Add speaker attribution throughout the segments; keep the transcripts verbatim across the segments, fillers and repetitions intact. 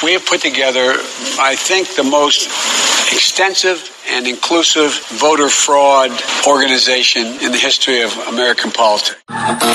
Speaker 1: we have put together, I think, the most extensive and inclusive voter fraud organization in the history of American politics.
Speaker 2: When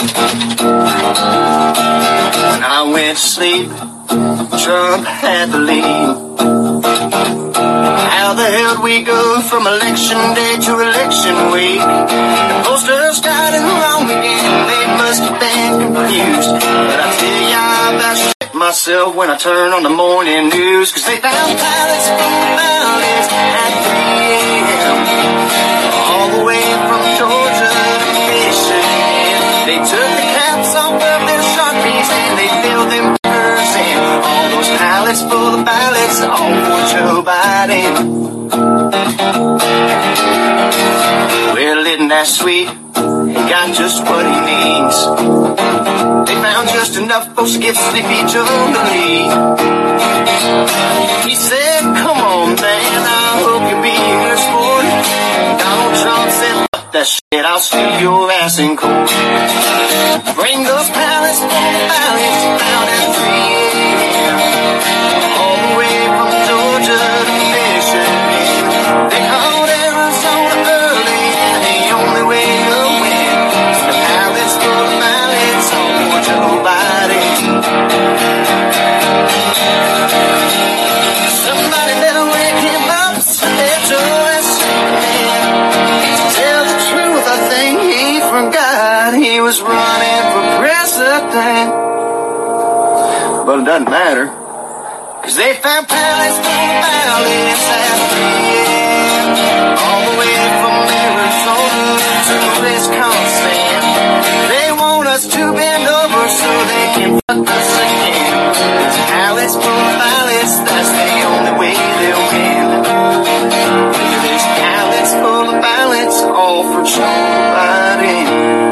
Speaker 2: I went to sleep, Trump had the lead. How the hell did we go from election day to election week? The posters started wrong again, they must have been confused. But I tell ya about shit myself when I turn on the morning news, cause they found pilots from the mountains at three a.m. all the way from Georgia to Michigan. They took the caps off of their Sharpies and they filled them papers in. All those pallets full of ballots, all for Joe Biden. Well, isn't that sweet? He got just what he needs. They found just enough folks to get Sleepy Joe to lead. He said, come on, man, I hope you'll be here for it. Donald Trump said, fuck that shit, I'll shoot your ass in court. Bring those pallets for the ballots down at three a.m. all the way from Georgia to Michigan. They called Arizona early, and the only way to win is the ballots for the ballots all for Joe Biden. Somebody better wake him up, let Joe ass man. To tell the truth, I think he forgot he was running for president. But it doesn't matter, cause they found pallets for the ballots at three a.m. all the way from Arizona to Wisconsin. They want us to bend over so they can fuck us again. It's pallets for the ballots, that's the only way they'll win. There's pallets for the ballots, all for Joe Biden.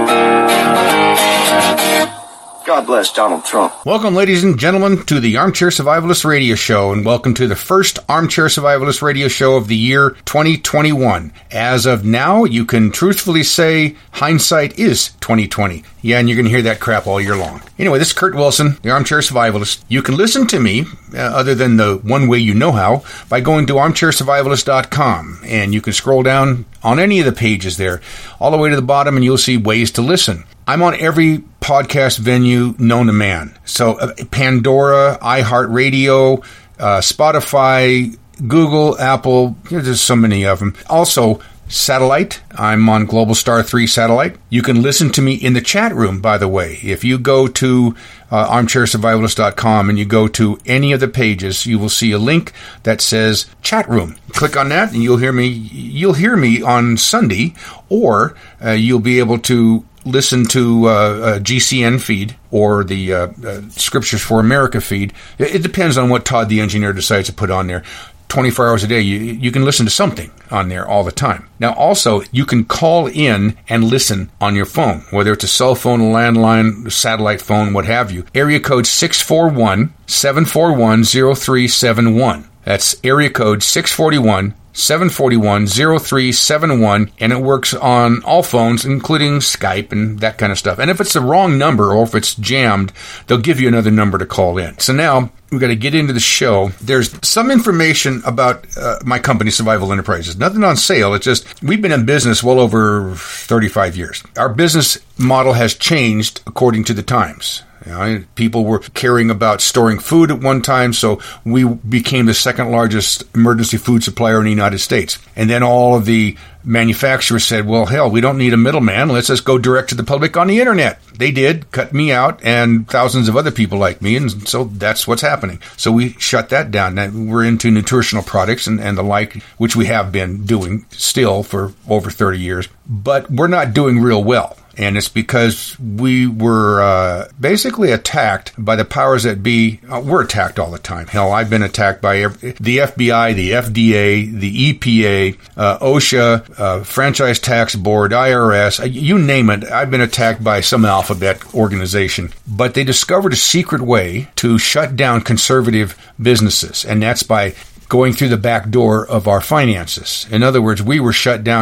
Speaker 2: God bless Donald Trump.
Speaker 3: Welcome, ladies and gentlemen, to the Armchair Survivalist Radio Show, and welcome to the first Armchair Survivalist Radio Show of the year twenty twenty-one. As of now, you can truthfully say hindsight is twenty twenty. Yeah, and you're going to hear that crap all year long. Anyway, this is Kurt Wilson, the Armchair Survivalist. You can listen to me, uh, other than the one way you know how, by going to armchair survivalist dot com, and you can scroll down on any of the pages there, all the way to the bottom, and you'll see ways to listen. I'm on every podcast venue known to man. So uh, Pandora, iHeartRadio, uh, Spotify, Google, Apple, there's so many of them. Also, satellite. I'm on Global Star three satellite. You can listen to me in the chat room, by the way. If you go to uh, armchair survivalist dot com and you go to any of the pages, you will see a link that says chat room. Click on that and you'll hear me. You'll hear me on Sunday, or uh, you'll be able to listen to uh, a G C N feed or the uh, uh, Scriptures for America feed. It, it depends on what Todd the engineer decides to put on there. twenty-four hours a day, you, you can listen to something on there all the time. Now, also, you can call in and listen on your phone, whether it's a cell phone, a landline, a satellite phone, what have you. Area code six four one, seven four one, zero three seven one. That's area code six four one, seven four one, zero three seven one, and it works on all phones, including Skype and that kind of stuff. And if it's the wrong number or if it's jammed, they'll give you another number to call in. So now we've got to get into the show. There's some information about uh, my company, Survival Enterprises. Nothing on sale. It's just we've been in business well over thirty-five years. Our business model has changed according to the times. You know, people were caring about storing food at one time, so we became the second largest emergency food supplier in the United States. And then all of the manufacturers said, well, hell, we don't need a middleman. Let's just go direct to the public on the internet. They did, cut me out and thousands of other people like me, and so that's what's happening. So we shut that down. Now, we're into nutritional products and, and the like, which we have been doing still for over thirty years. But we're not doing real well. And it's because we were uh, basically attacked by the powers that be. Uh, we're attacked all the time. Hell, I've been attacked by every, the F B I, the F D A, the E P A, uh, OSHA, uh, Franchise Tax Board, I R S, uh, you name it. I've been attacked by some alphabet organization. But they discovered a secret way to shut down conservative businesses, and that's by going through the back door of our finances. In other words, we were shut down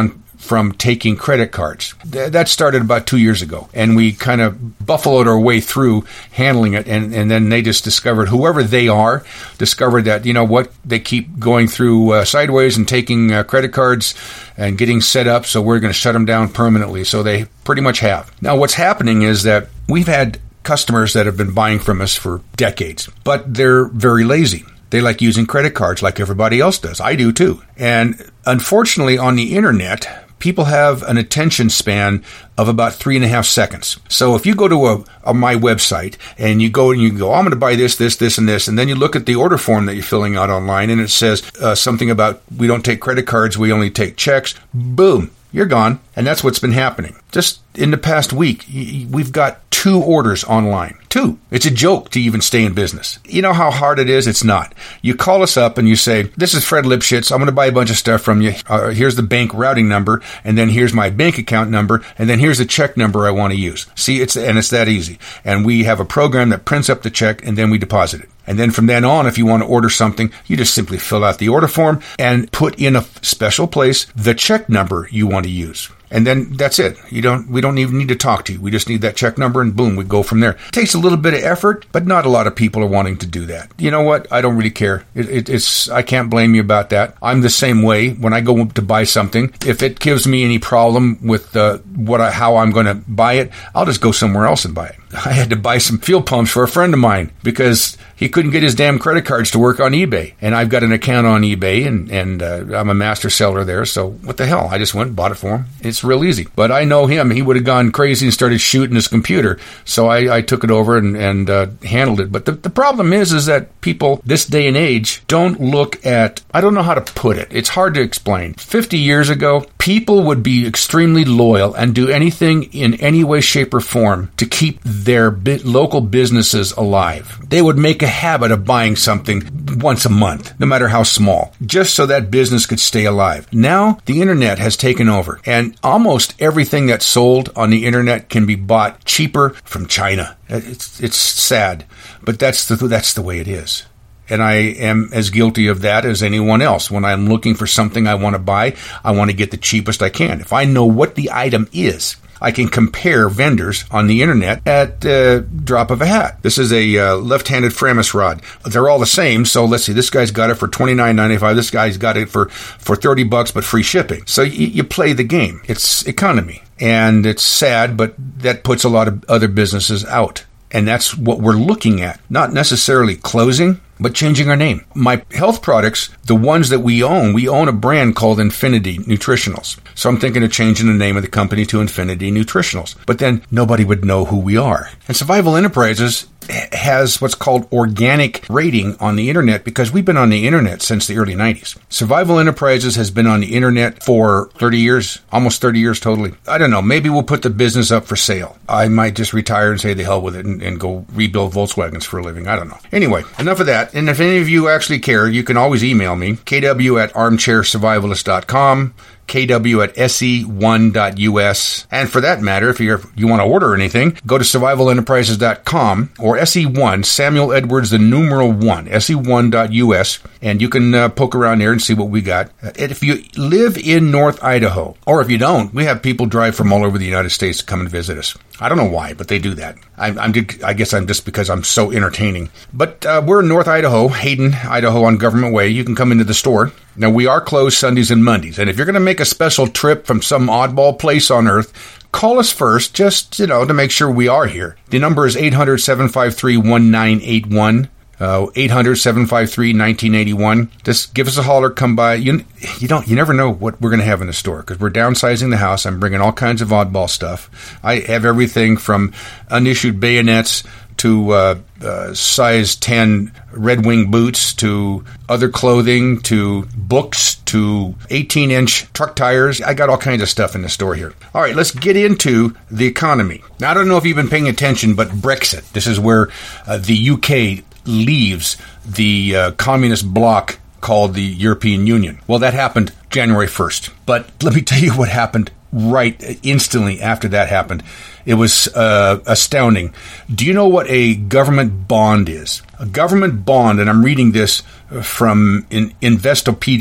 Speaker 3: from taking credit cards. Th- that started about two years ago, and we kind of buffaloed our way through handling it, and, and then they just discovered, whoever they are, discovered that, you know what, they keep going through uh, sideways and taking uh, credit cards and getting set up, so we're going to shut them down permanently. So they pretty much have. Now, what's happening is that we've had customers that have been buying from us for decades, but they're very lazy. They like using credit cards like everybody else does. I do too. And unfortunately, on the internet, people have an attention span of about three and a half seconds. So if you go to a, a my website and you go and you go, I'm going to buy this, this, this, and this, and then you look at the order form that you're filling out online, and it says uh, something about, we don't take credit cards, we only take checks. Boom, you're gone. And that's what's been happening. Just in the past week, we've got two orders online. Two. It's a joke to even stay in business. You know how hard it is? It's not. You call us up and you say, this is Fred Lipschitz. I'm going to buy a bunch of stuff from you. Uh, here's the bank routing number, and then here's my bank account number, and then here's the check number I want to use. See, it's and it's that easy. And we have a program that prints up the check, and then we deposit it. And then from then on, if you want to order something, you just simply fill out the order form and put in a special place the check number you want to use. And then that's it. You don't. We don't even need to talk to you. We just need that check number, and boom, we go from there. It takes a little bit of effort, but not a lot of people are wanting to do that. You know what? I don't really care. It, it, it's. I can't blame you about that. I'm the same way. When I go to buy something, if it gives me any problem with uh, what I, how I'm going to buy it, I'll just go somewhere else and buy it. I had to buy some fuel pumps for a friend of mine because he couldn't get his damn credit cards to work on eBay. And I've got an account on eBay, and, and uh, I'm a master seller there. So what the hell? I just went and bought it for him. It's real easy. But I know him. He would have gone crazy and started shooting his computer. So I, I took it over and, and uh, handled it. But the, the problem is, is that people this day and age don't look at, I don't know how to put it. It's hard to explain. fifty years ago, people would be extremely loyal and do anything in any way, shape, or form to keep their bi- local businesses alive. They would make a habit of buying something once a month, no matter how small, just so that business could stay alive. Now, the internet has taken over, and almost everything that's sold on the internet can be bought cheaper from China. It's it's sad, but that's the that's the way it is. And I am as guilty of that as anyone else. When I'm looking for something I want to buy, I want to get the cheapest I can. If I know what the item is, I can compare vendors on the internet at the uh, drop of a hat. This is a uh, left-handed Framus rod. They're all the same. So let's see. This guy's got it for twenty-nine ninety-five. This guy's got it for, for thirty bucks, but free shipping. So y- you play the game. It's economy. And it's sad, but that puts a lot of other businesses out. And that's what we're looking at. Not necessarily closing, but changing our name. My health products, the ones that we own, we own a brand called Infinity Nutritionals. So I'm thinking of changing the name of the company to Infinity Nutritionals. But then nobody would know who we are. And Survival Enterprises has what's called organic rating on the internet because we've been on the internet since the early nineties. Survival Enterprises has been on the internet for thirty years, almost thirty years totally. I don't know. Maybe we'll put the business up for sale. I might just retire and say the hell with it and, and go rebuild Volkswagens for a living. I don't know. Anyway, enough of that. And if any of you actually care, you can always email me, k w at armchair survivalist dot com. k w at s e one dot u s. And for that matter, if you're, you want to order anything, go to survival enterprises dot com or S E one, Samuel Edwards, the numeral one, S E one dot U S, and you can uh, poke around there and see what we got. And if you live in North Idaho, or if you don't, we have people drive from all over the United States to come and visit us. I don't know why, but they do that. I'm, I'm I guess I'm just because I'm so entertaining. But uh, we're in North Idaho, Hayden, Idaho on Government Way. You can come into the store. Now, we are closed Sundays and Mondays. And if you're going to make a special trip from some oddball place on earth, call us first, just, you know, to make sure we are here. The number is eight hundred, seven five three, one nine eight one. Uh, eight hundred, seven five three, one nine eight one. Just give us a holler, come by. You you don't you never know what we're going to have in the store because we're downsizing the house. I'm bringing all kinds of oddball stuff. I have everything from unissued bayonets to uh, uh, size ten Red Wing boots to other clothing to books to eighteen-inch truck tires. I got all kinds of stuff in the store here. All right, let's get into the economy. Now, I don't know if you've been paying attention, but Brexit. This is where uh, the U K leaves the uh, communist bloc called the European Union. Well, that happened January first. But let me tell you what happened right instantly after that happened. It was uh, astounding. Do you know what a government bond is? A government bond, and I'm reading this from in Investopedia.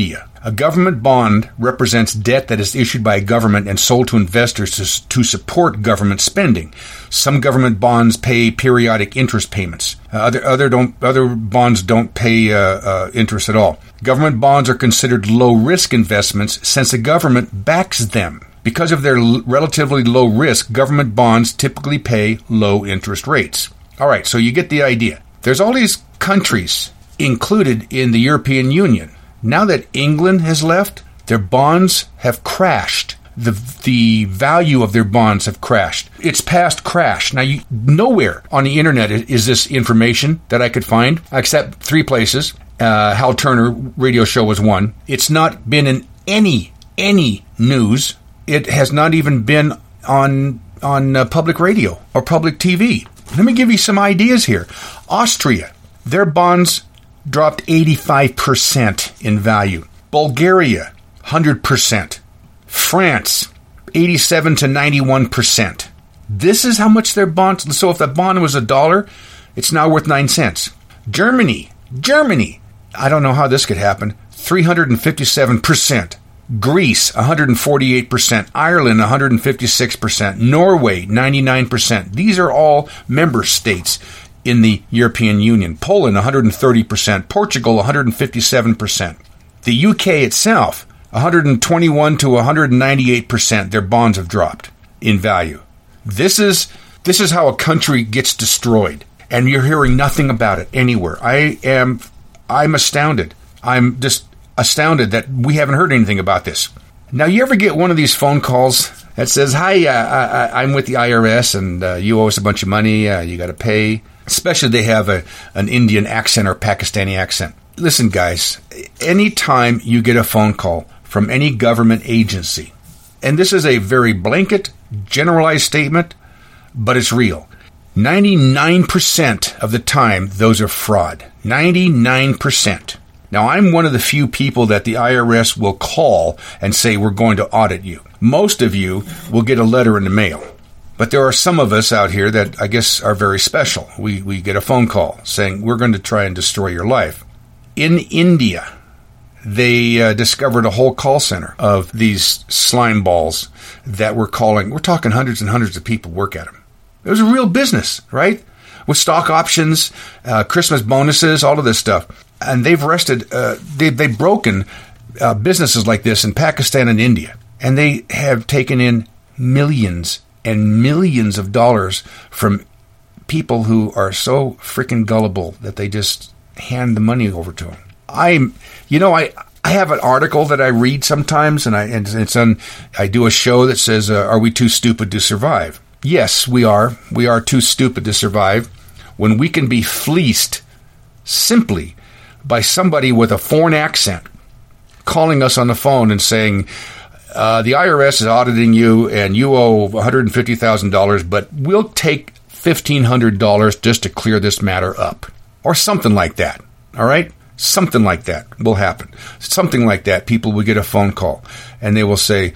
Speaker 3: A government bond represents debt that is issued by a government and sold to investors to, to support government spending. Some government bonds pay periodic interest payments. Uh, other other don't other bonds don't pay uh, uh, interest at all. Government bonds are considered low-risk investments since the government backs them. Because of their l- relatively low risk, government bonds typically pay low interest rates. All right, so you get the idea. There's all these countries included in the European Union. Now that England has left, their bonds have crashed. The the value of their bonds have crashed. It's past crash. Now, you, nowhere on the internet is this information that I could find, except three places. Uh, Hal Turner radio show was one. It's not been in any, any news. It has not even been on, on uh, public radio or public T V. Let me give you some ideas here. Austria, their bonds dropped eighty-five percent in value. Bulgaria, one hundred percent. France, eighty-seven to ninety-one percent. This is how much their bonds... So if the bond was a dollar, it's now worth nine cents. Germany, Germany, I don't know how this could happen, three hundred fifty-seven percent. Greece, one hundred forty-eight percent. Ireland, one hundred fifty-six percent. Norway, ninety-nine percent. These are all member states in the European Union. Poland, one hundred thirty percent. Portugal, one hundred fifty-seven percent. The U K itself, one hundred twenty-one to one hundred ninety-eight percent. Their bonds have dropped in value. This is this is how a country gets destroyed, and you're hearing nothing about it anywhere. I am I'm astounded. I'm just astounded that we haven't heard anything about this. Now, you ever get one of these phone calls that says, "Hi, uh, I, I'm with the I R S, and uh, you owe us a bunch of money. Uh, you got to pay." Especially they have a an Indian accent or Pakistani accent. Listen, guys, anytime you get a phone call from any government agency, and this is a very blanket, generalized statement, but it's real. ninety-nine percent of the time, those are fraud. ninety-nine percent. Now, I'm one of the few people that the I R S will call and say, we're going to audit you. Most of you will get a letter in the mail. But there are some of us out here that I guess are very special. We we get a phone call saying, we're going to try and destroy your life. In India, they uh, discovered a whole call center of these slime balls that were calling. We're talking hundreds and hundreds of people work at them. It was a real business, right? With stock options, uh, Christmas bonuses, all of this stuff. And they've arrested, uh, they, they've broken uh, businesses like this in Pakistan and India. And they have taken in millions and millions of dollars from people who are so freaking gullible that they just hand the money over to them. I'm, you know, I I have an article that I read sometimes, and I and it's on. I do a show that says, uh, "Are we too stupid to survive?" Yes, we are. We are too stupid to survive when we can be fleeced simply by somebody with a foreign accent calling us on the phone and saying, Uh, the I R S is auditing you, and you owe one hundred fifty thousand dollars, but we'll take fifteen hundred dollars just to clear this matter up. Or something like that, all right? Something like that will happen. Something like that, people will get a phone call, and they will say,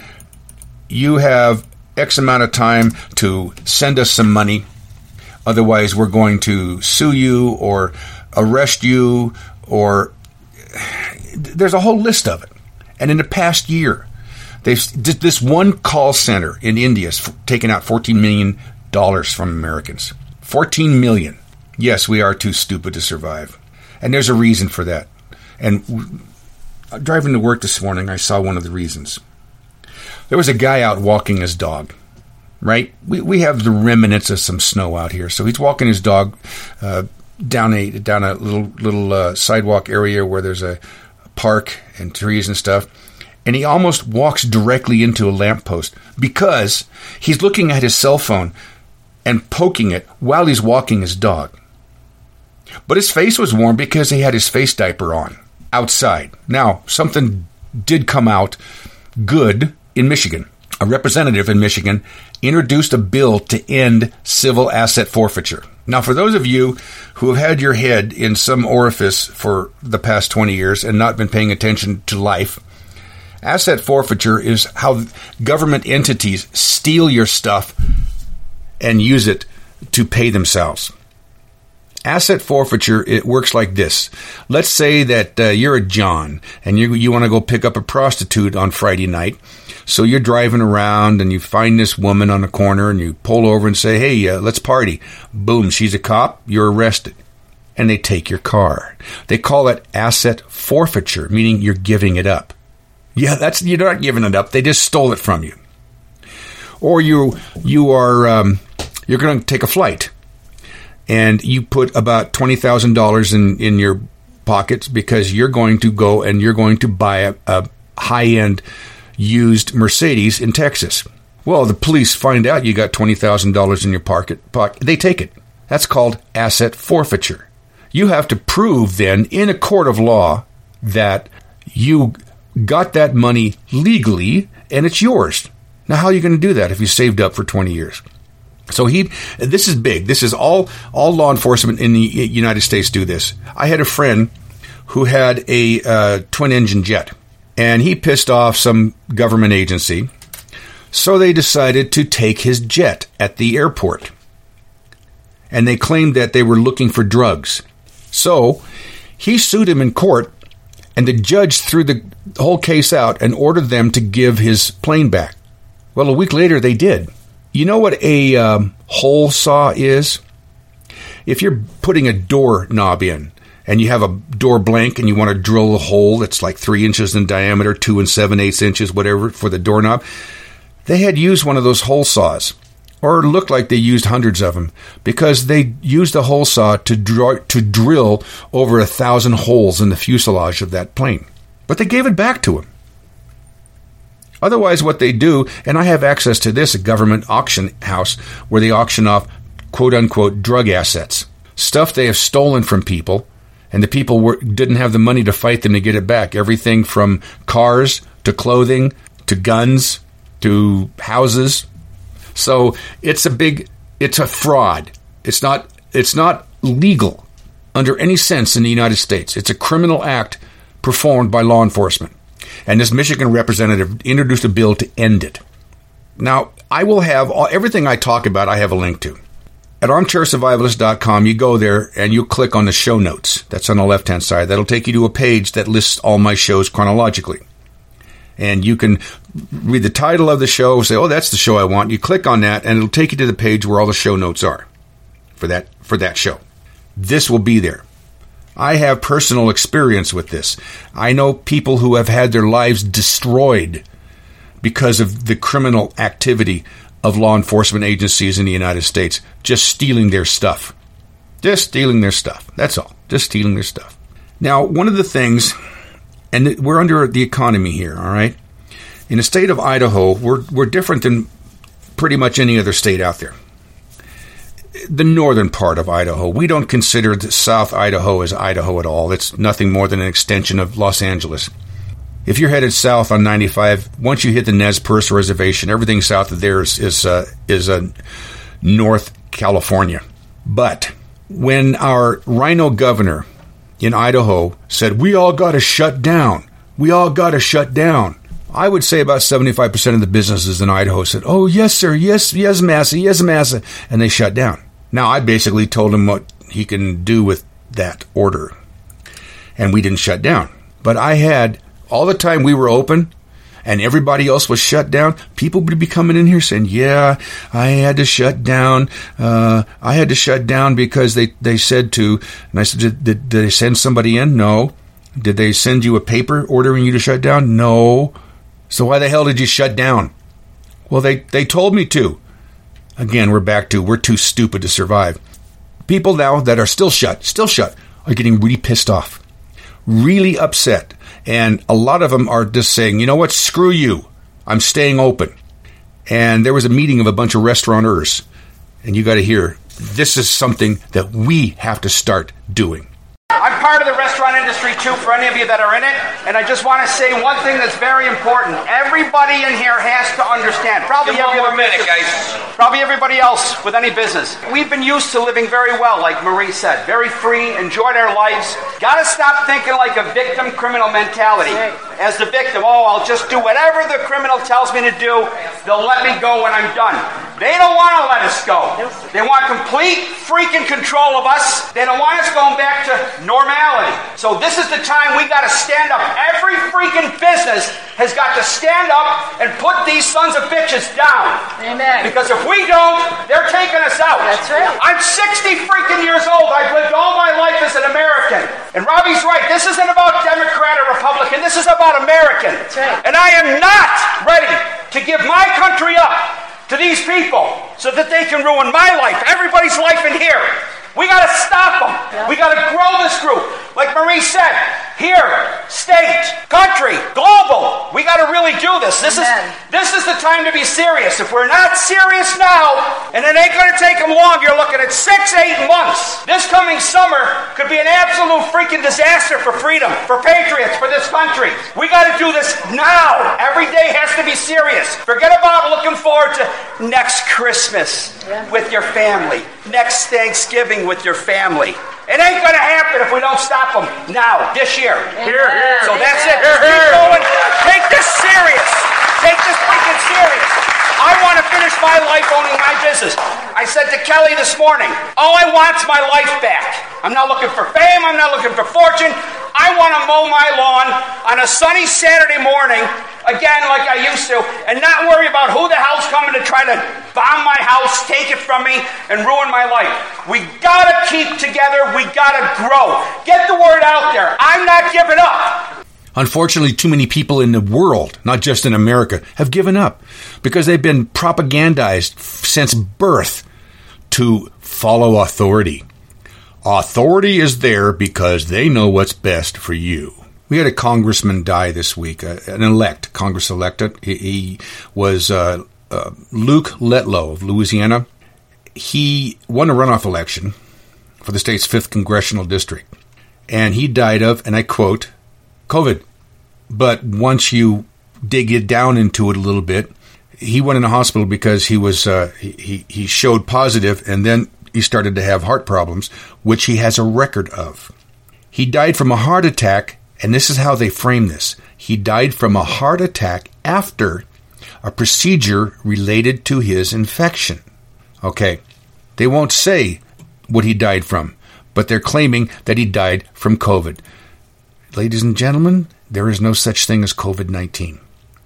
Speaker 3: you have X amount of time to send us some money, otherwise we're going to sue you or arrest you, or there's a whole list of it. And in the past year, they've this one call center in India has taken out fourteen million dollars from Americans. fourteen million dollars. Yes, we are too stupid to survive. And there's a reason for that. And driving to work this morning, I saw one of the reasons. There was a guy out walking his dog, right? We we have the remnants of some snow out here. So he's walking his dog uh, down a down a little, little uh, sidewalk area where there's a park and trees and stuff. And he almost walks directly into a lamppost because he's looking at his cell phone and poking it while he's walking his dog. But his face was warm because he had his face diaper on outside. Now, something did come out good in Michigan. A representative in Michigan introduced a bill to end civil asset forfeiture. Now, for those of you who have had your head in some orifice for the past twenty years and not been paying attention to life, asset forfeiture is how government entities steal your stuff and use it to pay themselves. Asset forfeiture, it works like this. Let's say that uh, you're a John and you you want to go pick up a prostitute on Friday night. So you're driving around and you find this woman on the corner and you pull over and say, hey, uh, let's party. Boom, she's a cop. You're arrested. And they take your car. They call it asset forfeiture, meaning you're giving it up. Yeah, that's you're not giving it up. They just stole it from you. Or you you are um, you're going to take a flight. And you put about twenty thousand dollars in, in your pockets because you're going to go and you're going to buy a, a high-end used Mercedes in Texas. Well, the police find out you got twenty thousand dollars in your pocket, pocket. They take it. That's called asset forfeiture. You have to prove then in a court of law that you got that money legally and it's yours. Now, how are you going to do that if you saved up for twenty years? So he, this is big. This is all, all law enforcement in the United States do this. I had a friend who had a uh, twin-engine jet, and he pissed off some government agency, so they decided to take his jet at the airport. And they claimed that they were looking for drugs. So he sued him in court, and the judge threw the whole case out and ordered them to give his plane back. Well, a week later, they did. You know what a um, hole saw is? If you're putting a door knob in and you have a door blank and you want to drill a hole that's like three inches in diameter, two and seven eighths inches, whatever, for the doorknob, they had used one of those hole saws, or it looked like they used hundreds of them, because they used a hole saw to draw, to drill over a thousand holes in the fuselage of that plane. But they gave it back to him. Otherwise, what they do, and I have access to this, a government auction house where they auction off quote-unquote drug assets, stuff they have stolen from people, and the people were, didn't have the money to fight them to get it back. Everything from cars to clothing to guns to houses. So it's a big, it's a fraud. It's not, it's not legal under any sense in the United States. It's a criminal act performed by law enforcement. And this Michigan representative introduced a bill to end it. Now, I will have all, everything I talk about, I have a link to. At armchair survivalist dot com, you go there and you click on the show notes. That's on the left-hand side. That'll take you to a page that lists all my shows chronologically. And you can read the title of the show, say, oh, that's the show I want. You click on that, and it'll take you to the page where all the show notes are for that for that show. This will be there. I have personal experience with this. I know people who have had their lives destroyed because of the criminal activity of law enforcement agencies in the United States, just stealing their stuff. Just stealing their stuff. That's all. Just stealing their stuff. Now, one of the things, and we're under the economy here, all right? In the state of Idaho, we're we're different than pretty much any other state out there. The northern part of Idaho, we don't consider South Idaho as Idaho at all. It's nothing more than an extension of Los Angeles. If you're headed south on ninety-five, once you hit the Nez Perce Reservation, everything south of there is is, uh, is uh, North California. But when our rhino governor in Idaho said, we all got to shut down, we all got to shut down, I would say about seventy-five percent of the businesses in Idaho said, oh, yes, sir, yes, yes, massa, yes, massa, and they shut down. Now, I basically told him what he can do with that order, and we didn't shut down. But I had, all the time we were open and everybody else was shut down, people would be coming in here saying, yeah, I had to shut down. Uh, I had to shut down because they, they said to. And I said, did, did, did they send somebody in? No. Did they send you a paper ordering you to shut down? No. So why the hell did you shut down? Well, they, they told me to. Again, we're back to we're too stupid to survive. People now that are still shut, still shut, are getting really pissed off, really upset. And a lot of them are just saying, you know what, screw you. I'm staying open. And there was a meeting of a bunch of restaurateurs. And you got to hear, this is something that we have to start doing.
Speaker 4: I'm part of the restaurant industry, too, for any of you that are in it. And I just want to say one thing that's very important. Everybody in here has to understand. Probably every other minute, guys. Probably everybody else with any business. We've been used to living very well, like Marie said. Very free, enjoyed our lives. Got to stop thinking like a victim criminal mentality. As the victim, oh, I'll just do whatever the criminal tells me to do. They'll let me go when I'm done. They don't want to let us go. They want complete freaking control of us. They don't want us going back to normality. So this is the time we got to stand up. Every freaking business has got to stand up and put these sons of bitches down.
Speaker 5: Amen.
Speaker 4: Because if we don't, they're taking us out.
Speaker 5: That's right.
Speaker 4: I'm sixty freaking years old. I've lived all my life as an American. And Robbie's right. This isn't about Democrat or Republican. This is about American.
Speaker 5: That's right.
Speaker 4: And I am not ready to give my country up to these people so that they can ruin my life, everybody's life in here. We got to stop them. Yeah. We got to grow this group. Like Marie said, here, state, country, global. We got to really do this. This Amen. is this is the time to be serious. If we're not serious now, and it ain't going to take them long, you're looking at six, eight months. This coming summer could be an absolute freaking disaster for freedom, for patriots, for this country. We got to do this now. Every day has to be serious. Forget about looking forward to next Christmas yeah. with your family, next Thanksgiving with your family. It ain't going to happen if we don't stop them now, this year.
Speaker 5: Here, here.
Speaker 4: So that's it. Here, here. Keep going. Take this serious. Take this freaking serious. I want to finish my life owning my business. I said to Kelly this morning, all I want's my life back. I'm not looking for fame. I'm not looking for fortune. I want to mow my lawn on a sunny Saturday morning, again like I used to, and not worry about who the hell's coming to try to bomb my house, take it from me, and ruin my life. We got to keep together. We got to grow. Get the word out there. I'm not giving up.
Speaker 3: Unfortunately, too many people in the world, not just in America, have given up because they've been propagandized since birth to follow authority. Authority is there because they know what's best for you. We had a congressman die this week, uh, an elect, Congress elected. He, he was uh, uh, Luke Letlow of Louisiana. He won a runoff election for the state's fifth congressional district. And he died of, and I quote, COVID. But once you dig it down into it a little bit, he went in the hospital because he was uh, he, he showed positive, and then he started to have heart problems, which he has a record of. He died from a heart attack, and this is how they frame this. He died from a heart attack after a procedure related to his infection. Okay, they won't say what he died from, but they're claiming that he died from COVID. Ladies and gentlemen, there is no such thing as COVID nineteen.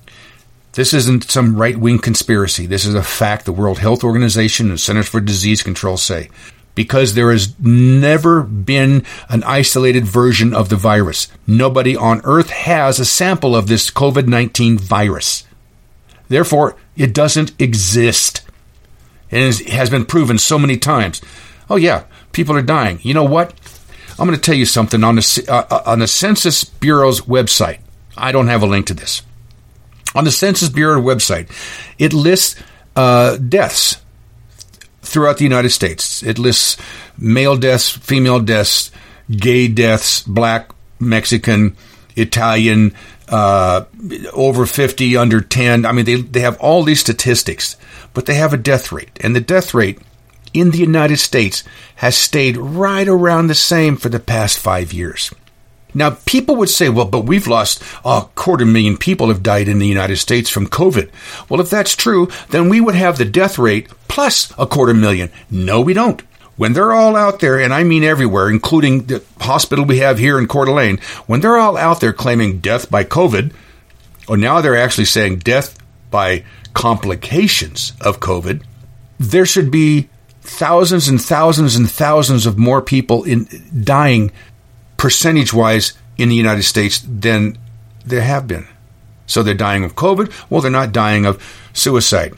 Speaker 3: This isn't some right-wing conspiracy. This is a fact the World Health Organization and Centers for Disease Control say. Because there has never been an isolated version of the virus. Nobody on Earth has a sample of this COVID nineteen virus. Therefore, it doesn't exist. And it has been proven so many times. Oh yeah, people are dying. You know what? I'm going to tell you something on the, uh, on the Census Bureau's website. I don't have a link to this. On the Census Bureau website, it lists uh, deaths throughout the United States. It lists male deaths, female deaths, gay deaths, black, Mexican, Italian, uh, over fifty, under ten. I mean, they, they have all these statistics, but they have a death rate. And the death rate in the United States has stayed right around the same for the past five years. Now, people would say, well, but we've lost a quarter million people have died in the United States from COVID. Well, if that's true, then we would have the death rate plus a quarter million. No, we don't. When they're all out there, and I mean everywhere, including the hospital we have here in Coeur d'Alene, when they're all out there claiming death by COVID, or now they're actually saying death by complications of COVID, there should be thousands and thousands and thousands of more people in dying percentage-wise in the United States than there have been. So they're dying of COVID. Well, they're not dying of suicide.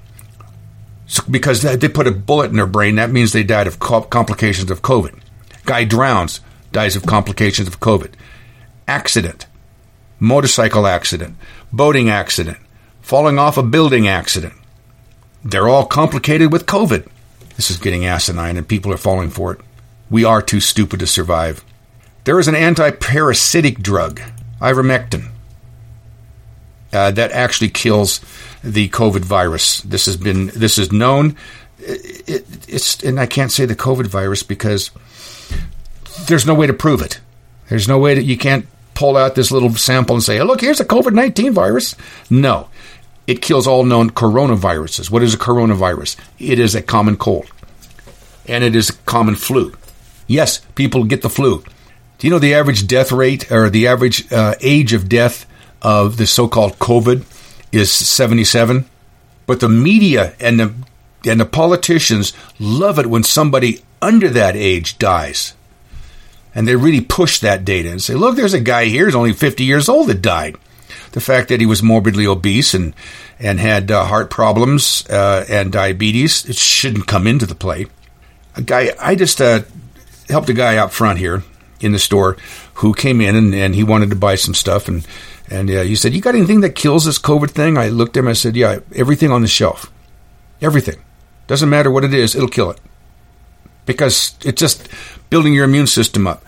Speaker 3: So because they put a bullet in their brain, that means they died of complications of COVID. Guy drowns, dies of complications of COVID. Accident, motorcycle accident, boating accident, falling off a building accident. They're all complicated with COVID. This is getting asinine and people are falling for it. We are too stupid to survive. There is an anti-parasitic drug, ivermectin, uh, that actually kills the COVID virus. This has been, this is known. It, it, it's, and I can't say the COVID virus because there's no way to prove it. There's no way that you can't pull out this little sample and say, oh, look, here's a COVID nineteen virus. No. it kills all known coronaviruses. What is a coronavirus? It is a common cold. And it is a common flu. Yes, people get the flu. Do you know the average death rate or the average uh, age of death of the so-called COVID is seventy-seven? But the media and the and the politicians love it when somebody under that age dies. And they really push that data and say, look, there's a guy here who's only fifty years old that died. The fact that he was morbidly obese and, and had uh, heart problems uh, and diabetes, it shouldn't come into the play. A guy, I just uh, helped a guy out front here in the store who came in and, and he wanted to buy some stuff. And, and uh, he said, you got anything that kills this COVID thing? I looked at him and I said, yeah, everything on the shelf. Everything. Doesn't matter what it is, it'll kill it. Because it's just building your immune system up.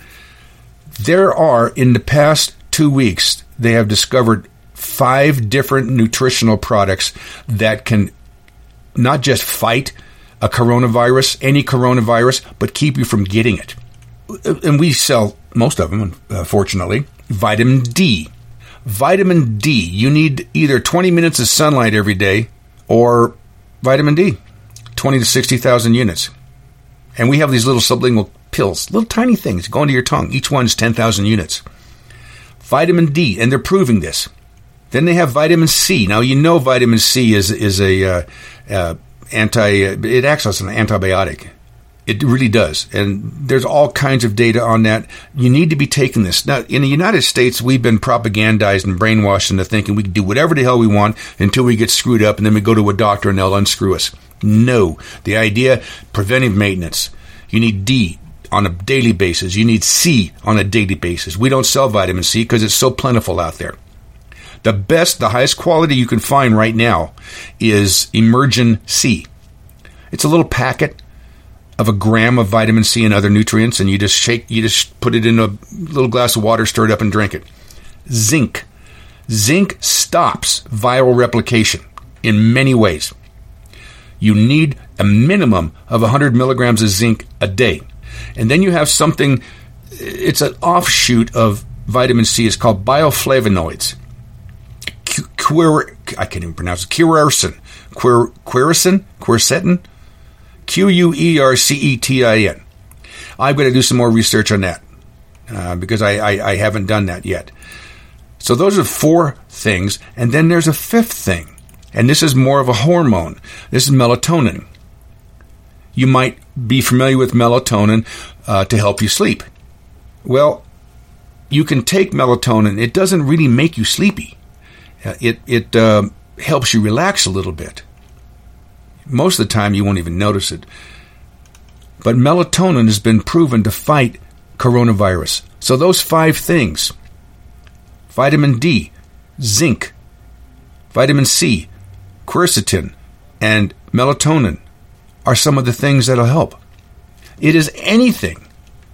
Speaker 3: There are, in the past two weeks, they have discovered five different nutritional products that can not just fight a coronavirus, any coronavirus, but keep you from getting it. And we sell most of them, uh, fortunately. Vitamin D. Vitamin D. You need either twenty minutes of sunlight every day or vitamin D. twenty to sixty thousand units. And we have these little sublingual pills, little tiny things go into your tongue. Each one's ten thousand units. Vitamin D, and they're proving this. Then they have vitamin C. Now, you know vitamin C is is a uh, uh, anti, it acts as an antibiotic. It really does. And there's all kinds of data on that. You need to be taking this. Now, in the United States, we've been propagandized and brainwashed into thinking we can do whatever the hell we want until we get screwed up, and then we go to a doctor and they'll unscrew us. No. The idea, preventive maintenance. You need D on a daily basis. You need C on a daily basis. We don't sell vitamin C because it's so plentiful out there. The best, the highest quality you can find right now is Emergen C. It's a little packet of a gram of vitamin C and other nutrients, and you just shake, you just put it in a little glass of water, stir it up, and drink it. Zinc. Zinc stops viral replication in many ways. You need a minimum of one hundred milligrams of zinc a day. And then you have something, it's an offshoot of vitamin C. It's called bioflavonoids. Quer, I can't even pronounce it. Quercetin. Quer, quercetin? Quercetin? Q U E R C E T I N. I'm going to do some more research on that uh, because I, I, I haven't done that yet. So those are four things. And then there's a fifth thing. And this is more of a hormone. This is melatonin. You might be familiar with melatonin uh, to help you sleep. Well, you can take melatonin. It doesn't really make you sleepy. Uh, it it uh, helps you relax a little bit. Most of the time, you won't even notice it. But melatonin has been proven to fight coronavirus. So those five things, vitamin D, zinc, vitamin C, quercetin, and melatonin, are some of the things that'll help. It is anything.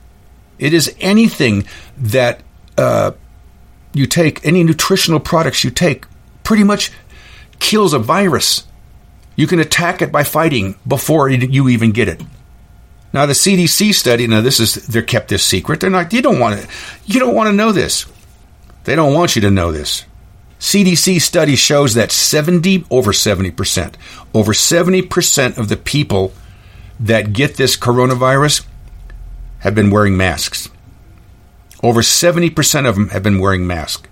Speaker 3: It is anything that uh, you take, any nutritional products you take, pretty much kills a virus. You can attack it by fighting before you even get it. Now, the C D C study, now this is, they're kept this secret. They're not, you don't want to, you don't want to know this. They don't want you to know this. C D C study shows that seventy, over seventy percent, over seventy percent of the people that get this coronavirus have been wearing masks. Over seventy percent of them have been wearing masks.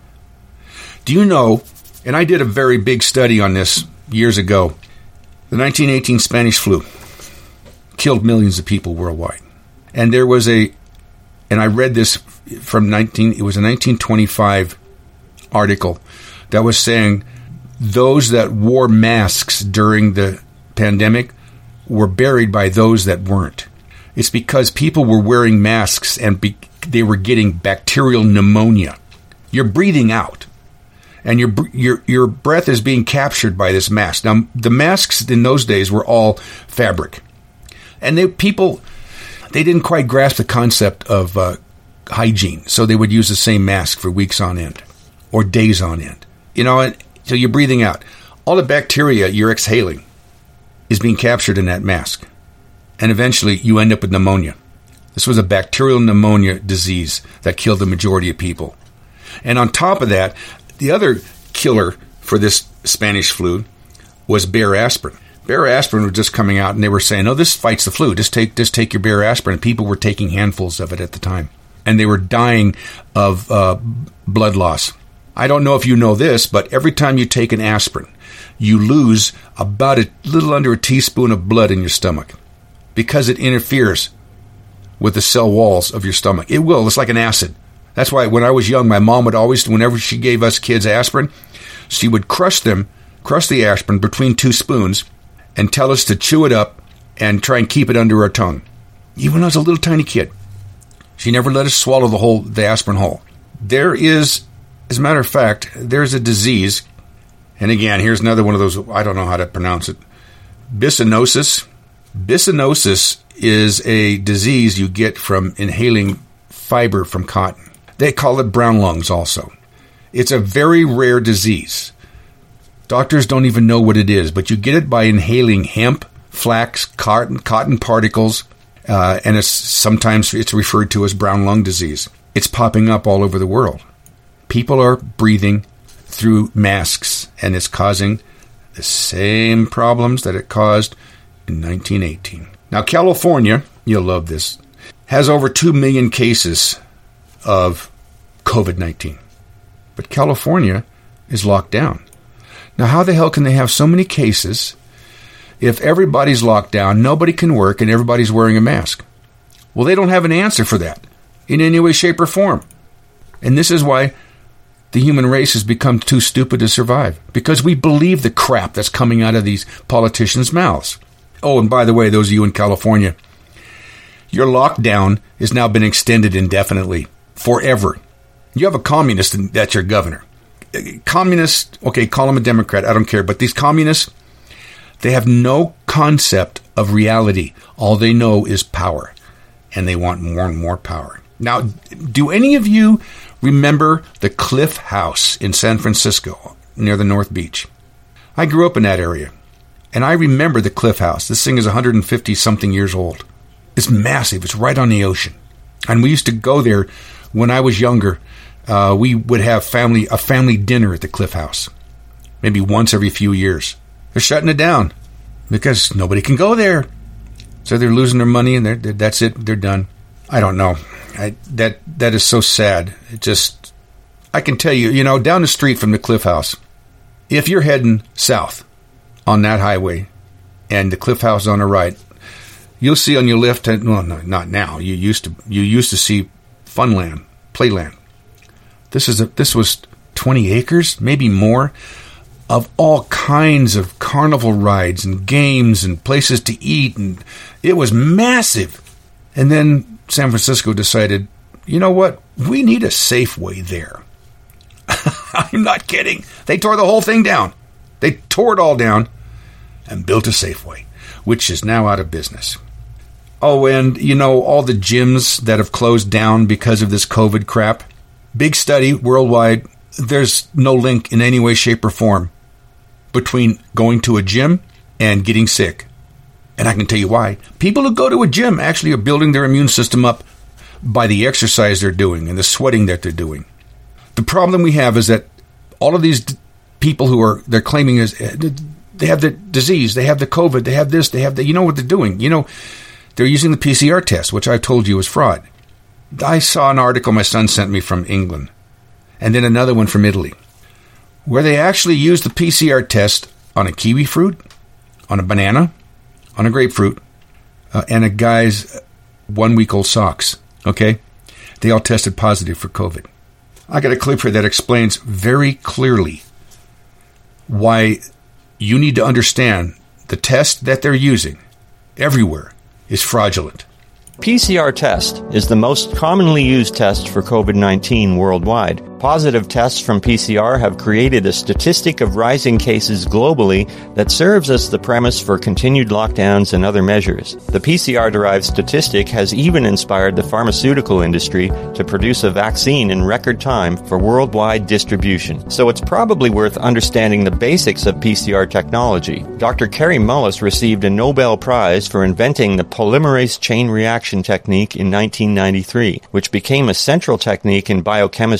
Speaker 3: Do you know, and I did a very big study on this years ago, the nineteen eighteen Spanish flu killed millions of people worldwide. And there was a, and I read this from nineteen, it was a nineteen twenty-five article that was saying those that wore masks during the pandemic were buried by those that weren't. It's because people were wearing masks and be, they were getting bacterial pneumonia. You're breathing out, and your your your breath is being captured by this mask. Now, the masks in those days were all fabric, and they, people they didn't quite grasp the concept of uh, hygiene, so they would use the same mask for weeks on end or days on end. You know, and so you're breathing out. All the bacteria you're exhaling is being captured in that mask. And eventually you end up with pneumonia. This was a bacterial pneumonia disease that killed the majority of people. And on top of that, the other killer for this Spanish flu was Bayer aspirin. Bayer aspirin was just coming out, and they were saying, "Oh, this fights the flu. Just take, just take your Bayer aspirin." And people were taking handfuls of it at the time, and they were dying of uh, blood loss. I don't know if you know this, but every time you take an aspirin, you lose about a little under a teaspoon of blood in your stomach because it interferes with the cell walls of your stomach. It will. It's like an acid. That's why when I was young, my mom would always, whenever she gave us kids aspirin, she would crush them, crush the aspirin between two spoons, and tell us to chew it up and try and keep it under our tongue. Even when I was a little tiny kid, she never let us swallow the whole the aspirin whole. There is, as a matter of fact, there's a disease, and again, here's another one of those, I don't know how to pronounce it, bisonosis. Bisonosis is a disease you get from inhaling fiber from cotton. They call it brown lungs also. It's a very rare disease. Doctors don't even know what it is, but you get it by inhaling hemp, flax, cotton, cotton particles, uh, and it's, sometimes it's referred to as brown lung disease. It's popping up all over the world. People are breathing through masks, and it's causing the same problems that it caused in nineteen eighteen. Now, California, you'll love this, has over two million cases of COVID nineteen. But California is locked down. Now, how the hell can they have so many cases if everybody's locked down, nobody can work, and everybody's wearing a mask? Well, they don't have an answer for that in any way, shape, or form. And this is why the human race has become too stupid to survive, because we believe the crap that's coming out of these politicians' mouths. Oh, and by the way, those of you in California, your lockdown has now been extended indefinitely, forever. You have a communist that's your governor. Communists, okay, call him a Democrat, I don't care, but these communists, they have no concept of reality. All they know is power, and they want more and more power. Now, do any of you remember the Cliff House in San Francisco near the North Beach? I grew up in that area, and I remember the Cliff House. This thing is one hundred fifty something years old. It's massive. It's right on the ocean. And we used to go there when I was younger. Uh, we would have family a family dinner at the Cliff House, maybe once every few years. They're shutting it down because nobody can go there. So they're losing their money, and they're, they're, that's it. They're done. I don't know. I, that that is so sad. It just, I can tell you, you know, down the street from the Cliff House, if you're heading south on that highway and the Cliff House on the right, you'll see on your left hand, well, no, not now. You used to you used to see Funland, Playland. This is a, this was twenty acres, maybe more, of all kinds of carnival rides and games and places to eat, and it was massive. And then San Francisco decided, you know what? We need a Safeway there. I'm not kidding. They tore the whole thing down. They tore it all down and built a Safeway, which is now out of business. Oh, and, you know, all the gyms that have closed down because of this COVID crap. Big study worldwide. There's no link in any way, shape, or form between going to a gym and getting sick. And I can tell you why. People who go to a gym actually are building their immune system up by the exercise they're doing and the sweating that they're doing. The problem we have is that all of these d- people who are, they're claiming is, they have the disease, they have the COVID, they have this, they have the, you know what they're doing. You know, they're using the P C R test, which I told you is fraud. I saw an article my son sent me from England, and then another one from Italy, where they actually used the P C R test on a kiwi fruit, on a banana, on a grapefruit, uh, and a guy's one-week-old socks, okay? They all tested positive for COVID. I got a clip here that explains very clearly why you need to understand the test that they're using everywhere is fraudulent.
Speaker 5: P C R test is the most commonly used test for COVID nineteen worldwide. Positive tests from P C R have created a statistic of rising cases globally that serves as the premise for continued lockdowns and other measures. The P C R-derived statistic has even inspired the pharmaceutical industry to produce a vaccine in record time for worldwide distribution. So it's probably worth understanding the basics of P C R technology. Doctor Kary Mullis received a Nobel Prize for inventing the polymerase chain reaction technique in nineteen ninety-three, which became a central technique in biochemistry and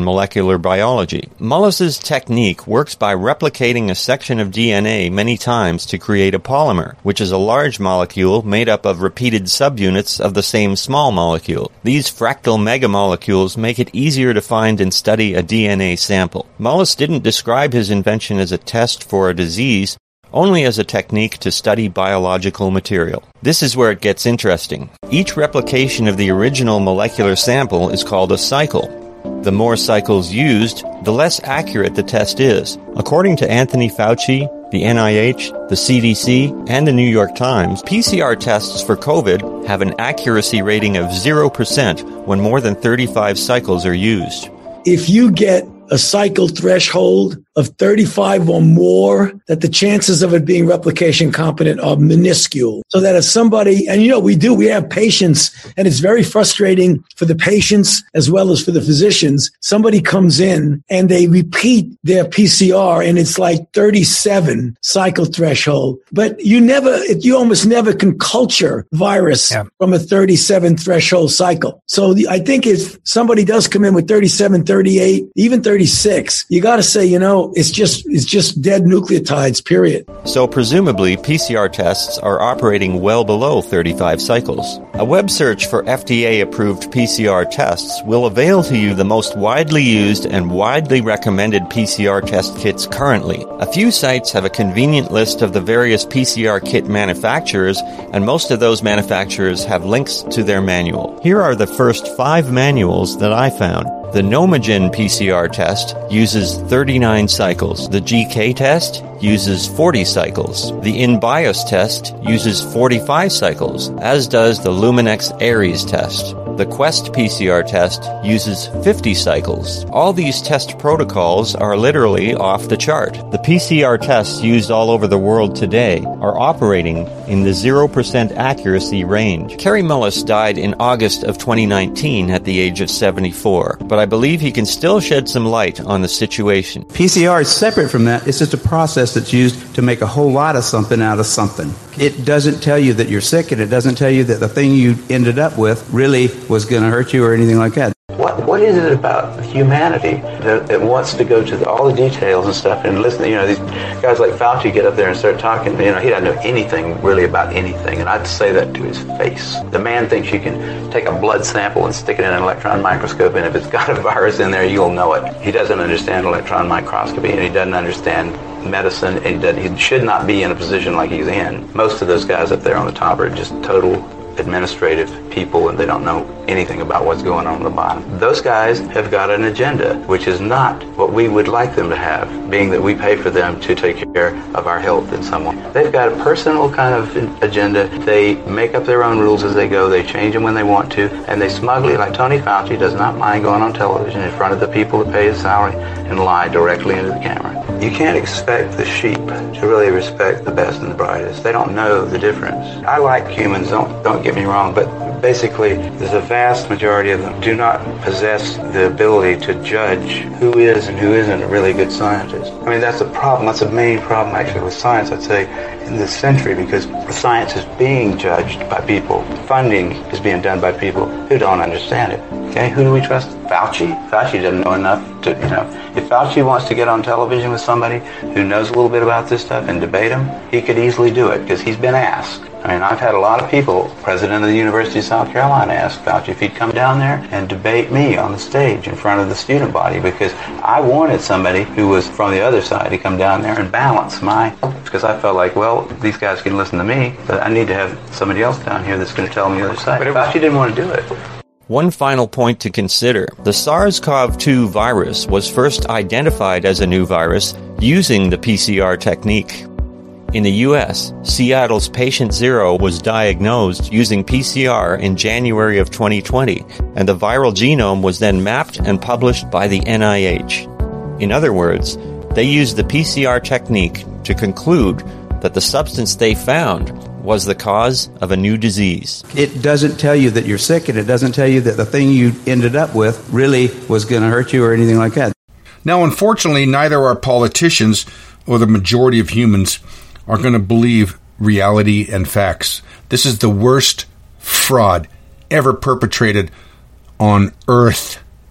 Speaker 5: and molecular biology. Mullis's technique works by replicating a section of D N A many times to create a polymer, which is a large molecule made up of repeated subunits of the same small molecule. These fractal megamolecules make it easier to find and study a D N A sample. Mullis didn't describe his invention as a test for a disease, only as a technique to study biological material. This is where it gets interesting. Each replication of the original molecular sample is called a cycle. The more cycles used, the less accurate the test is. According to Anthony Fauci, the N I H, the C D C, and the New York Times, P C R tests for COVID have an accuracy rating of zero percent when more than thirty-five cycles are used.
Speaker 6: If you get a cycle threshold of thirty-five or more, that the chances of it being replication competent are minuscule. So that if somebody, and you know, we do, we have patients, and it's very frustrating for the patients as well as for the physicians. Somebody comes in and they repeat their P C R and it's like thirty-seven cycle threshold, but you never, you almost never can culture virus yeah. from a thirty-seven threshold cycle. So the, I think if somebody does come in with thirty-seven, thirty-eight, even thirty-six, you got to say, you know, it's just it's just dead nucleotides, period.
Speaker 5: So presumably, P C R tests are operating well below thirty-five cycles. A web search for F D A-approved P C R tests will avail to you the most widely used and widely recommended P C R test kits currently. A few sites have a convenient list of the various P C R kit manufacturers, and most of those manufacturers have links to their manual. Here are the first five manuals that I found. The Nomogen P C R test uses thirty-nine cycles. The G K test uses forty cycles. The InBios test uses forty-five cycles, as does the Luminex Aries test. The Quest P C R test uses fifty cycles. All these test protocols are literally off the chart. The P C R tests used all over the world today are operating in the zero percent accuracy range. Kary Mullis died in August of twenty nineteen at the age of seventy-four, but I believe he can still shed some light on the situation.
Speaker 7: P C R is separate from that. It's just a process that's used to make a whole lot of something out of something. It doesn't tell you that you're sick, and it doesn't tell you that the thing you ended up with really was going to hurt you or anything like that.
Speaker 8: What What is it about humanity that, that wants to go to the, all the details and stuff and listen? You know, these guys like Fauci get up there and start talking. You know, he doesn't know anything really about anything, and I'd say that to his face. The man thinks you can take a blood sample and stick it in an electron microscope, and if it's got a virus in there, you'll know it. He doesn't understand electron microscopy, and he doesn't understand medicine, and he, doesn't, he should not be in a position like he's in. Most of those guys up there on the top are just total administrative people, and they don't know anything about what's going on at the bottom. Those guys have got an agenda, which is not what we would like them to have, being that we pay for them to take care of our health in some way. They've got a personal kind of agenda. They make up their own rules as they go. They change them when they want to, and they smugly, like Tony Fauci, does not mind going on television in front of the people that pay his salary and lie directly into the camera. You can't expect the sheep to really respect the best and the brightest. They don't know the difference. I like humans, don't don't get me wrong, but basically there's a vast majority of them do not possess the ability to judge who is and who isn't a really good scientist. I mean, that's a problem. That's a main problem actually with science, I'd say, in this century, because science is being judged by people. Funding is being done by people who don't understand it. Okay, who do we trust? Fauci? Fauci doesn't know enough to, you know, if Fauci wants to get on television with somebody who knows a little bit about this stuff and debate him, he could easily do it because he's been asked. I mean, I've had a lot of people, president of the University of South Carolina, ask Fauci if he'd come down there and debate me on the stage in front of the student body, because I wanted somebody who was from the other side to come down there and balance my, because I felt like, well, these guys can listen to me, but I need to have somebody else down here that's going to tell me the other side. But Fauci didn't want to do it.
Speaker 5: One final point to consider. The SARS CoV two virus was first identified as a new virus using the P C R technique. In the U S, Seattle's patient zero was diagnosed using P C R in January of twenty twenty, and the viral genome was then mapped and published by the N I H. In other words, they used the P C R technique to conclude that the substance they found was the cause of a new disease.
Speaker 7: It doesn't tell you that you're sick, and it doesn't tell you that the thing you ended up with really was going to hurt you or anything like that.
Speaker 3: Now, unfortunately, neither our politicians or the majority of humans are going to believe reality and facts. This is the worst fraud ever perpetrated on Earth.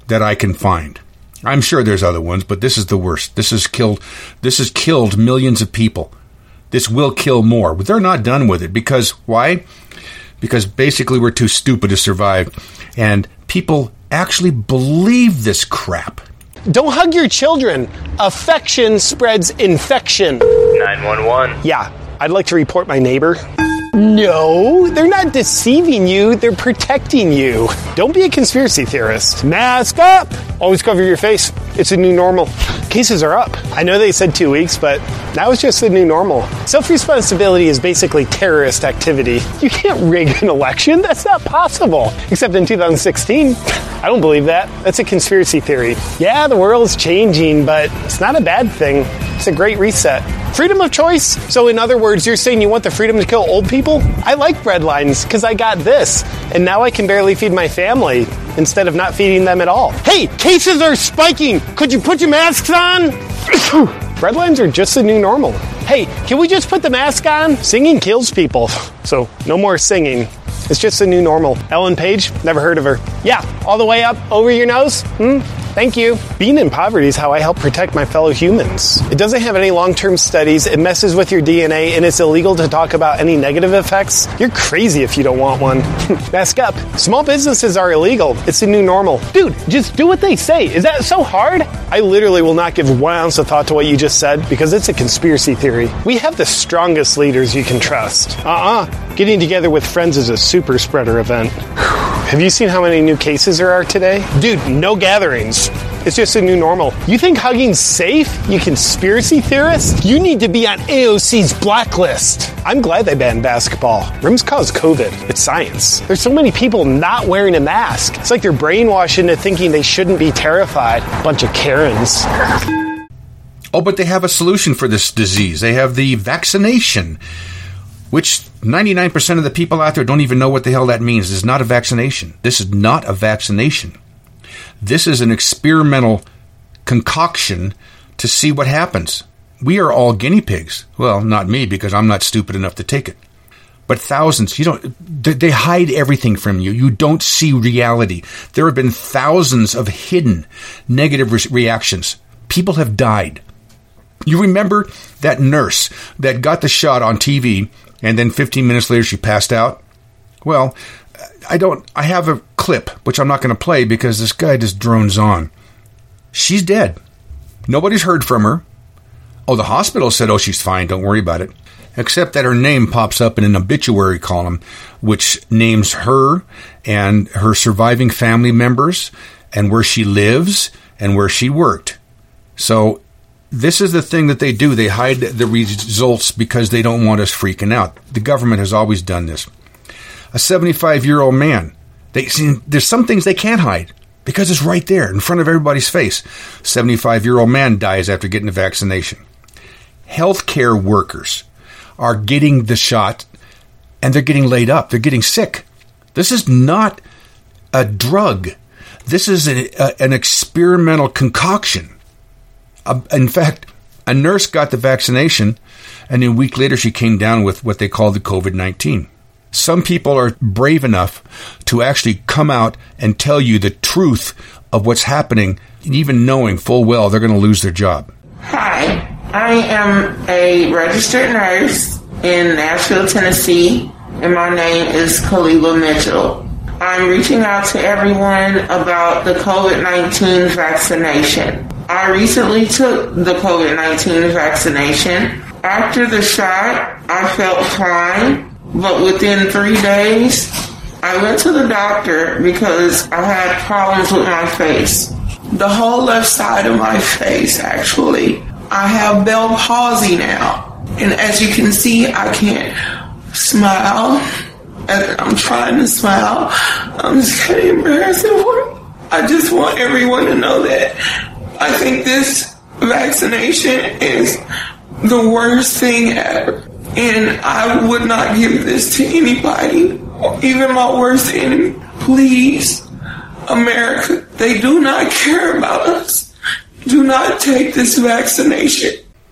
Speaker 3: that I can find. I'm sure there's other ones, but this is the worst. This has killed, this has killed millions of people. This will kill more, but they're not done with it. Because why? Because basically we're too stupid to survive. And people actually believe this crap.
Speaker 9: Don't hug your children. Affection spreads infection.
Speaker 10: nine one one.
Speaker 9: Yeah, I'd like to report my neighbor. No, they're not deceiving you. They're protecting you. Don't be a conspiracy theorist. Mask up. Always cover your face. It's a new normal. Cases are up. I know they said two weeks, but now it's just the new normal. Self-responsibility is basically terrorist activity. You can't rig an election. That's not possible. Except in two thousand sixteen. I don't believe that. That's a conspiracy theory. Yeah, the world's changing, but it's not a bad thing. It's a great reset. Freedom of choice? So in other words, you're saying you want the freedom to kill old people? I like breadlines because I got this, and now I can barely feed my family instead of not feeding them at all. Hey, cases are spiking! Could you put your masks on? Breadlines are just the new normal. Hey, can we just put the mask on? Singing kills people, so no more singing. It's just the new normal. Ellen Page? Never heard of her. Yeah, all the way up over your nose? Hmm? Thank you. Being in poverty is how I help protect my fellow humans. It doesn't have any long-term studies, it messes with your D N A, and it's illegal to talk about any negative effects. You're crazy if you don't want one. Mask up. Small businesses are illegal. It's the new normal. Dude, just do what they say. Is that so hard? I literally will not give one ounce of thought to what you just said because it's a conspiracy theory. We have the strongest leaders you can trust. Uh-uh. Getting together with friends is a super spreader event. Have you seen how many new cases there are today? Dude, no gatherings. It's just a new normal. You think hugging's safe, you conspiracy theorist? You need to be on A O C's blacklist. I'm glad they banned basketball. Rooms cause COVID. It's science. There's so many people not wearing a mask. It's like they're brainwashed into thinking they shouldn't be terrified. Bunch of Karens.
Speaker 3: Oh, but they have a solution for this disease. They have the vaccination, which ninety-nine percent of the people out there don't even know what the hell that means. This is not a vaccination. This is not a vaccination. This is an experimental concoction to see what happens. We are all guinea pigs. Well, not me, because I'm not stupid enough to take it. But thousands, you don't, they hide everything from you. You don't see reality. There have been thousands of hidden negative re- reactions. People have died. You remember that nurse that got the shot on T V and then fifteen minutes later she passed out? Well, I don't, I have a clip, which I'm not going to play because this guy just drones on. She's dead. Nobody's heard from her. Oh, the hospital said, oh, she's fine, don't worry about it. Except that her name pops up in an obituary column, which names her and her surviving family members and where she lives and where she worked. So this is the thing that they do. They hide the results because they don't want us freaking out. The government has always done this. A seventy-five-year-old man, they see, there's some things they can't hide because it's right there in front of everybody's face. seventy-five-year-old man dies after getting the vaccination. Healthcare workers are getting the shot and they're getting laid up. They're getting sick. This is not a drug. This is a, a, an experimental concoction. Uh, in fact, a nurse got the vaccination and a week later she came down with what they call the COVID nineteen. Some people are brave enough to actually come out and tell you the truth of what's happening, even knowing full well they're going to lose their job.
Speaker 11: Hi, I am a registered nurse in Nashville, Tennessee, and my name is Kalila Mitchell. I'm reaching out to everyone about the COVID nineteen vaccination. I recently took the COVID nineteen vaccination. After the shot, I felt fine. But within three days, I went to the doctor because I had problems with my face. The whole left side of my face, actually. I have Bell palsy now. And as you can see, I can't smile. And I'm trying to smile. I'm just getting embarrassed. I just want everyone to know that I think this vaccination is the worst thing ever. And I would not give this to anybody, even my worst enemy. Please, America, they do not care about us. Do not take this vaccination.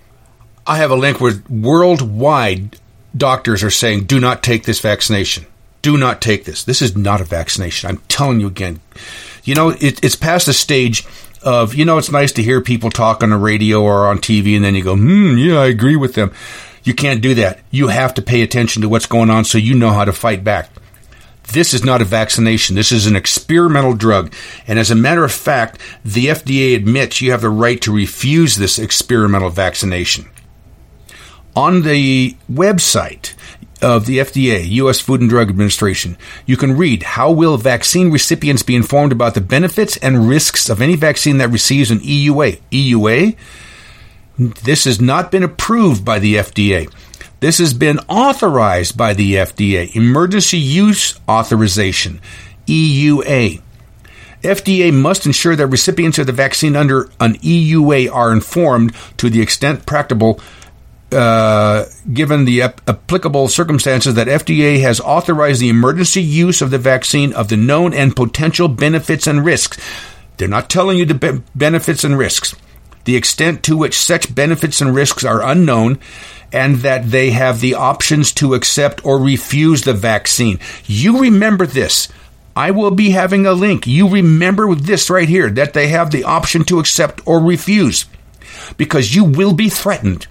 Speaker 3: I have a link where worldwide doctors are saying, do not take this vaccination. Do not take this. This is not a vaccination. I'm telling you again, You know, it, it's past the stage of, you know, it's nice to hear people talk on the radio or on T V, and then you go, hmm, yeah, I agree with them. You can't do that. You have to pay attention to what's going on so you know how to fight back. This is not a vaccination. This is an experimental drug. And as a matter of fact, the F D A admits you have the right to refuse this experimental vaccination. On the website of the F D A, U S Food and Drug Administration, you can read, how will vaccine recipients be informed about the benefits and risks of any vaccine that receives an E U A? E U A? This has not been approved by the F D A. This has been authorized by the F D A, Emergency Use Authorization, E U A. F D A must ensure that recipients of the vaccine under an E U A are informed to the extent practicable, uh, given the ap- applicable circumstances, that F D A has authorized the emergency use of the vaccine of the known and potential benefits and risks. They're not telling you the be- benefits and risks. The extent to which such benefits and risks are unknown, and that they have the options to accept or refuse the vaccine. You remember this. I will be having a link. You remember this right here, that they have the option to accept or refuse, because you will be threatened.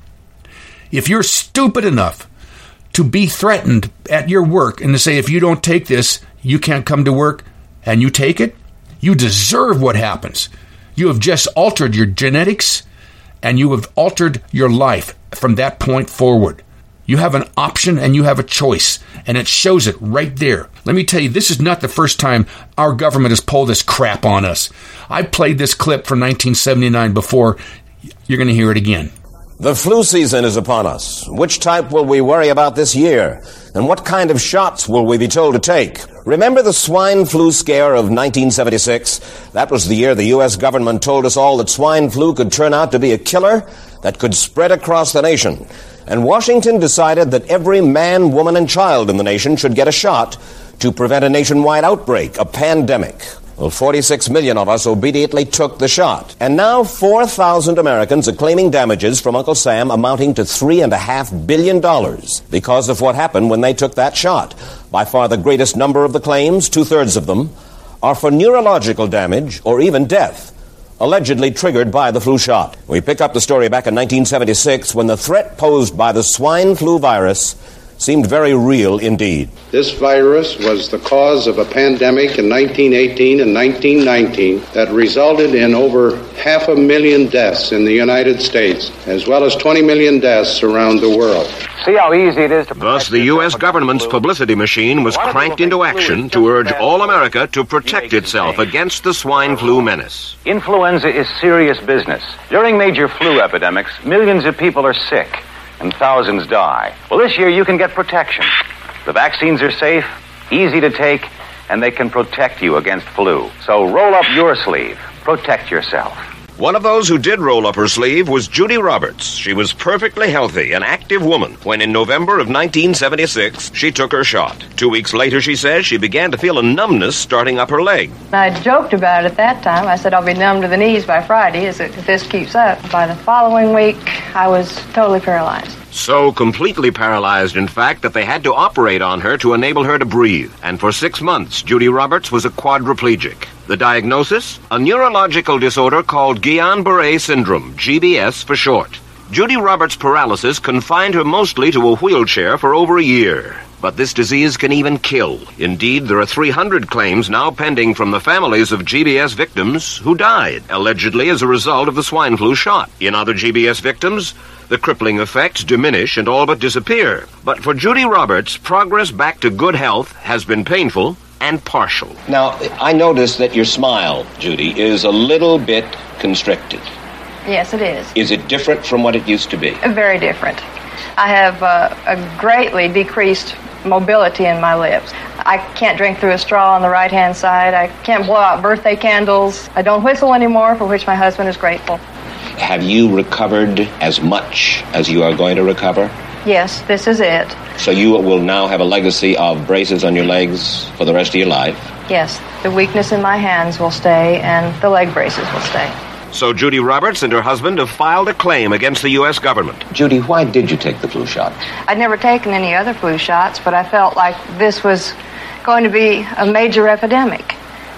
Speaker 3: If you're stupid enough to be threatened at your work and to say, if you don't take this, you can't come to work, and you take it, you deserve what happens. You have just altered your genetics, and you have altered your life from that point forward. You have an option and you have a choice, and it shows it right there. Let me tell you, this is not the first time our government has pulled this crap on us. I played this clip from nineteen seventy-nine before. You're going to hear it again.
Speaker 10: The flu season is upon us. Which type will we worry about this year? And what kind of shots will we be told to take? Remember the swine flu scare of nineteen seventy-six? That was the year the U S government told us all that swine flu could turn out to be a killer that could spread across the nation. And Washington decided that every man, woman, and child in the nation should get a shot to prevent a nationwide outbreak, a pandemic. Well, forty-six million of us obediently took the shot. And now four thousand Americans are claiming damages from Uncle Sam amounting to three point five billion dollars because of what happened when they took that shot. By far the greatest number of the claims, two-thirds of them, are for neurological damage or even death, allegedly triggered by the flu shot. We pick up the story back in nineteen seventy-six when the threat posed by the swine flu virus seemed very real indeed.
Speaker 12: This virus was the cause of a pandemic in nineteen eighteen and nineteen nineteen that resulted in over half a million deaths in the United States, as well as twenty million deaths around the world.
Speaker 13: See how easy it is to...
Speaker 10: Thus, the U S government's publicity machine was cranked into action to urge all America to protect itself against the swine flu menace.
Speaker 13: Influenza is serious business. During major flu epidemics, millions of people are sick and thousands die. Well, this year you can get protection. The vaccines are safe, easy to take, and they can protect you against flu. So roll up your sleeve. Protect yourself.
Speaker 10: One of those who did roll up her sleeve was Judy Roberts. She was perfectly healthy, an active woman, when in November of nineteen seventy-six, she took her shot. Two weeks later, she says, she began to feel a numbness starting up her leg.
Speaker 14: I joked about it at that time. I said, I'll be numb to the knees by Friday if this keeps up. By the following week, I was totally paralyzed.
Speaker 10: So completely paralyzed, in fact, that they had to operate on her to enable her to breathe. And for six months, Judy Roberts was a quadriplegic. The diagnosis? A neurological disorder called Guillain-Barré syndrome, G B S for short. Judy Roberts' paralysis confined her mostly to a wheelchair for over a year. But this disease can even kill. Indeed, there are three hundred claims now pending from the families of G B S victims who died, allegedly as a result of the swine flu shot. In other G B S victims, the crippling effects diminish and all but disappear. But for Judy Roberts, progress back to good health has been painful and partial.
Speaker 15: Now, I notice that your smile, Judy, is a little bit constricted.
Speaker 14: Yes, it is.
Speaker 15: Is it different from what it used to be?
Speaker 14: Very different. I have uh, a greatly decreased mobility in my lips. I can't drink through a straw on the right-hand side. I can't blow out birthday candles. I don't whistle anymore, for which my husband is grateful.
Speaker 15: Have you recovered as much as you are going to recover?
Speaker 14: Yes, this is it.
Speaker 15: So you will now have a legacy of braces on your legs for the rest of your life?
Speaker 14: Yes, the weakness in my hands will stay, and the leg braces will stay.
Speaker 10: So Judy Roberts and her husband have filed a claim against the U S government.
Speaker 15: Judy, why did you take the flu shot?
Speaker 14: I'd never taken any other flu shots, but I felt like this was going to be a major epidemic.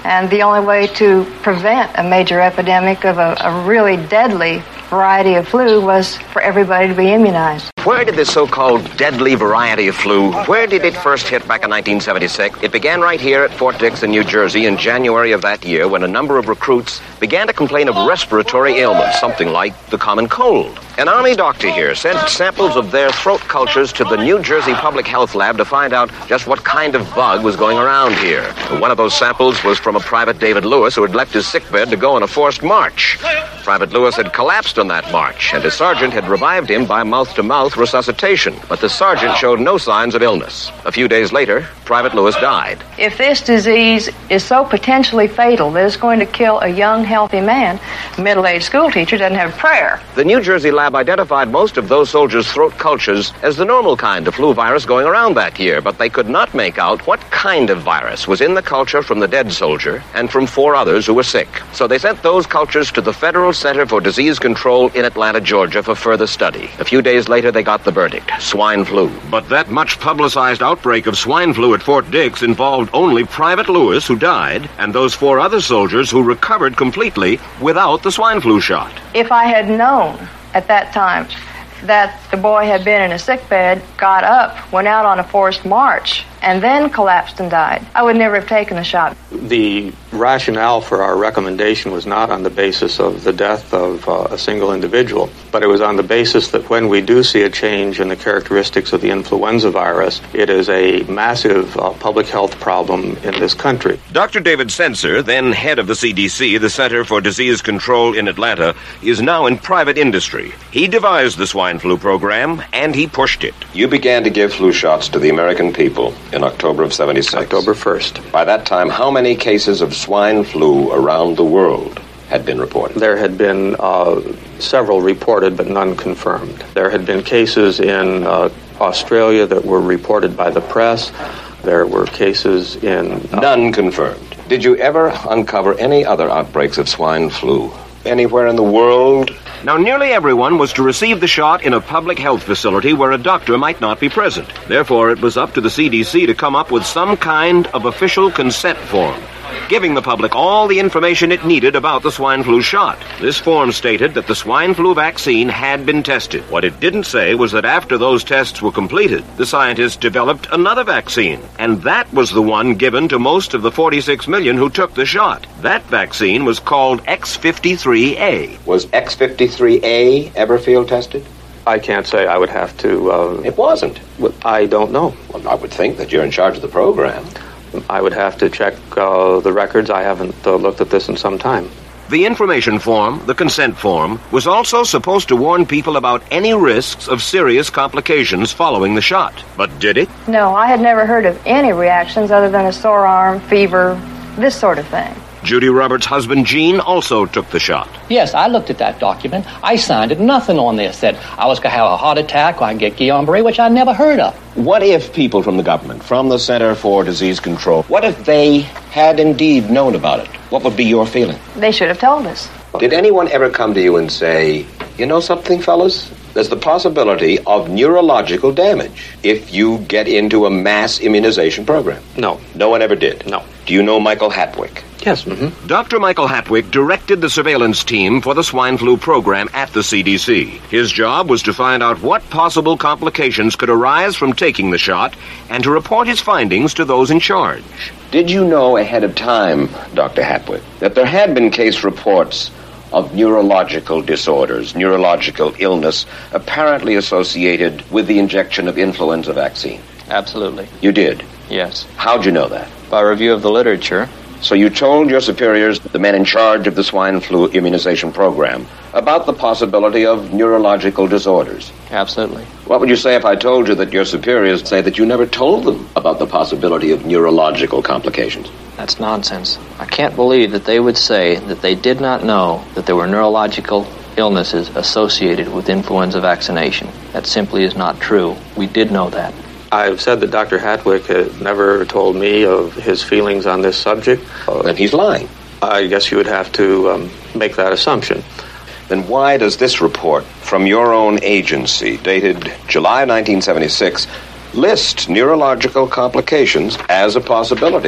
Speaker 14: And the only way to prevent a major epidemic of a, a really deadly variety of flu was for everybody to be immunized.
Speaker 10: Where did this so-called deadly variety of flu, where did it first hit back in nineteen seventy-six? It began right here at Fort Dix in New Jersey in January of that year when a number of recruits began to complain of respiratory ailments, something like the common cold. An Army doctor here sent samples of their throat cultures to the New Jersey Public Health Lab to find out just what kind of bug was going around here. One of those samples was from a Private David Lewis who had left his sickbed to go on a forced march. Private Lewis had collapsed on that march, and his sergeant had revived him by mouth-to-mouth resuscitation, but the sergeant showed no signs of illness. A few days later, Private Lewis died.
Speaker 14: If this disease is so potentially fatal that it's going to kill a young, healthy man, a middle-aged school teacher doesn't have a prayer.
Speaker 10: The New Jersey lab identified most of those soldiers' throat cultures as the normal kind of flu virus going around that year, but they could not make out what kind of virus was in the culture from the dead soldier and from four others who were sick. So they sent those cultures to the Federal Center for Disease Control in Atlanta, Georgia, for further study. A few days later, they got the verdict: swine flu. But that much-publicized outbreak of swine flu at Fort Dix involved only Private Lewis, who died, and those four other soldiers who recovered completely without the swine flu shot.
Speaker 14: If I had known at that time that the boy had been in a sickbed, got up, went out on a forced march, and then collapsed and died, I would never have taken the shot.
Speaker 16: The rationale for our recommendation was not on the basis of the death of uh, a single individual, but it was on the basis that when we do see a change in the characteristics of the influenza virus, it is a massive uh, public health problem in this country.
Speaker 10: Doctor David Sencer, then head of the C D C, the Center for Disease Control in Atlanta, is now in private industry. He devised the swine flu program, and he pushed it.
Speaker 15: You began to give flu shots to the American people in October of seventy-six.
Speaker 16: October first.
Speaker 15: By that time, how many cases of swine flu around the world had been reported?
Speaker 16: There had been uh, several reported, but none confirmed. There had been cases in uh, Australia that were reported by the press. There were cases in...
Speaker 15: Uh, none confirmed. Did you ever uncover any other outbreaks of swine flu anywhere in the world?
Speaker 10: Now, nearly everyone was to receive the shot in a public health facility where a doctor might not be present. Therefore, it was up to the C D C to come up with some kind of official consent form, giving the public all the information it needed about the swine flu shot. This form stated that the swine flu vaccine had been tested. What it didn't say was that after those tests were completed, the scientists developed another vaccine, and that was the one given to most of the forty-six million who took the shot. That vaccine was called X fifty-three A.
Speaker 15: Was X fifty-three A ever field tested?
Speaker 16: I can't say. I would have to... Uh,
Speaker 15: it wasn't?
Speaker 16: I don't know.
Speaker 15: Well, I would think that you're in charge of the program.
Speaker 16: I would have to check uh, the records. I haven't uh, looked at this in some time.
Speaker 10: The information form, the consent form, was also supposed to warn people about any risks of serious complications following the shot. But did it?
Speaker 14: No, I had never heard of any reactions other than a sore arm, fever, this sort of thing.
Speaker 10: Judy Roberts' husband, Gene, also took the shot.
Speaker 17: Yes, I looked at that document. I signed it. Nothing on there said I was going to have a heart attack or I'd get Guillain-Barré, which I never heard of.
Speaker 15: What if people from the government, from the Center for Disease Control, what if they had indeed known about it? What would be your feeling?
Speaker 14: They should have told us.
Speaker 15: Did anyone ever come to you and say, you know something, fellas? There's the possibility of neurological damage if you get into a mass immunization program.
Speaker 16: No.
Speaker 15: No one ever did?
Speaker 16: No.
Speaker 15: Do you know Michael Hatwick?
Speaker 16: Yes. Mm-hmm.
Speaker 10: Doctor Michael Hatwick directed the surveillance team for the swine flu program at the C D C. His job was to find out what possible complications could arise from taking the shot and to report his findings to those in charge.
Speaker 15: Did you know ahead of time, Doctor Hatwick, that there had been case reports of neurological disorders, neurological illness, apparently associated with the injection of influenza vaccine?
Speaker 17: Absolutely.
Speaker 15: You did?
Speaker 17: Yes.
Speaker 15: How'd you know that?
Speaker 17: By review of the literature.
Speaker 15: So you told your superiors, the men in charge of the swine flu immunization program, about the possibility of neurological disorders?
Speaker 17: Absolutely.
Speaker 15: What would you say if I told you that your superiors say that you never told them about the possibility of neurological complications?
Speaker 17: That's nonsense. I can't believe that they would say that they did not know that there were neurological illnesses associated with influenza vaccination. That simply is not true. We did know that.
Speaker 16: I've said that Doctor Hatwick had never told me of his feelings on this subject.
Speaker 15: Uh, then he's lying.
Speaker 16: I guess you would have to um, make that assumption.
Speaker 15: Then why does this report from your own agency, dated July nineteen seventy-six, list neurological complications as a possibility?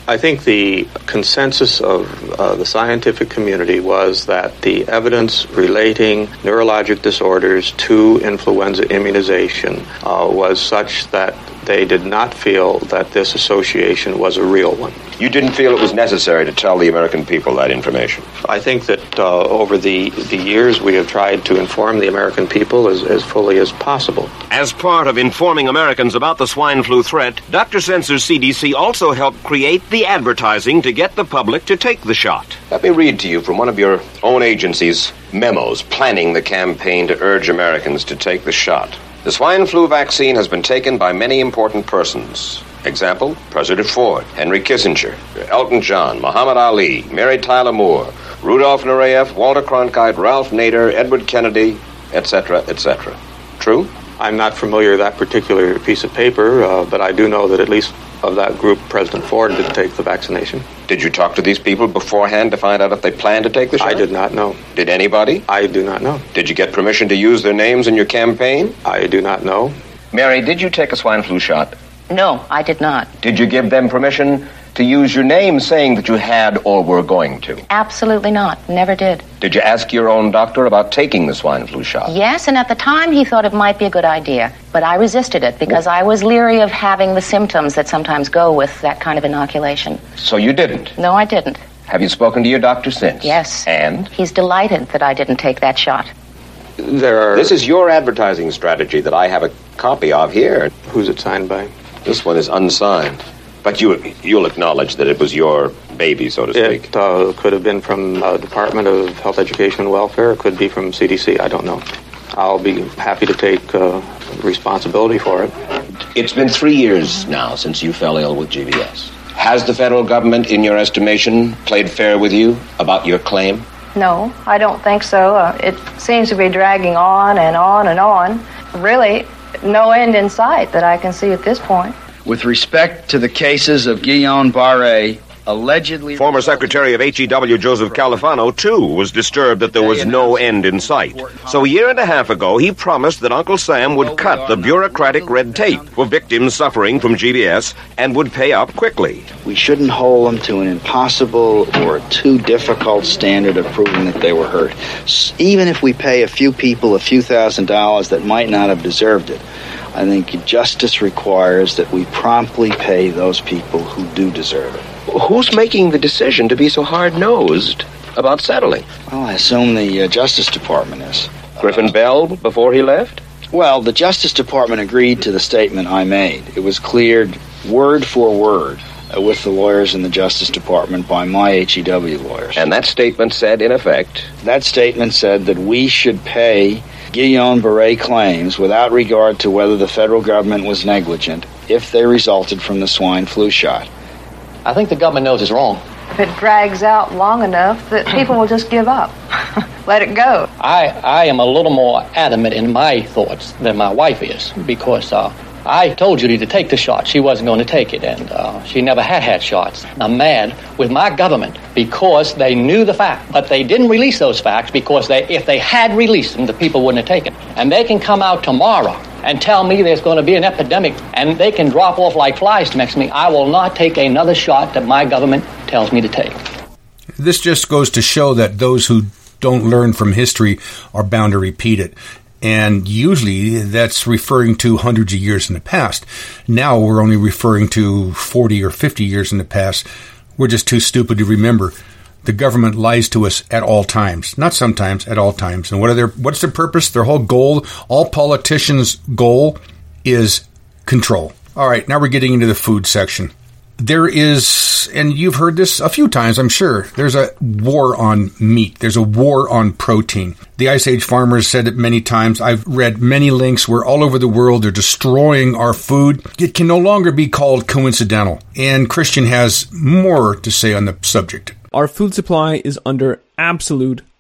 Speaker 16: I think the consensus of uh, the scientific community was that the evidence relating neurologic disorders to influenza immunization uh, was such that they did not feel that this association was a real one.
Speaker 15: You didn't feel it was necessary to tell the American people that information?
Speaker 16: I think that uh, over the, the years we have tried to inform the American people as, as fully as possible.
Speaker 10: As part of informing Americans about the swine flu threat, Doctor Sensor's C D C also helped create the advertising to get the public to take the shot.
Speaker 15: Let me read to you from one of your own agency's memos planning the campaign to urge Americans to take the shot. The swine flu vaccine has been taken by many important persons. Example, President Ford, Henry Kissinger, Elton John, Muhammad Ali, Mary Tyler Moore, Rudolph Nureyev, Walter Cronkite, Ralph Nader, Edward Kennedy, et cetera, et cetera. True?
Speaker 16: I'm not familiar with that particular piece of paper, uh, but I do know that at least of that group, President Ford did take the vaccination.
Speaker 15: Did you talk to these people beforehand to find out if they planned to take the shot?
Speaker 16: I did not know.
Speaker 15: Did anybody?
Speaker 16: I do not know.
Speaker 15: Did you get permission to use their names in your campaign?
Speaker 16: I do not know.
Speaker 15: Mary, did you take a swine flu shot?
Speaker 18: No, I did not.
Speaker 15: Did you give them permission to use your name saying that you had or were going to?
Speaker 18: Absolutely not. Never did.
Speaker 15: Did you ask your own doctor about taking the swine flu shot?
Speaker 18: Yes, and at the time he thought it might be a good idea. But I resisted it because I was leery of having the symptoms that sometimes go with that kind of inoculation.
Speaker 15: So you didn't?
Speaker 18: No, I didn't.
Speaker 15: Have you spoken to your doctor since?
Speaker 18: Yes.
Speaker 15: And?
Speaker 18: He's delighted that I didn't take that shot.
Speaker 16: There are...
Speaker 15: This is your advertising strategy that I have a copy of here.
Speaker 16: Who's it signed by?
Speaker 15: This one is unsigned. But you, you'll acknowledge that it was your baby, so to speak.
Speaker 16: It uh, could have been from uh, Department of Health, Education, and Welfare. It could be from C D C. I don't know. I'll be happy to take uh, responsibility for it.
Speaker 15: It's been three years now since you fell ill with G B S. Has the federal government, in your estimation, played fair with you about your claim?
Speaker 14: No, I don't think so. Uh, it seems to be dragging on and on and on. Really, no end in sight that I can see at this point.
Speaker 19: With respect to the cases of Guillain-Barré, allegedly...
Speaker 10: Former Secretary of H E W Joseph Califano, too, was disturbed that there was no end in sight. So a year and a half ago, he promised that Uncle Sam would cut the bureaucratic red tape for victims suffering from G B S and would pay up quickly.
Speaker 19: We shouldn't hold them to an impossible or too difficult standard of proving that they were hurt. Even if we pay a few people a few thousand dollars that might not have deserved it, I think justice requires that we promptly pay those people who do deserve it.
Speaker 15: Who's making the decision to be so hard-nosed about settling?
Speaker 19: Well, I assume the uh, Justice Department is.
Speaker 15: Griffin Bell before he left?
Speaker 19: Well, the Justice Department agreed to the statement I made. It was cleared word for word uh, with the lawyers in the Justice Department by my H E W lawyers.
Speaker 15: And that statement said, in effect?
Speaker 19: That statement said that we should pay Guillain-Barré claims without regard to whether the federal government was negligent if they resulted from the swine flu shot.
Speaker 17: I think the government knows it's wrong.
Speaker 14: If it drags out long enough, that people will just give up. Let it go.
Speaker 17: I, I am a little more adamant in my thoughts than my wife is, because uh, I told Judy to take the shot. She wasn't going to take it, and uh, she never had had shots. I'm mad with my government because they knew the fact, but they didn't release those facts because they, if they had released them, the people wouldn't have taken. And they can come out tomorrow and tell me there's going to be an epidemic, and they can drop off like flies next to me. I will not take another shot that my government tells me to take.
Speaker 3: This just goes to show that those who don't learn from history are bound to repeat it. And usually that's referring to hundreds of years in the past. Now we're only referring to forty or fifty years in the past. We're just too stupid to remember. The government lies to us at all times. Not sometimes, at all times. And what are their, what's their purpose? Their whole goal, all politicians' goal is control. All right, now we're getting into the food section. There is, and you've heard this a few times, I'm sure, there's a war on meat. There's a war on protein. The Ice Age farmers said it many times. I've read many links where all over the world they're destroying our food. It can no longer be called coincidental. And Christian has more to say on the subject.
Speaker 20: Our food supply is under absolute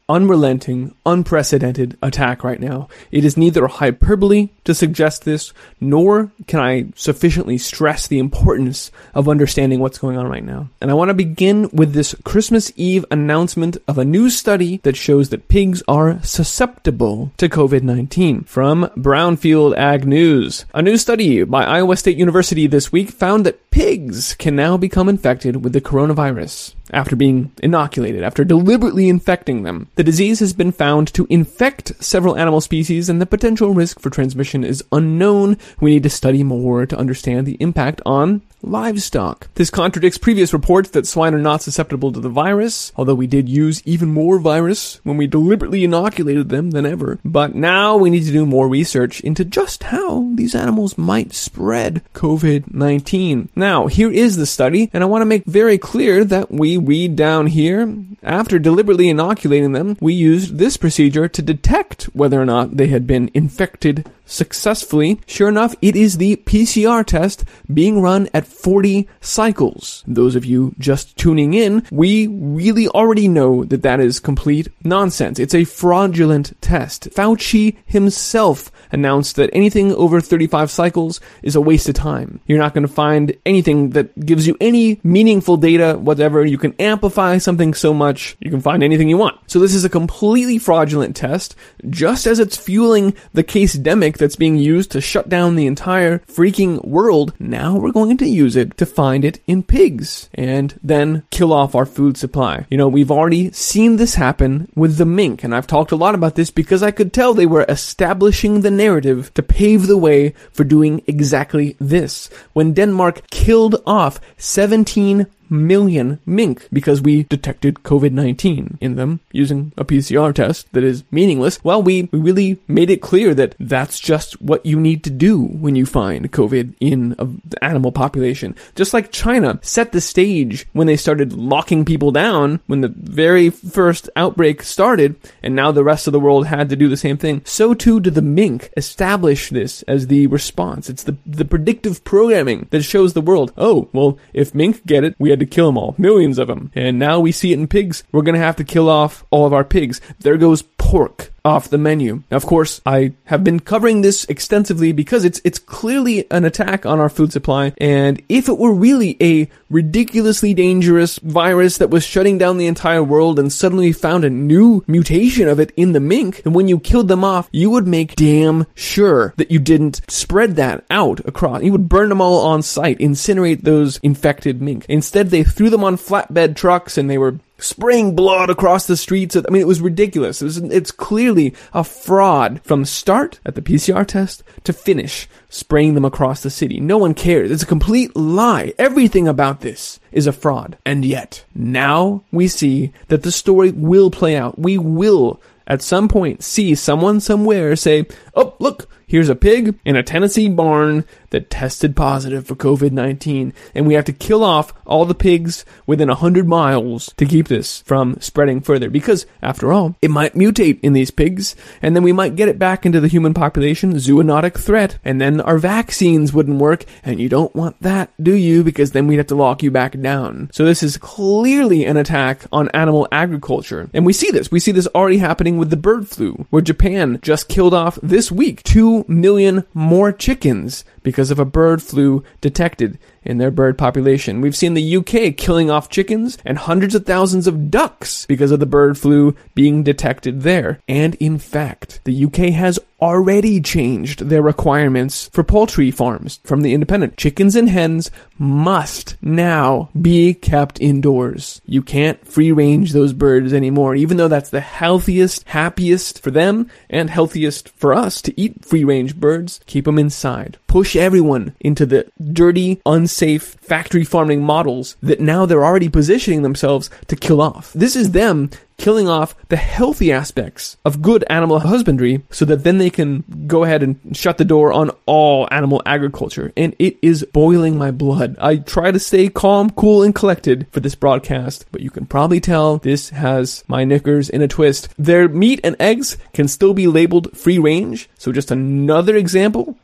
Speaker 20: unrelenting, unprecedented attack right now. It is neither hyperbole to suggest this, nor can I sufficiently stress the importance of understanding what's going on right now. And I want to begin with this Christmas Eve announcement of a new study that shows that pigs are susceptible to covid nineteen. From Brownfield Ag News. A new study by Iowa State University this week found that pigs can now become infected with the coronavirus after being inoculated, after deliberately infecting them. The disease has been found to infect several animal species, and the potential risk for transmission is unknown. We need to study more to understand the impact on livestock. This contradicts previous reports that swine are not susceptible to the virus, although we did use even more virus when we deliberately inoculated them than ever. But now we need to do more research into just how these animals might spread covid nineteen. Now, here is the study, and I want to make very clear that we read down here, after deliberately inoculating them, we used this procedure to detect whether or not they had been infected successfully. Sure enough, it is the P C R test being run at forty cycles. Those of you just tuning in, we really already know that that is complete nonsense. It's a fraudulent test. Fauci himself announced that anything over thirty-five cycles is a waste of time. You're not going to find anything that gives you any meaningful data, whatever. You can amplify something so much, you can find anything you want. So this is a completely fraudulent test, just as it's fueling the case-demic that's being used to shut down the entire freaking world. Now we're going to use it to find it in pigs and then kill off our food supply. You know, we've already seen this happen with the mink, and I've talked a lot about this because I could tell they were establishing the narrative to pave the way for doing exactly this. When Denmark killed off seventeen million mink because we detected covid nineteen in them using a P C R test that is meaningless, well, we, we really made it clear that that's just what you need to do when you find COVID in the animal population. Just like China set the stage when they started locking people down when the very first outbreak started, and now the rest of the world had to do the same thing, so too did the mink establish this as the response. It's the, the predictive programming that shows the world, oh, well, if mink get it, we had to kill them all, millions of them. And now we see it in pigs. We're going to have to kill off all of our pigs. There goes pork off the menu. Now, of course, I have been covering this extensively because it's it's clearly an attack on our food supply. And if it were really a ridiculously dangerous virus that was shutting down the entire world and suddenly found a new mutation of it in the mink, and when you killed them off, you would make damn sure that you didn't spread that out across. You would burn them all on site, incinerate those infected mink. Instead, they threw them on flatbed trucks and they were spraying blood across the streets. I mean, it was ridiculous. It was, it's clearly a fraud from start at the P C R test to finish spraying them across the city. No one cares. It's a complete lie. Everything about this is a fraud. And yet, now we see that the story will play out. We will, at some point, see someone somewhere say, oh, look, here's a pig in a Tennessee barn that tested positive for covid nineteen, and we have to kill off all the pigs within one hundred miles to keep this from spreading further, because, after all, it might mutate in these pigs, and then we might get it back into the human population, zoonotic threat, and then our vaccines wouldn't work, and you don't want that, do you? Because then we'd have to lock you back down. So this is clearly an attack on animal agriculture, and we see this. We see this already happening with the bird flu, where Japan just killed off this week two million more chickens because of a bird flu detected in their bird population. We've seen the U K killing off chickens and hundreds of thousands of ducks because of the bird flu being detected there. And in fact, the U K has already changed their requirements for poultry farms from the Independent. Chickens and hens must now be kept indoors. You can't free range those birds anymore, even though that's the healthiest, happiest for them and healthiest for us to eat free range birds. Keep them inside. Push everyone into the dirty, unsafe factory farming models that now they're already positioning themselves to kill off. This is them killing off the healthy aspects of good animal husbandry so that then they can go ahead and shut the door on all animal agriculture. And it is boiling my blood. I try to stay calm, cool, and collected for this broadcast, but you can probably tell this has my knickers in a twist. Their meat and eggs can still be labeled free range, so just another example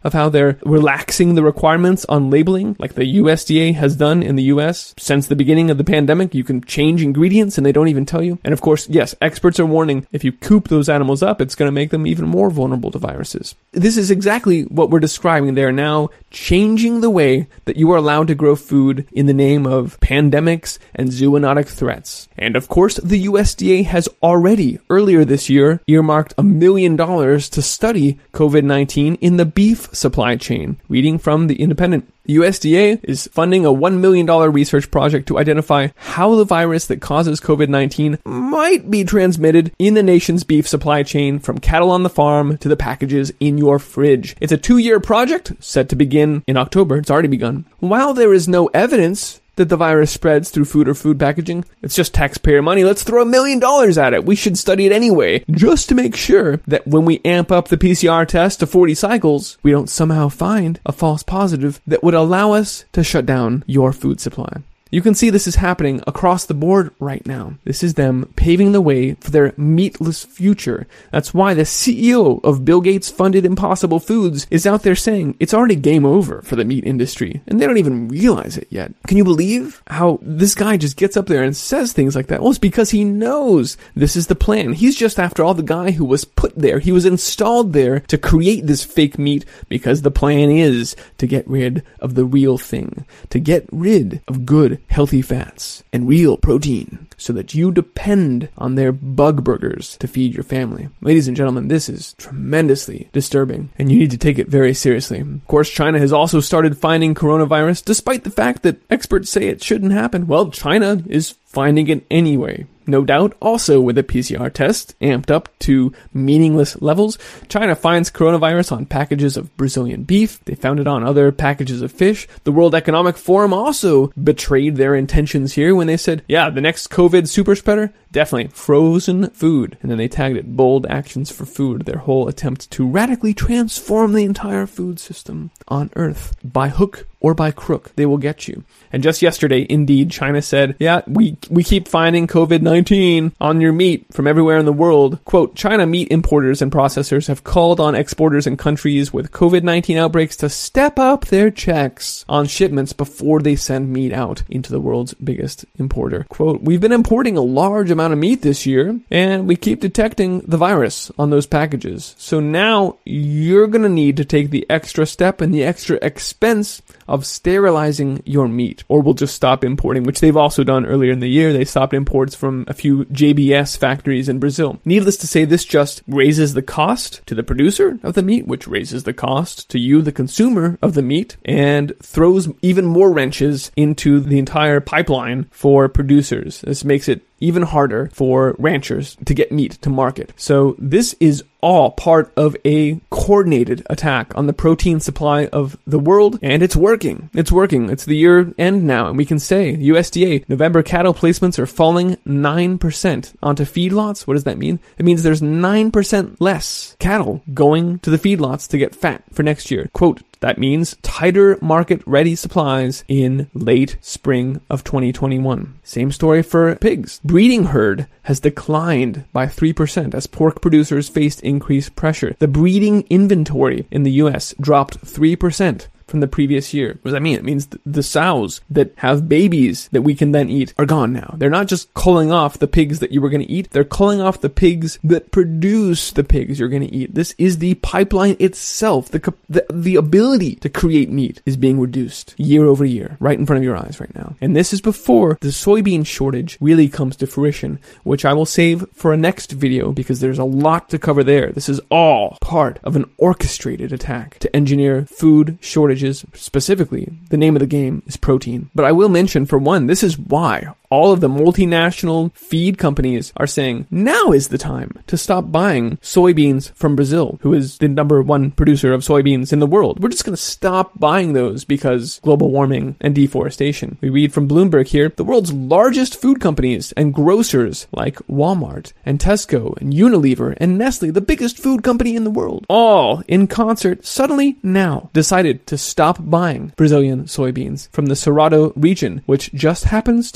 Speaker 20: of how they're relaxing the requirements on labeling, like the U S D A has done in the U S since the beginning of the pandemic. You can change ingredients and they don't even tell you. And of course, yes, experts are warning if you coop those animals up, it's going to make them even more vulnerable to viruses. This is exactly what we're describing. They're now changing the way that you are allowed to grow food in the name of pandemics and zoonotic threats. And of course, the U S D A has already, earlier this year, earmarked a million dollars to study COVID nineteen in the beef supply chain. Reading from The Independent. The U S D A is funding a one million dollars research project to identify how the virus that causes COVID nineteen might be transmitted in the nation's beef supply chain from cattle on the farm to the packages in your fridge. It's a two-year project set to begin in October. It's already begun. While there is no evidence that the virus spreads through food or food packaging, it's just taxpayer money. Let's throw a million dollars at it. We should study it anyway, just to make sure that when we amp up the P C R test to forty cycles, we don't somehow find a false positive that would allow us to shut down your food supply. You can see this is happening across the board right now. This is them paving the way for their meatless future. That's why the C E O of Bill Gates-funded Impossible Foods is out there saying it's already game over for the meat industry, and they don't even realize it yet. Can you believe how this guy just gets up there and says things like that? Well, it's because he knows this is the plan. He's just, after all, the guy who was put there. He was installed there to create this fake meat because the plan is to get rid of the real thing, to get rid of good, healthy fats and real protein so that you depend on their bug burgers to feed your family. Ladies and gentlemen, this is tremendously disturbing and you need to take it very seriously. Of course, China has also started finding coronavirus despite the fact that experts say it shouldn't happen. Well, China is finding it anyway. No doubt, also with a P C R test amped up to meaningless levels, China finds coronavirus on packages of Brazilian beef. They found it on other packages of fish. The World Economic Forum also betrayed their intentions here when they said, yeah, the next COVID super spreader, definitely frozen food. And then they tagged it bold actions for food, their whole attempt to radically transform the entire food system on Earth. By hook or by crook, they will get you. And just yesterday, indeed, China said, yeah, we we keep finding COVID nineteen on your meat from everywhere in the world. Quote, China meat importers and processors have called on exporters in countries with COVID nineteen outbreaks to step up their checks on shipments before they send meat out into the world's biggest importer. Quote, we've been importing a large amount of meat this year, and we keep detecting the virus on those packages. So now you're going to need to take the extra step and the extra expense of sterilizing your meat, or we'll just stop importing, which they've also done earlier in the year. They stopped imports from a few J B S factories in Brazil. Needless to say, this just raises the cost to the producer of the meat, which raises the cost to you, the consumer of the meat, and throws even more wrenches into the entire pipeline for producers. This makes it even harder for ranchers to get meat to market. So this is all part of a coordinated attack on the protein supply of the world, and it's working. It's working. It's the year end now, and we can say, U S D A, November cattle placements are falling nine percent onto feedlots. What does that mean? It means there's nine percent less cattle going to the feedlots to get fat for next year. Quote, that means tighter market-ready supplies in late spring of twenty twenty-one. Same story for pigs. Breeding herd has declined by three percent as pork producers faced increased pressure. The breeding inventory in the U S dropped three percent from the previous year. What does that mean? It means th- the sows that have babies that we can then eat are gone now. They're not just culling off the pigs that you were going to eat. They're culling off the pigs that produce the pigs you're going to eat. This is the pipeline itself. The, the the ability to create meat is being reduced year over year, right in front of your eyes right now. And this is before the soybean shortage really comes to fruition, which I will save for a next video because there's a lot to cover there. This is all part of an orchestrated attack to engineer food shortages. Specifically, the name of the game is protein. But I will mention, for one, this is why all of the multinational feed companies are saying now is the time to stop buying soybeans from Brazil, who is the number one producer of soybeans in the world. We're just going to stop buying those because global warming and deforestation. We read from Bloomberg here, the world's largest food companies and grocers like Walmart and Tesco and Unilever and Nestle, the biggest food company in the world, all in concert suddenly now decided to stop buying Brazilian soybeans from the Cerrado region, which just happens to grow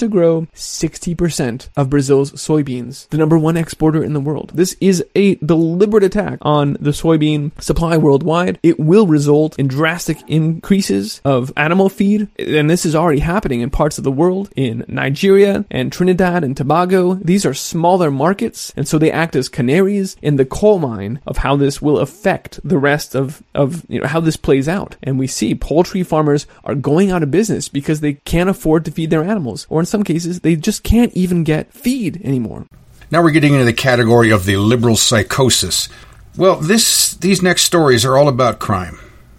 Speaker 20: also sixty percent of Brazil's soybeans, the number one exporter in the world. This is a deliberate attack on the soybean supply worldwide. It will result in drastic increases of animal feed, and this is already happening in parts of the world, in Nigeria and Trinidad and Tobago. These are smaller markets, and so they act as canaries in the coal mine of how this will affect the rest of, of you know, how this plays out. And we see poultry farmers are going out of business because they can't afford to feed their animals, or in some cases, they just can't even get feed anymore.
Speaker 3: Now we're getting into the category of the liberal psychosis. Well, this these next stories are all about crime.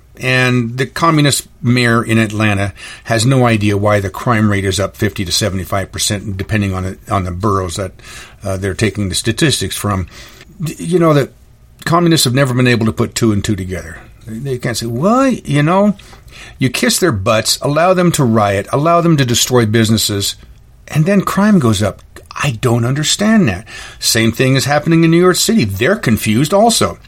Speaker 3: And the communist mayor in Atlanta has no idea why the crime rate is up fifty to seventy-five percent, depending on the, on the boroughs that uh, they're taking the statistics from. You know, that communists have never been able to put two and two together. They can't say, well, you know, you kiss their butts, allow them to riot, allow them to destroy businesses, and then crime goes up. I don't understand that. Same thing is happening in New York City. They're confused also.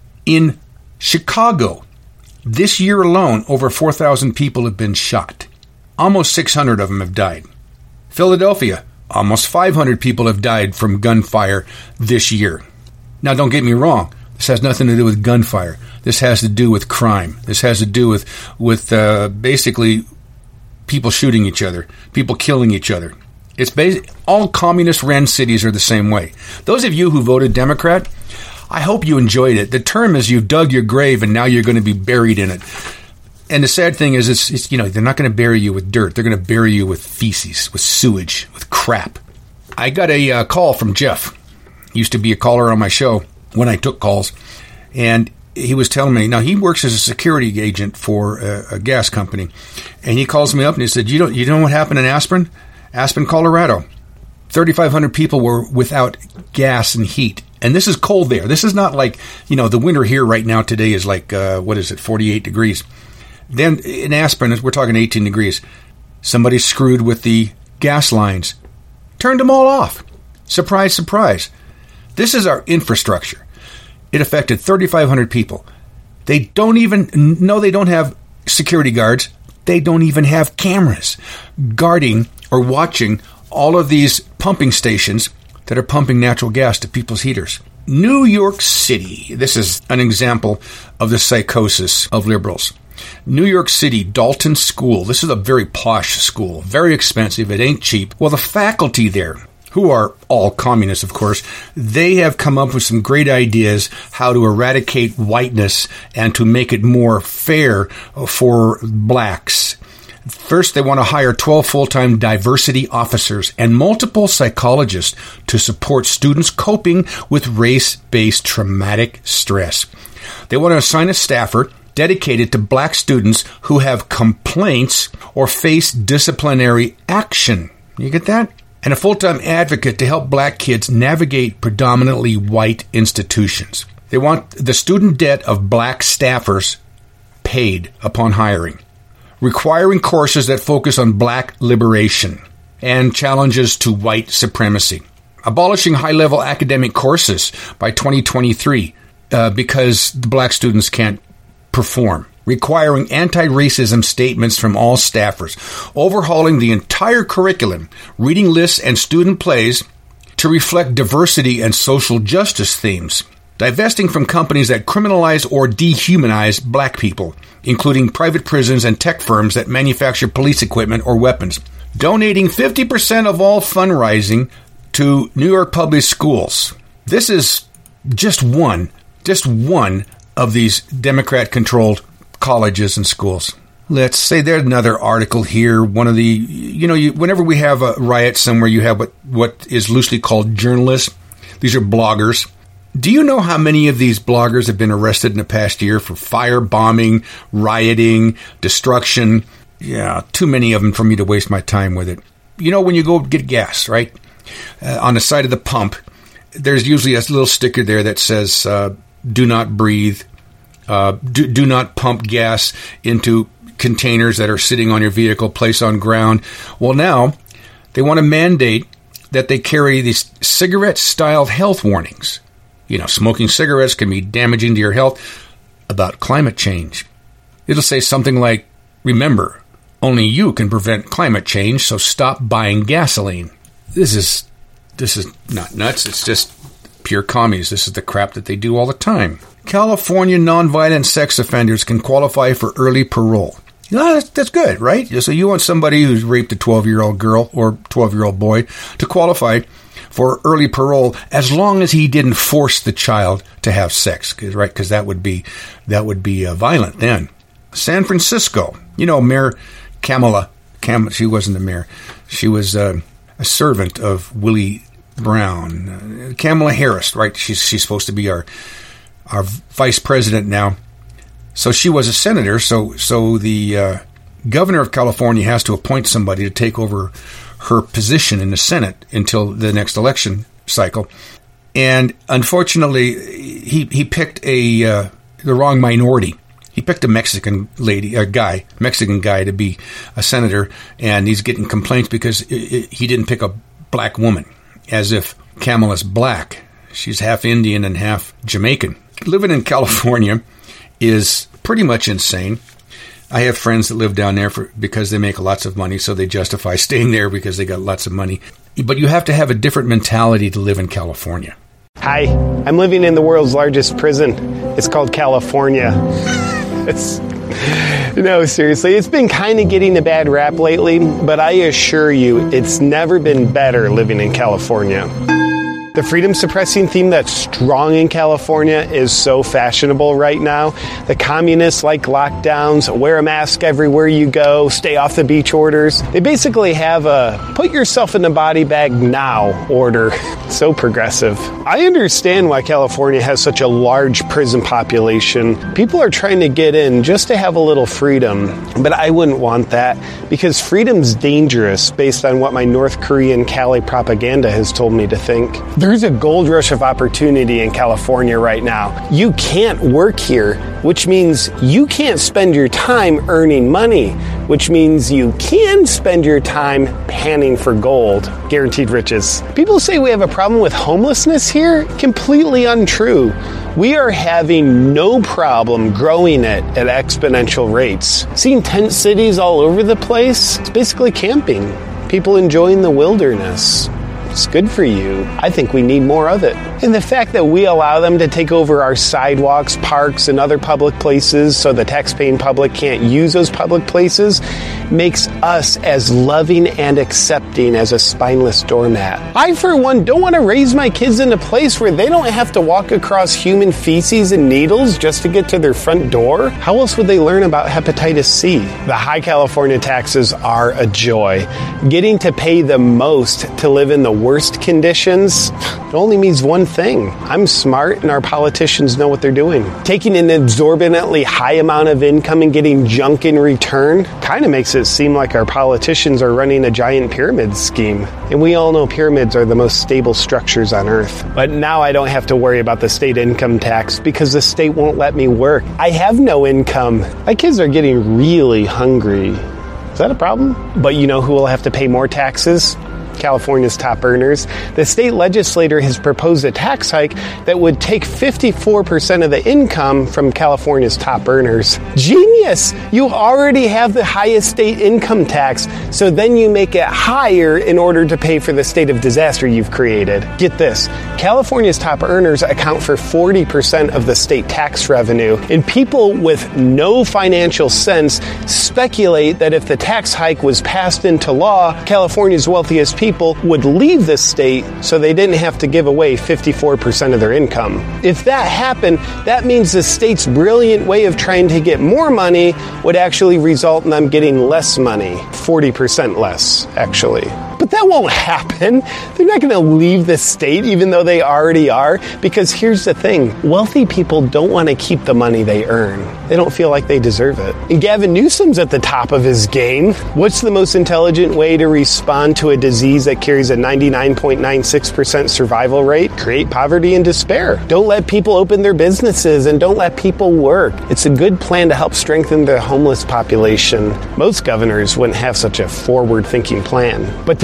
Speaker 3: In Chicago, this year alone, over four thousand people have been shot. Almost six hundred of them have died. Philadelphia, almost five hundred people have died from gunfire this year. Now, don't get me wrong. This has nothing to do with gunfire. This has to do with crime. This has to do with, with uh, basically people shooting each other, people killing each other. It's basic. All communist-ran cities are the same way. Those of you who voted Democrat, I hope you enjoyed it. The term is you've dug your grave and now you're going to be buried in it. And the sad thing is, it's, it's you know, they're not going to bury you with dirt. They're going to bury you with feces, with sewage, with crap. I got a uh, call from Jeff. He used to be a caller on my show when I took calls. And he was telling me, now he works as a security agent for a, a gas company. And he calls me up and he said, you don't, you know what happened in Aspen? Aspen, Colorado. thirty-five hundred people were without gas and heat. And this is cold there. This is not like, you know, the winter here right now today is like, uh, what is it, forty-eight degrees. Then in Aspen, we're talking eighteen degrees. Somebody screwed with the gas lines. Turned them all off. Surprise, surprise. This is our infrastructure. It affected thirty-five hundred people. They don't even, no, they don't have security guards. They don't even have cameras guarding or watching all of these pumping stations that are pumping natural gas to people's heaters. New York City. This is an example of the psychosis of liberals. New York City, Dalton School. This is a very posh school. Very expensive. It ain't cheap. Well, the faculty there, who are all communists, of course, they have come up with some great ideas how to eradicate whiteness and to make it more fair for blacks. First, they want to hire twelve full-time diversity officers and multiple psychologists to support students coping with race-based traumatic stress. They want to assign a staffer dedicated to black students who have complaints or face disciplinary action. You get that? And a full-time advocate to help black kids navigate predominantly white institutions. They want the student debt of black staffers paid upon hiring. Requiring courses that focus on black liberation and challenges to white supremacy. Abolishing high-level academic courses by twenty twenty-three uh, because the black students can't perform. Requiring anti-racism statements from all staffers. Overhauling the entire curriculum, reading lists and student plays to reflect diversity and social justice themes. Divesting from companies that criminalize or dehumanize black people, including private prisons and tech firms that manufacture police equipment or weapons. Donating fifty percent of all fundraising to New York public schools. This is just one, just one of these Democrat-controlled colleges and schools. Let's say there's another article here. One of the, you know, you, whenever we have a riot somewhere, you have what, what is loosely called journalists. These are bloggers. Do you know how many of these bloggers have been arrested in the past year for firebombing, rioting, destruction? Yeah, too many of them for me to waste my time with it. You know, when you go get gas, right? Uh, on the side of the pump, there's usually a little sticker there that says, uh, do not breathe. Uh, do, do not pump gas into containers that are sitting on your vehicle, place on ground. Well, now they want to mandate that they carry these cigarette-style health warnings. You know, smoking cigarettes can be damaging to your health about climate change. It'll say something like, remember, Only you can prevent climate change, so stop buying gasoline. This is this is not nuts. It's just pure commies. This is the crap that they do all the time. California nonviolent sex offenders can qualify for early parole. You know, that's, that's good, right? So you want somebody who's raped a twelve-year-old girl or twelve-year-old boy to qualify for early parole as long as he didn't force the child to have sex, cause, right? Because that would be that would be uh, violent then. San Francisco, you know, Mayor Kamala, Cam, she wasn't the mayor. She was uh, a servant of Willie Brown. Uh, Kamala Harris, right? She's she's supposed to be our our vice president now. So she was a senator. So so the uh, governor of California has to appoint somebody to take over her position in the Senate until the next election cycle. And unfortunately, he he picked a uh, the wrong minority. He picked a Mexican lady, a guy, Mexican guy to be a senator, and he's getting complaints because it, it, he didn't pick a black woman, as if Kamala's black. She's half Indian and half Jamaican. Living in California is pretty much insane. I have friends that live down there for, because they make lots of money, so they justify staying there because they got lots of money. But you have to have a different mentality to live in California.
Speaker 9: Hi, I'm living in the world's largest prison. It's called California. It's, no, seriously, it's been kind of getting a bad rap lately, but I assure you, it's never been better living in California. The freedom-suppressing theme that's strong in California is so fashionable right now. The communists like lockdowns, wear a mask everywhere you go, stay off the beach orders. They basically have a put yourself in the body bag now order. So progressive. I understand why California has such a large prison population. People are trying to get in just to have a little freedom, but I wouldn't want that because freedom's dangerous based on what my North Korean Cali propaganda has told me to think. There's a gold rush of opportunity in California right now. You can't work here, which means you can't spend your time earning money, which means you can spend your time panning for gold. Guaranteed riches. People say we have a problem with homelessness here. Completely untrue. We are having no problem growing it at exponential rates. Seeing tent cities all over the place, it's basically camping. People enjoying the wilderness. It's good for you. I think we need more of it. And the fact that we allow them to take over our sidewalks, parks, and other public places so the tax-paying public can't use those public places makes us as loving and accepting as a spineless doormat. I, for one, don't want to raise my kids in a place where they don't have to walk across human feces and needles just to get to their front door. How else would they learn about hepatitis C? The high California taxes are a joy. Getting to pay the most to live in the worst conditions, it only means one thing. I'm smart and our politicians know what they're doing. Taking an exorbitantly high amount of income and getting junk in return kind of makes it seem like our politicians are running a giant pyramid scheme. And we all know pyramids are the most stable structures on earth. But now I don't have to worry about the state income tax because the state won't let me work. I have no income. My kids are getting really hungry. Is that a problem? But you know who will have to pay more taxes? California's top earners. The state legislature has proposed a tax hike that would take fifty-four percent of the income from California's top earners. Genius! You already have the highest state income tax, so then you make it higher in order to pay for the state of disaster you've created. Get this. California's top earners account for forty percent of the state tax revenue, and people with no financial sense speculate that if the tax hike was passed into law, California's wealthiest people would leave the state so they didn't have to give away fifty-four percent of their income. If that happened, that means the state's brilliant way of trying to get more money would actually result in them getting less money. forty percent less, actually. But that won't happen. They're not going to leave the state even though they already are, because here's the thing. Wealthy people don't want to keep the money they earn. They don't feel like they deserve it. And Gavin Newsom's at the top of his game. What's the most intelligent way to respond to a disease that carries a ninety-nine point nine six percent survival rate? Create poverty and despair. Don't let people open their businesses and don't let people work. It's a good plan to help strengthen the homeless population. Most governors wouldn't have such a forward-thinking plan. But to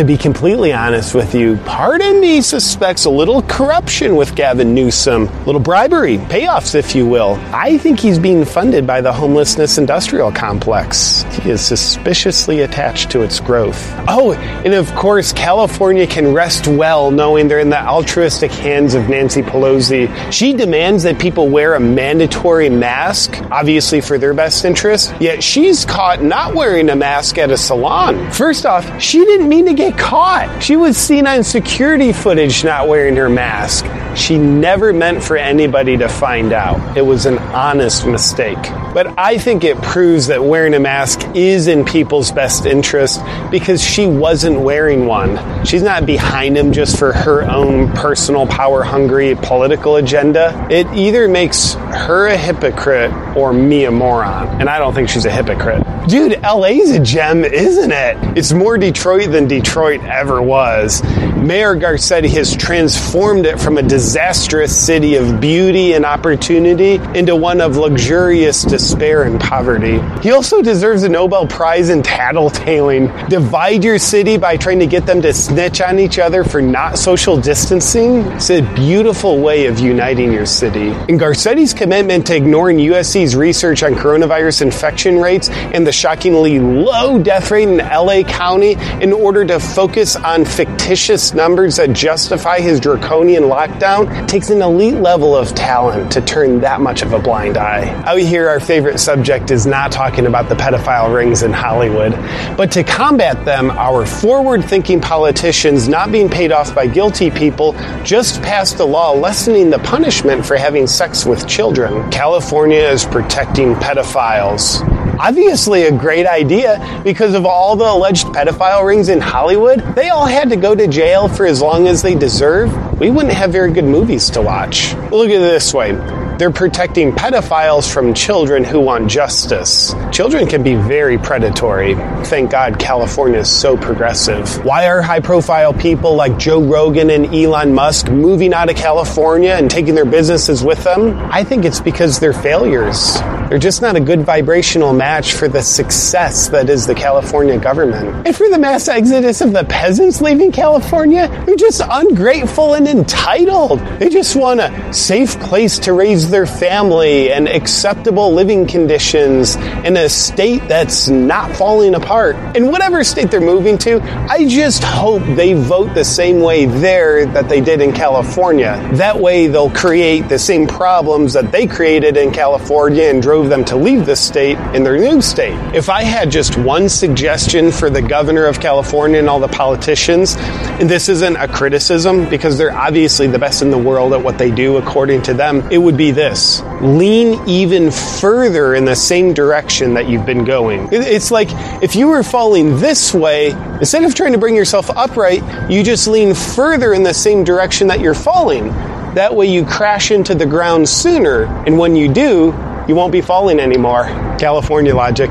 Speaker 9: be completely honest with you, part of me suspects a little corruption with Gavin Newsom, a little bribery, payoffs, if you will. I think he's being funded by the homelessness industrial complex. He is suspiciously attached to its growth. Oh, and of course, California can rest well knowing they're in the altruistic hands of Nancy Pelosi. She demands that people wear a mandatory mask, obviously for their best interest, yet she's caught not wearing a mask at a salon. First off, she didn't mean to get caught. She was seen on security footage not wearing her mask. She never meant for anybody to find out. It was an honest mistake. But I think it proves that wearing a mask is in people's best interest because she wasn't wearing one. She's not behind him just for her own personal power-hungry political agenda. It either makes her a hypocrite or me a moron. And I don't think she's a hypocrite. Dude, L A's a gem, isn't it? It's more Detroit than Detroit ever was. Mayor Garcetti has transformed it from a disastrous city of beauty and opportunity into one of luxurious despair and poverty. He also deserves a Nobel Prize in tattletaling. Divide your city by trying to get them to snitch on each other for not social distancing. It's a beautiful way of uniting your city. And Garcetti's commitment to ignoring U S C's research on coronavirus infection rates and the shockingly low death rate in L A County in order to focus on fictitious numbers that justify his draconian lockdown takes an elite level of talent to turn that much of a blind eye. Out here, our favorite subject is not talking about the pedophile rings in Hollywood, but to combat them, our forward-thinking politicians not being paid off by guilty people just passed a law lessening the punishment for having sex with children. California is protecting pedophiles. Obviously a great idea because of all the alleged pedophile rings in Hollywood. They all had to go to jail for as long as they deserve. We wouldn't have very good movies to watch. Look at it this way. They're protecting pedophiles from children who want justice. Children can be very predatory. Thank God California is so progressive. Why are high-profile people like Joe Rogan and Elon Musk moving out of California and taking their businesses with them? I think it's because they're failures. They're just not a good vibrational match for the success that is the California government. And for the mass exodus of the peasants leaving California, they're just ungrateful and entitled. They just want a safe place to raise their family and acceptable living conditions in a state that's not falling apart. In whatever state they're moving to, I just hope they vote the same way there that they did in California. That way they'll create the same problems that they created in California and drove them to leave the state in their new state. If I had just one suggestion for the governor of California and all the politicians, and this isn't a criticism because they're obviously the best in the world at what they do according to them, it would be this. Lean even further in the same direction that you've been going. It's like if you were falling this way, instead of trying to bring yourself upright, you just lean further in the same direction that you're falling. That way you crash into the ground sooner, and when you do, you won't be falling anymore. California logic.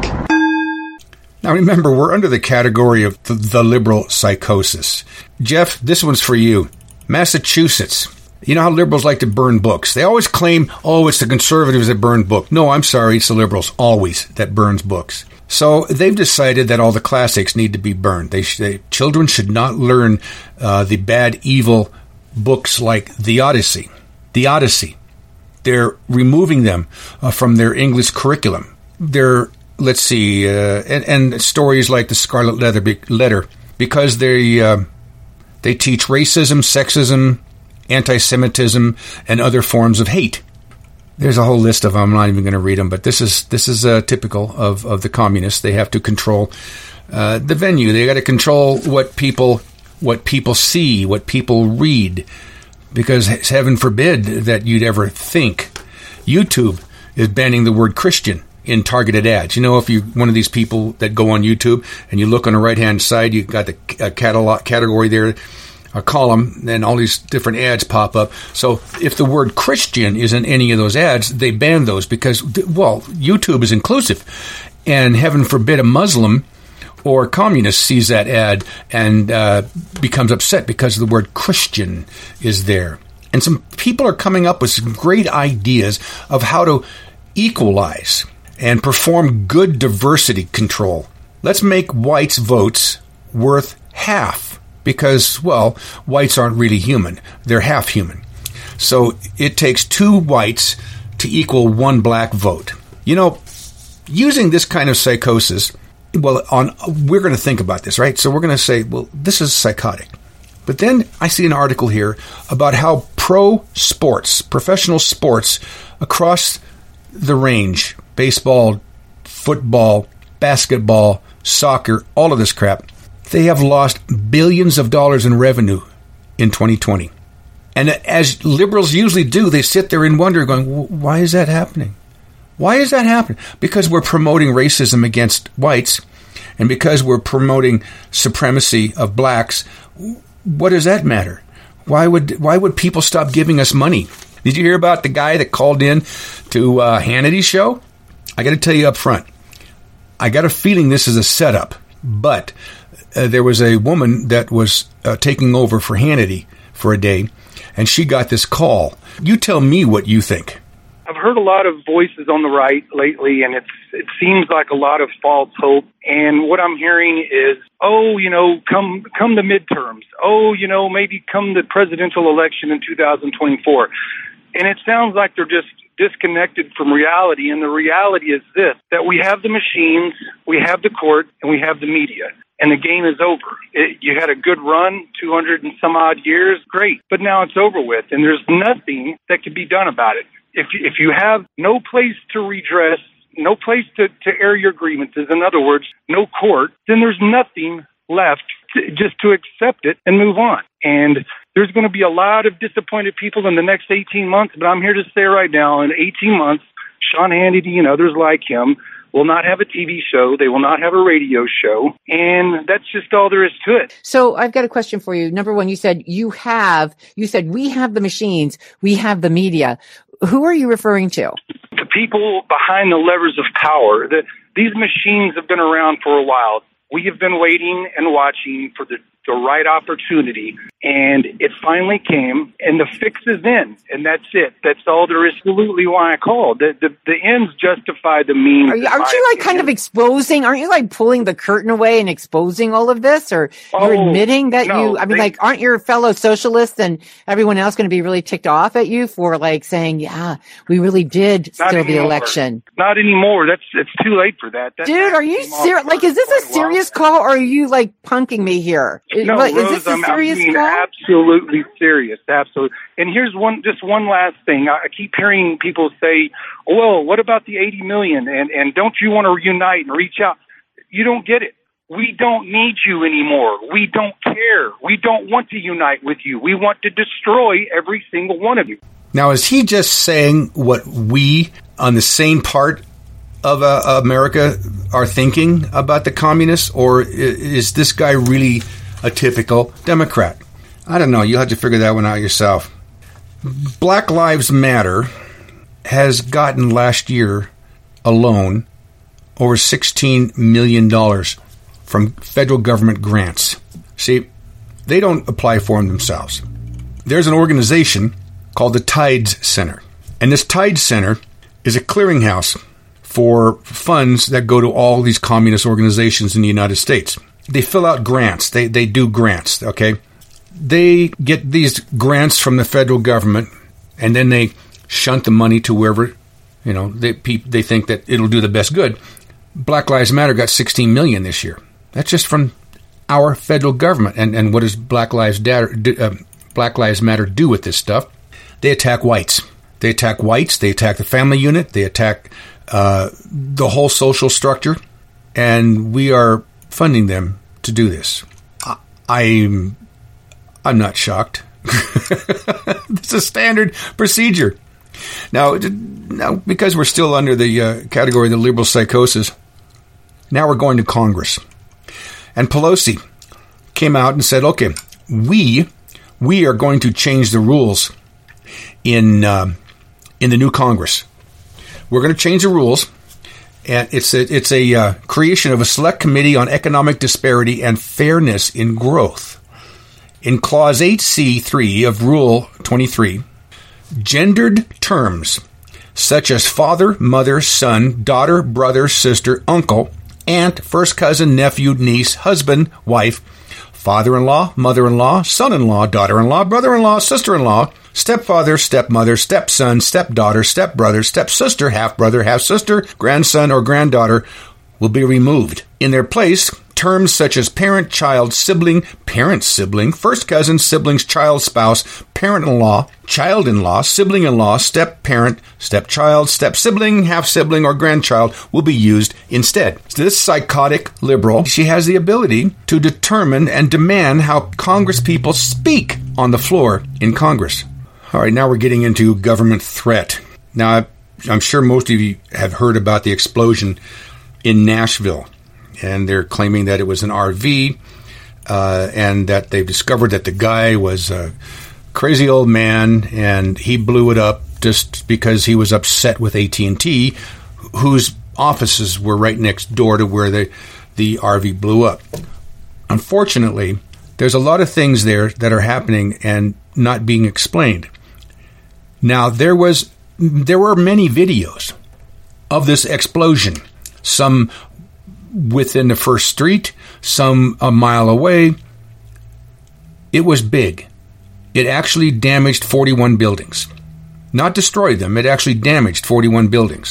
Speaker 3: Now remember, we're under the category of the, the liberal psychosis. Jeff, this one's for you. Massachusetts. You know how liberals like to burn books. They always claim, oh, it's the conservatives that burn books. No, I'm sorry, it's the liberals, always, that burns books. So they've decided that all the classics need to be burned. They, sh- they Children should not learn uh, the bad, evil books like The Odyssey. The Odyssey. They're removing them uh, from their English curriculum. They're, let's see, uh, and, and stories like The Scarlet Letter, letter because they uh, they teach racism, sexism, anti-Semitism, and other forms of hate. There's a whole list of them. I'm not even going to read them, but this is this is uh, typical of, of the communists. They have to control uh, the venue. They got to control what people what people see, what people read. Because heaven forbid that you'd ever think. YouTube is banning the word Christian in targeted ads. You know, if you're one of these people that go on YouTube and you look on the right-hand side, you've got the uh, catalog category there, a column, and all these different ads pop up. So if the word Christian is in any of those ads, they ban those because, well, YouTube is inclusive. And heaven forbid a Muslim or a communist sees that ad and uh, becomes upset because the word Christian is there. And some people are coming up with some great ideas of how to equalize and perform good diversity control. Let's make whites' votes worth half because, well, whites aren't really human. They're half human. So it takes two whites to equal one black vote. You know, using this kind of psychosis, well, on we're going to think about this, right? So we're going to say, well, this is psychotic. But then I see an article here about how pro sports, professional sports across the range, baseball, football, basketball, soccer, all of this crap, they have lost billions of dollars in revenue in twenty twenty. And as liberals usually do, they sit there and wonder, going, why is that happening? Why is that happening? Because we're promoting racism against whites, and because we're promoting supremacy of blacks. What does that matter? Why would why would people stop giving us money? Did you hear about the guy that called in to uh, Hannity's show? I got to tell you up front, I got a feeling this is a setup, but uh, there was a woman that was uh, taking over for Hannity for a day, and she got this call. You tell me what you think.
Speaker 21: I've heard a lot of voices on the right lately, and it's it seems like a lot of false hope. And what I'm hearing is, oh, you know, come come the midterms. Oh, you know, maybe come the presidential election in two thousand twenty-four. And it sounds like they're just disconnected from reality. And the reality is this, that we have the machines, we have the court, and we have the media. And the game is over. It, you had a good run, two hundred and some odd years, great. But now it's over with, and there's nothing that can be done about it. If you, if you have no place to redress, no place to, to air your grievances, in other words, no court, then there's nothing left to, just to accept it and move on. And there's going to be a lot of disappointed people in the next eighteen months, but I'm here to say right now, in eighteen months, Sean Hannity and others like him will not have a T V show. They will not have a radio show. And that's just all there is to it.
Speaker 22: So I've got a question for you. Number one, you said you have, you said we have the machines, we have the media. Who are you referring to?
Speaker 21: The people behind the levers of power. The, these machines have been around for a while. We have been waiting and watching for the, the right opportunity, and it finally came, and the fix is in, and that's it. That's all there is. Absolutely why I called. The, the, the ends justify the means.
Speaker 22: Are you, aren't you like kind of exposing, aren't you like pulling the curtain away and exposing all of this? Or
Speaker 21: Oh,
Speaker 22: you're admitting that
Speaker 21: no,
Speaker 22: you, I mean,
Speaker 21: they-
Speaker 22: like, aren't your fellow socialists and everyone else going to be really ticked off at you for like saying, yeah, we really did
Speaker 21: Not
Speaker 22: steal the
Speaker 21: anymore.
Speaker 22: election?
Speaker 21: Not anymore. That's It's too late for that. that
Speaker 22: Dude, are you serious? Like, is this a serious call, or are you like punking me here?
Speaker 21: No,
Speaker 22: Like,
Speaker 21: Rose,
Speaker 22: is this a
Speaker 21: I'm,
Speaker 22: serious
Speaker 21: I'm being
Speaker 22: call?
Speaker 21: absolutely serious. Absolutely. And here's one, just one last thing. I I keep hearing people say, well, what about the eighty million? And, and don't you want to reunite and reach out? You don't get it. We don't need you anymore. We don't care. We don't want to unite with you. We want to destroy every single one of you.
Speaker 3: Now, is he just saying what we on the same part of uh, America are thinking about the communists, or i- is this guy really a typical Democrat? I don't know. You'll have to figure that one out yourself. Black Lives Matter has gotten last year alone over sixteen million dollars from federal government grants. See, they don't apply for them themselves. There's an organization called the Tides Center. And this Tides Center is a clearinghouse for funds that go to all these communist organizations in the United States. They fill out grants. They they do grants, okay? They get these grants from the federal government, and then they shunt the money to wherever, you know, they pe- they think that it'll do the best good. Black Lives Matter got sixteen million dollars this year. That's just from our federal government. And and what does Black Lives Matter do, uh, Black Lives Matter do with this stuff? They attack whites. They attack whites. They attack the family unit. They attack uh, the whole social structure, and we are funding them to do this. I, I'm I'm not shocked. It's a standard procedure. Now, now, because we're still under the uh, category of the liberal psychosis, now we're going to Congress. And Pelosi came out and said, okay, we we are going to change the rules in uh, in the new Congress. We're going to change the rules, and it's a, it's a uh, creation of a select committee on economic disparity and fairness in growth. In Clause eight C three of Rule twenty-three, gendered terms such as father, mother, son, daughter, brother, sister, uncle, aunt, first cousin, nephew, niece, husband, wife, father-in-law, mother-in-law, son-in-law, daughter-in-law, brother-in-law, sister-in-law, stepfather, stepmother, stepson, stepdaughter, stepbrother, stepsister, half-brother, half-sister, grandson, or granddaughter will be removed. In their place, terms such as parent, child, sibling, parent, sibling, first cousin, siblings, child, spouse, parent-in-law, child-in-law, sibling-in-law, step-parent, step-child, step-sibling, half-sibling, or grandchild will be used instead. So this psychotic liberal, she has the ability to determine and demand how Congress people speak on the floor in Congress. All right, now we're getting into government threat. Now, I'm sure most of you have heard about the explosion in Nashville. And they're claiming that it was an R V, uh, and that they've discovered that the guy was a crazy old man, and he blew it up just because he was upset with A T and T, whose offices were right next door to where the, the R V blew up. Unfortunately, there's a lot of things there that are happening and not being explained. Now, there was there were many videos of this explosion, some within the first street, some a mile away. It was big. It actually damaged forty-one buildings. Not destroyed them, it actually damaged forty-one buildings.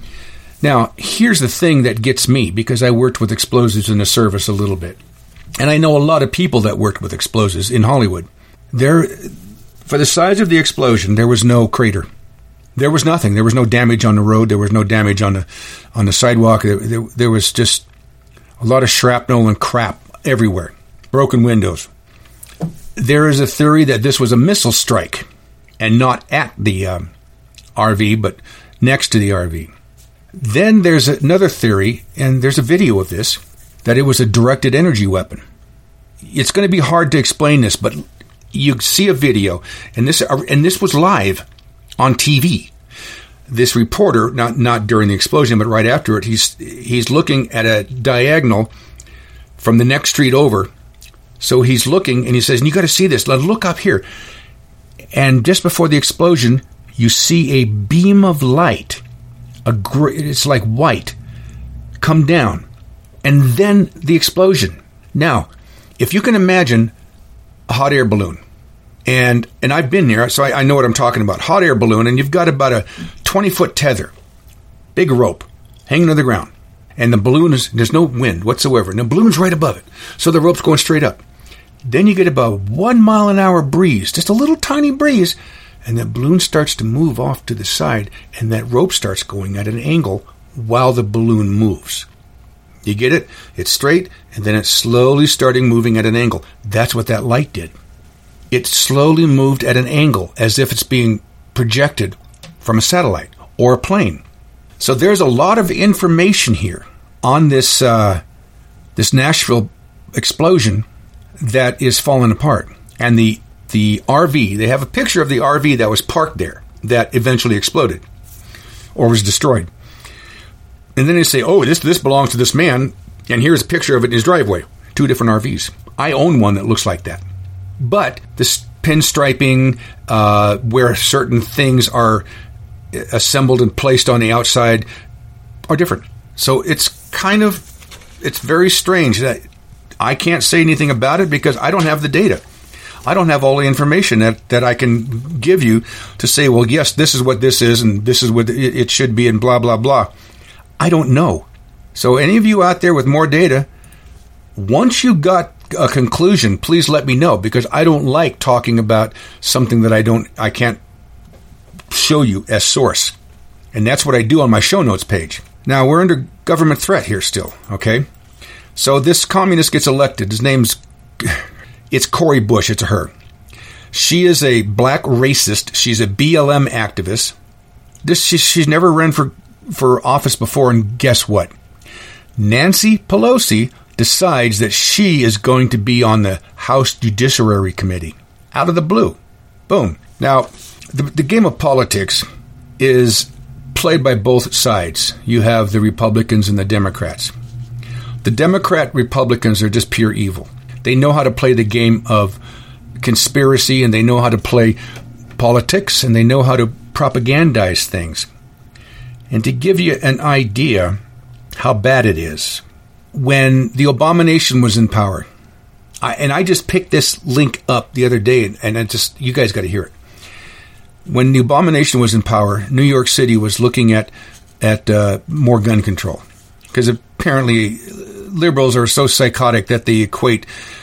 Speaker 3: Now, here's the thing that gets me, because I worked with explosives in the service a little bit. And I know a lot of people that worked with explosives in Hollywood. There, for the size of the explosion, there was no crater. There was nothing. There was no damage on the road. There was no damage on the on the sidewalk. There, there, there was just a lot of shrapnel and crap everywhere. Broken windows. There is a theory that this was a missile strike, and not at the um, R V, but next to the R V. Then there's another theory, and there's a video of this, that it was a directed energy weapon. It's going to be hard to explain this, but you see a video, and this and this was live on T V. This reporter, not not during the explosion, but right after it, he's he's looking at a diagonal from the next street over. So he's looking, and he says, "You got to see this. Look up here." And just before the explosion, you see a beam of light. A gr- it's like white, come down, and then the explosion. Now, if you can imagine a hot air balloon. And and I've been there, so I, I know what I'm talking about. Hot air balloon, and you've got about a twenty-foot tether, big rope, hanging to the ground. And the balloon is, there's no wind whatsoever. And the balloon's right above it. So the rope's going straight up. Then you get about one mile an hour breeze, just a little tiny breeze, and the balloon starts to move off to the side, and that rope starts going at an angle while the balloon moves. You get it? It's straight, and then it's slowly starting moving at an angle. That's what that light did. It slowly moved at an angle as if it's being projected from a satellite or a plane. So there's a lot of information here on this uh, this Nashville explosion that is falling apart. And the the R V, they have a picture of the R V that was parked there that eventually exploded or was destroyed. And then they say, oh, this this belongs to this man, and here's a picture of it in his driveway. Two different R Vs. I own one that looks like that. But this pinstriping, uh, where certain things are assembled and placed on the outside, are different. So it's kind of, it's very strange that I can't say anything about it because I don't have the data. I don't have all the information that, that I can give you to say, well, yes, this is what this is, and this is what it should be, and blah, blah, blah. I don't know. So any of you out there with more data, once you got a conclusion, please let me know, because I don't like talking about something that I don't, I can't show you as source. And that's what I do on my show notes page. Now, we're under government threat here still, okay? So this communist gets elected. His name's, it's Cori Bush. It's her. She is a black racist. She's a B L M activist. This she, She's never run for, for office before, and guess what? Nancy Pelosi decides that she is going to be on the House Judiciary Committee. Out of the blue. Boom. Now, the, the game of politics is played by both sides. You have the Republicans and the Democrats. The Democrat Republicans are just pure evil. They know how to play the game of conspiracy, and they know how to play politics, and they know how to propagandize things. And to give you an idea how bad it is, when the Abomination was in power, I, and I just picked this link up the other day, and I just, you guys got to hear it. When the abomination was in power, New York City was looking at at uh, more gun control, because apparently liberals are so psychotic that they equate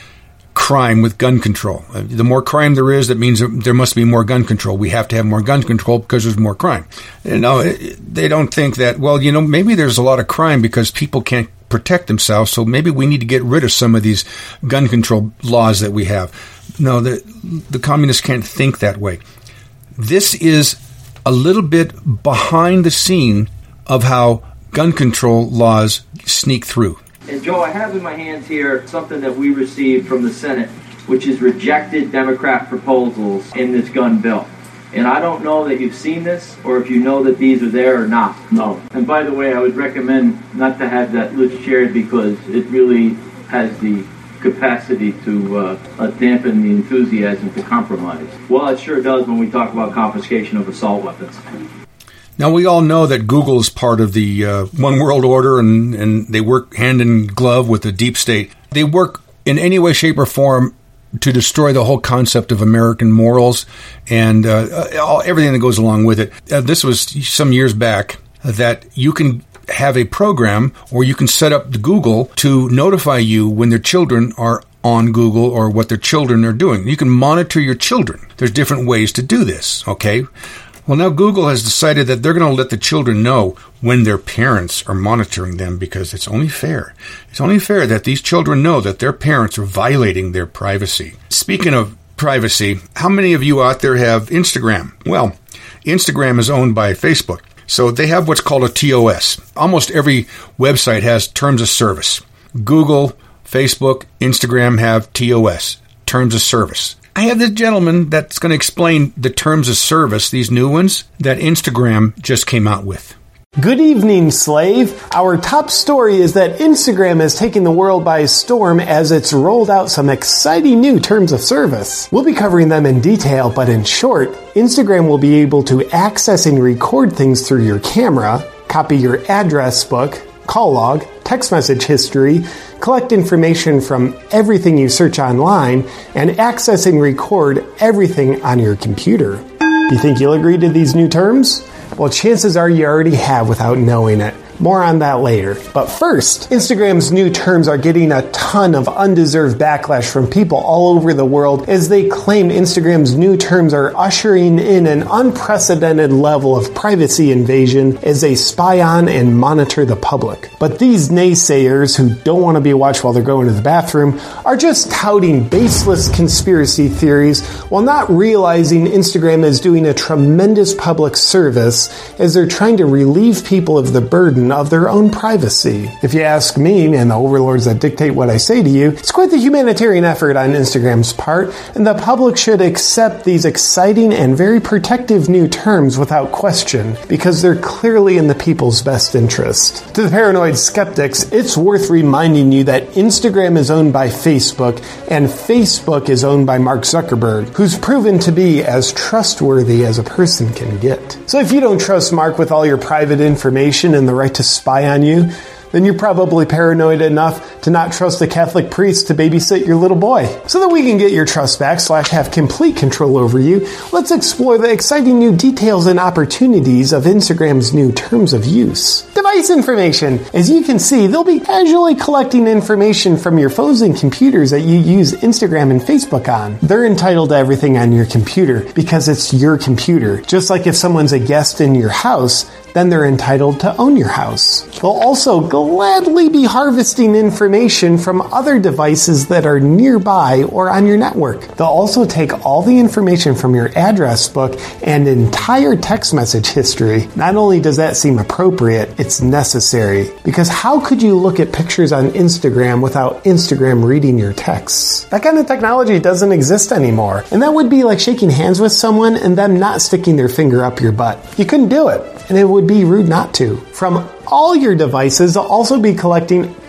Speaker 3: crime with gun control. Uh, the more crime there is, that means there must be more gun control. We have to have more gun control because there's more crime. You know, they don't think that, well, you know, maybe there's a lot of crime because people can't protect themselves, so maybe we need to get rid of some of these gun control laws that we have. No, the, the communists can't think that way. This is a little bit behind the scene of how gun control laws sneak through.
Speaker 1: And Joe, I have in my hands here something that we received from the Senate, which is rejected Democrat proposals in this gun bill. And I don't know that you've seen this or if you know that these are there or not. No. And by the way, I would recommend not to have that list shared because it really has the capacity to uh, uh, dampen the enthusiasm to compromise. Well, it sure does when we talk about confiscation of assault weapons.
Speaker 3: Now, we all know that Google is part of the uh, One World Order, and, and they work hand in glove with the deep state. They work in any way, shape, or form to destroy the whole concept of American morals and uh, all, everything that goes along with it. Uh, this was some years back that you can have a program or you can set up the Google to notify you when their children are on Google or what their children are doing. You can monitor your children. There's different ways to do this, okay? Well, now Google has decided that they're going to let the children know when their parents are monitoring them because it's only fair. It's only fair that these children know that their parents are violating their privacy. Speaking of privacy, how many of you out there have Instagram? Well, Instagram is owned by Facebook, so they have what's called a T O S. Almost every website has terms of service. Google, Facebook, Instagram have T O S, terms of service. I have this gentleman that's going to explain the terms of service, these new ones, that Instagram just came out with.
Speaker 9: Good evening, Slave. Our top story is that Instagram has taken the world by storm as it's rolled out some exciting new terms of service. We'll be covering them in detail, but in short, Instagram will be able to access and record things through your camera, copy your address book, call log, text message history, collect information from everything you search online, and access and record everything on your computer. You think you'll agree to these new terms? Well, chances are you already have without knowing it. More on that later. But first, Instagram's new terms are getting a ton of undeserved backlash from people all over the world as they claim Instagram's new terms are ushering in an unprecedented level of privacy invasion as they spy on and monitor the public. But these naysayers who don't want to be watched while they're going to the bathroom are just touting baseless conspiracy theories while not realizing Instagram is doing a tremendous public service as they're trying to relieve people of the burden of their own privacy. If you ask me and the overlords that dictate what I say to you, it's quite the humanitarian effort on Instagram's part, and the public should accept these exciting and very protective new terms without question, because they're clearly in the people's best interest. To the paranoid skeptics, it's worth reminding you that Instagram is owned by Facebook, and Facebook is owned by Mark Zuckerberg, who's proven to be as trustworthy as a person can get. So if you don't trust Mark with all your private information and the right to spy on you, then you're probably paranoid enough to not trust a Catholic priest to babysit your little boy. So that we can get your trust back slash have complete control over you, let's explore the exciting new details and opportunities of Instagram's new terms of use. Device information. As you can see, they'll be casually collecting information from your phones and computers that you use Instagram and Facebook on. They're entitled to everything on your computer because it's your computer. Just like if someone's a guest in your house, then they're entitled to own your house. They'll also gladly be harvesting information from other devices that are nearby or on your network. They'll also take all the information from your address book and entire text message history. Not only does that seem appropriate, it's necessary. Because how could you look at pictures on Instagram without Instagram reading your texts? That kind of technology doesn't exist anymore. And that would be like shaking hands with someone and them not sticking their finger up your butt. You couldn't do it, and it would be rude not to. From all your devices, they'll also be collecting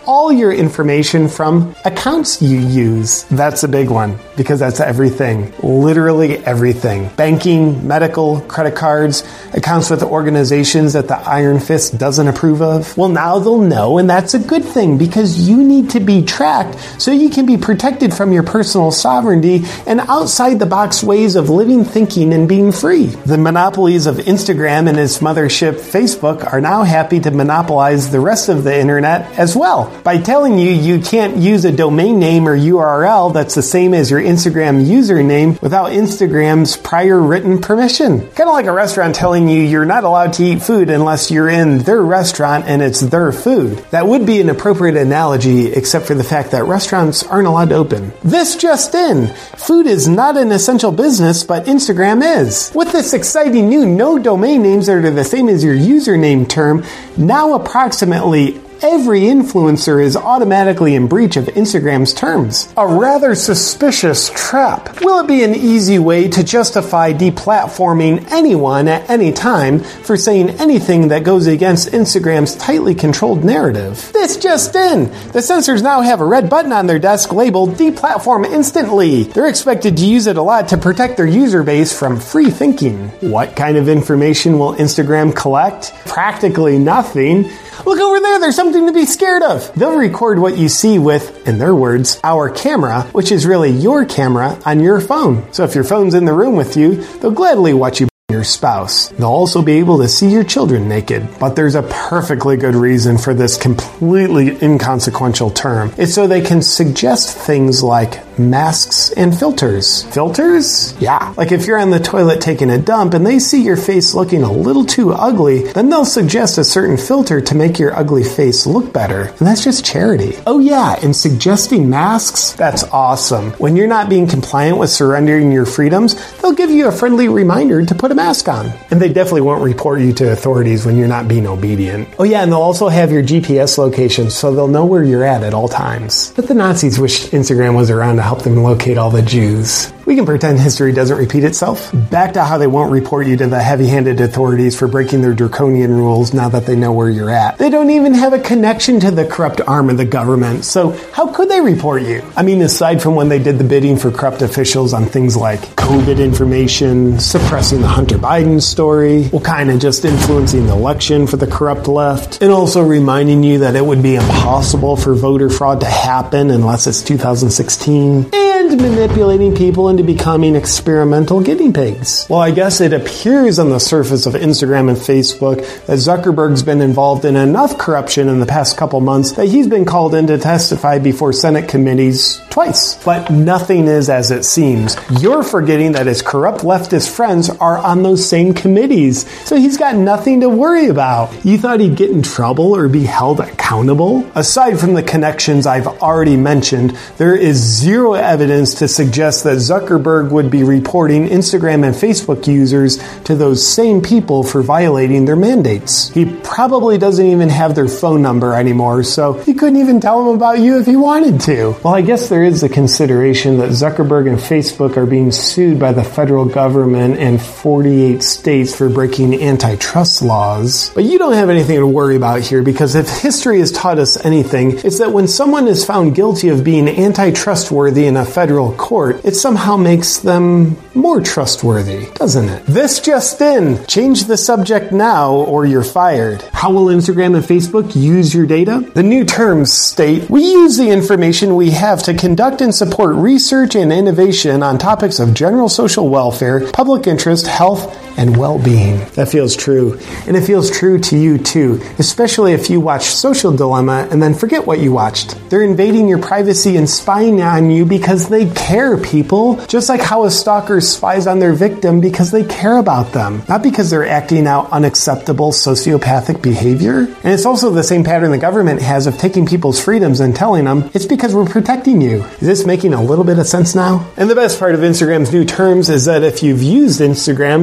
Speaker 9: all your information from accounts you use. That's a big one because that's everything. Literally everything. Banking, medical, credit cards, accounts with organizations that the Iron Fist doesn't approve of. Well, now they'll know, and that's a good thing because you need to be tracked so you can be protected from your personal sovereignty and outside the box ways of living, thinking, and being free. The monopolies of Instagram and its mothership Facebook are now happy to monopolize the rest of the internet as well by telling you you can't use a domain name or U R L that's the same as your Instagram username without Instagram's prior written permission. Kind of like a restaurant telling you you're not allowed to eat food unless you're in their restaurant and it's their food. That would be an appropriate analogy except for the fact that restaurants aren't allowed to open. This just in. Food is not an essential business, but Instagram is. With this exciting new no domain names that are the same as your username term, now approximately every influencer is automatically in breach of Instagram's terms. A rather suspicious trap. Will it be an easy way to justify deplatforming anyone at any time for saying anything that goes against Instagram's tightly controlled narrative? This just in. The censors now have a red button on their desk labeled deplatform instantly. They're expected to use it a lot to protect their user base from free thinking. What kind of information will Instagram collect? Practically nothing. Look over there, there's something to be scared of. They'll record what you see with, in their words, our camera, which is really your camera on your phone. So if your phone's in the room with you, they'll gladly watch you your spouse. They'll also be able to see your children naked. But there's a perfectly good reason for this completely inconsequential term. It's so they can suggest things like masks and filters. Filters? Yeah. Like if you're on the toilet taking a dump and they see your face looking a little too ugly, then they'll suggest a certain filter to make your ugly face look better. And that's just charity. Oh yeah, and suggesting masks? That's awesome. When you're not being compliant with surrendering your freedoms, they'll give you a friendly reminder to put a mask on. And they definitely won't report you to authorities when you're not being obedient. Oh yeah, and they'll also have your G P S location so they'll know where you're at at all times. But the Nazis wished Instagram was around to help them locate all the Jews. We can pretend history doesn't repeat itself. Back to how they won't report you to the heavy-handed authorities for breaking their draconian rules now that they know where you're at. They don't even have a connection to the corrupt arm of the government, so how could they report you? I mean, aside from when they did the bidding for corrupt officials on things like COVID information, suppressing the Hunter Biden story, well, kind of just influencing the election for the corrupt left, and also reminding you that it would be impossible for voter fraud to happen unless it's two thousand sixteen, and manipulating people into becoming experimental guinea pigs. Well, I guess it appears on the surface of Instagram and Facebook that Zuckerberg's been involved in enough corruption in the past couple months that he's been called in to testify before Senate committees twice. But nothing is as it seems. You're forgetting that his corrupt leftist friends are on those same committees, so he's got nothing to worry about. You thought he'd get in trouble or be held accountable? Aside from the connections I've already mentioned, there is zero evidence to suggest that Zuckerberg would be reporting Instagram and Facebook users to those same people for violating their mandates. He probably doesn't even have their phone number anymore, so he couldn't even tell them about you if he wanted to. Well, I guess there is the consideration that Zuckerberg and Facebook are being sued by the federal government and forty-eight states for breaking antitrust laws. But you don't have anything to worry about here, because if history has taught us anything, it's that when someone is found guilty of being antitrustworthy in a federal court, it somehow makes them more trustworthy, doesn't it? This just in. Change the subject now or you're fired. How will Instagram and Facebook use your data? The new terms state, we use the information we have to conduct and support research and innovation on topics of general social welfare, public interest, health, and well-being. That feels true. And it feels true to you too, especially if you watch Social Dilemma and then forget what you watched. They're invading your privacy and spying on you because they care, people. Just like how a stalker spies on their victim because they care about them, not because they're acting out unacceptable sociopathic behavior. And it's also the same pattern the government has of taking people's freedoms and telling them, it's because we're protecting you. Is this making a little bit of sense now? And the best part of Instagram's new terms is that if you've used Instagram, then you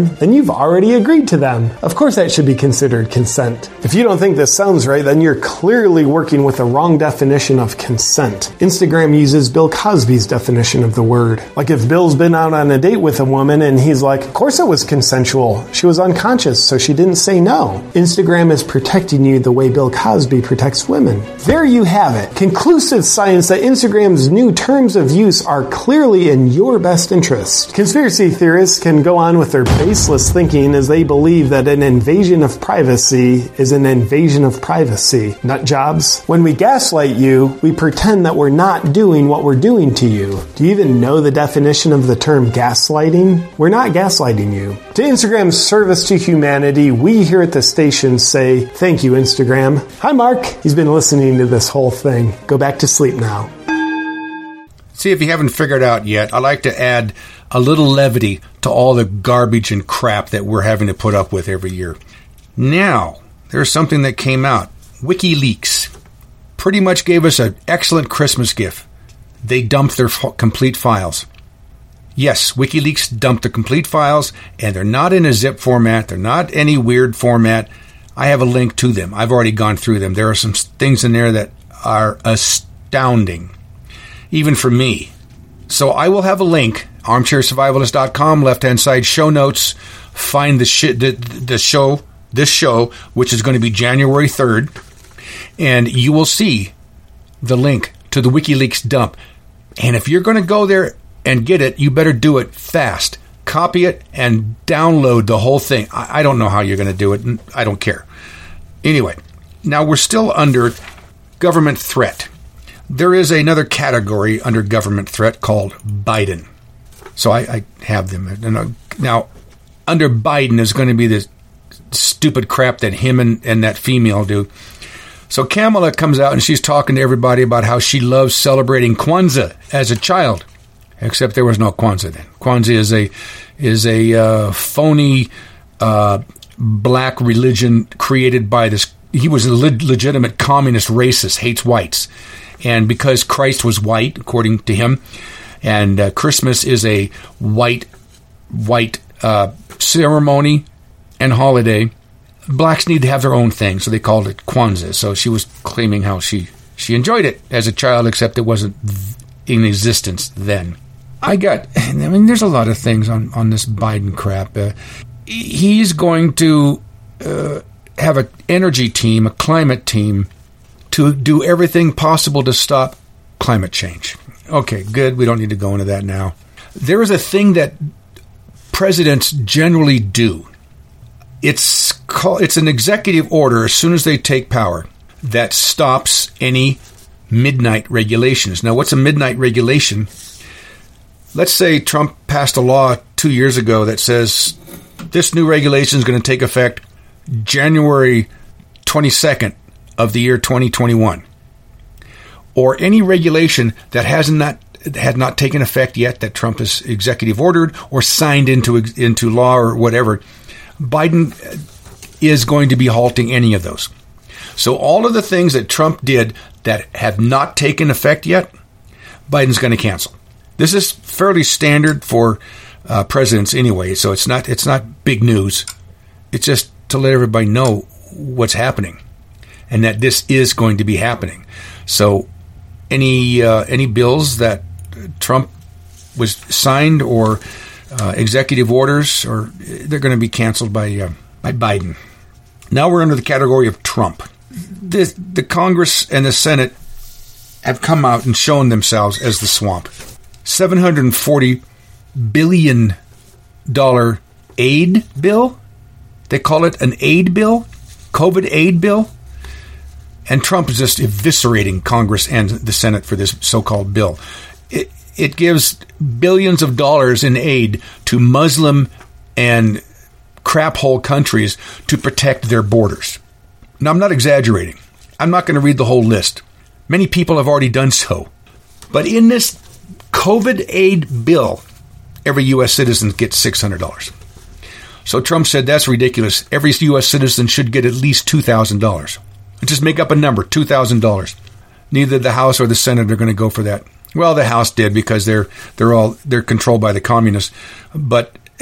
Speaker 9: we've already agreed to them. Of course that should be considered consent. If you don't think this sounds right, then you're clearly working with the wrong definition of consent. Instagram uses Bill Cosby's definition of the word. Like if Bill's been out on a date with a woman and he's like, of course it was consensual. She was unconscious, so she didn't say no. Instagram is protecting you the way Bill Cosby protects women. There you have it. Conclusive science that Instagram's new terms of use are clearly in your best interest. Conspiracy theorists can go on with their baseless thinking as they believe that an invasion of privacy is an invasion of privacy. Nut jobs. When we gaslight you, we pretend that we're not doing what we're doing to you. Do you even know the definition of the term gaslighting? We're not gaslighting you. To Instagram's service to humanity, we here at the station say, thank you, Instagram. Hi, Mark. He's been listening to this whole thing. Go back to sleep now.
Speaker 3: See, if you haven't figured out yet, I like to add a little levity to all the garbage and crap that we're having to put up with every year. Now, there's something that came out. WikiLeaks pretty much gave us an excellent Christmas gift. They dumped their f- complete files. Yes, WikiLeaks dumped the complete files, and they're not in a zip format. They're not any weird format. I have a link to them. I've already gone through them. There are some things in there that are astounding, even for me. So I will have a link, armchair survivalist dot com, left-hand side show notes. Find the, sh- the, the show, this show, which is going to be January third, and you will see the link to the WikiLeaks dump. And if you're going to go there and get it, you better do it fast. Copy it and download the whole thing. I, I don't know how you're going to do it, and I don't care. Anyway, now we're still under government threat. There is another category under government threat called Biden. So I, I have them. Now, under Biden is going to be this stupid crap that him and, and that female do. So Kamala comes out and she's talking to everybody about how she loves celebrating Kwanzaa as a child. Except there was no Kwanzaa then. Kwanzaa is a is a uh, phony uh, black religion created by this. He was a le- legitimate communist racist, hates whites, and because Christ was white, according to him, and uh, Christmas is a white white uh, ceremony and holiday. Blacks need to have their own thing, so they called it Kwanzaa. So she was claiming how she she enjoyed it as a child, except it wasn't in existence then. I got, I mean, there's a lot of things on, on this Biden crap. Uh, he's going to uh, have an energy team, a climate team, to do everything possible to stop climate change. Okay, good. We don't need to go into that now. There is a thing that presidents generally do. It's called, it's an executive order as soon as they take power that stops any midnight regulations. Now, what's a midnight regulation? Let's say Trump passed a law two years ago that says this new regulation is going to take effect January twenty-second of the year twenty twenty-one. Or any regulation that has not had not taken effect yet that Trump has executive ordered or signed into into law or whatever. Biden is going to be halting any of those. So all of the things that Trump did that have not taken effect yet, Biden's going to cancel. This is fairly standard for uh, presidents anyway, so it's not it's not big news. It's just to let everybody know what's happening and that this is going to be happening. So any uh, any bills that Trump was signed or uh, executive orders, or they're going to be canceled by uh, by Biden. Now we're under the category of Trump. The, the Congress and the Senate have come out and shown themselves as the swamp. seven hundred forty billion dollars aid bill. They call it an aid bill, COVID aid bill. And Trump is just eviscerating Congress and the Senate for this so-called bill. It, it gives billions of dollars in aid to Muslim and crap-hole countries to protect their borders. Now, I'm not exaggerating. I'm not going to read the whole list. Many people have already done so. But in this COVID aid bill, every U S citizen gets six hundred dollars. So Trump said that's ridiculous. Every U S citizen should get at least two thousand dollars. Just make up a number, two thousand dollars. Neither the House or the Senate are going to go for that. Well, the House did because they're they're all they're controlled by the communists. But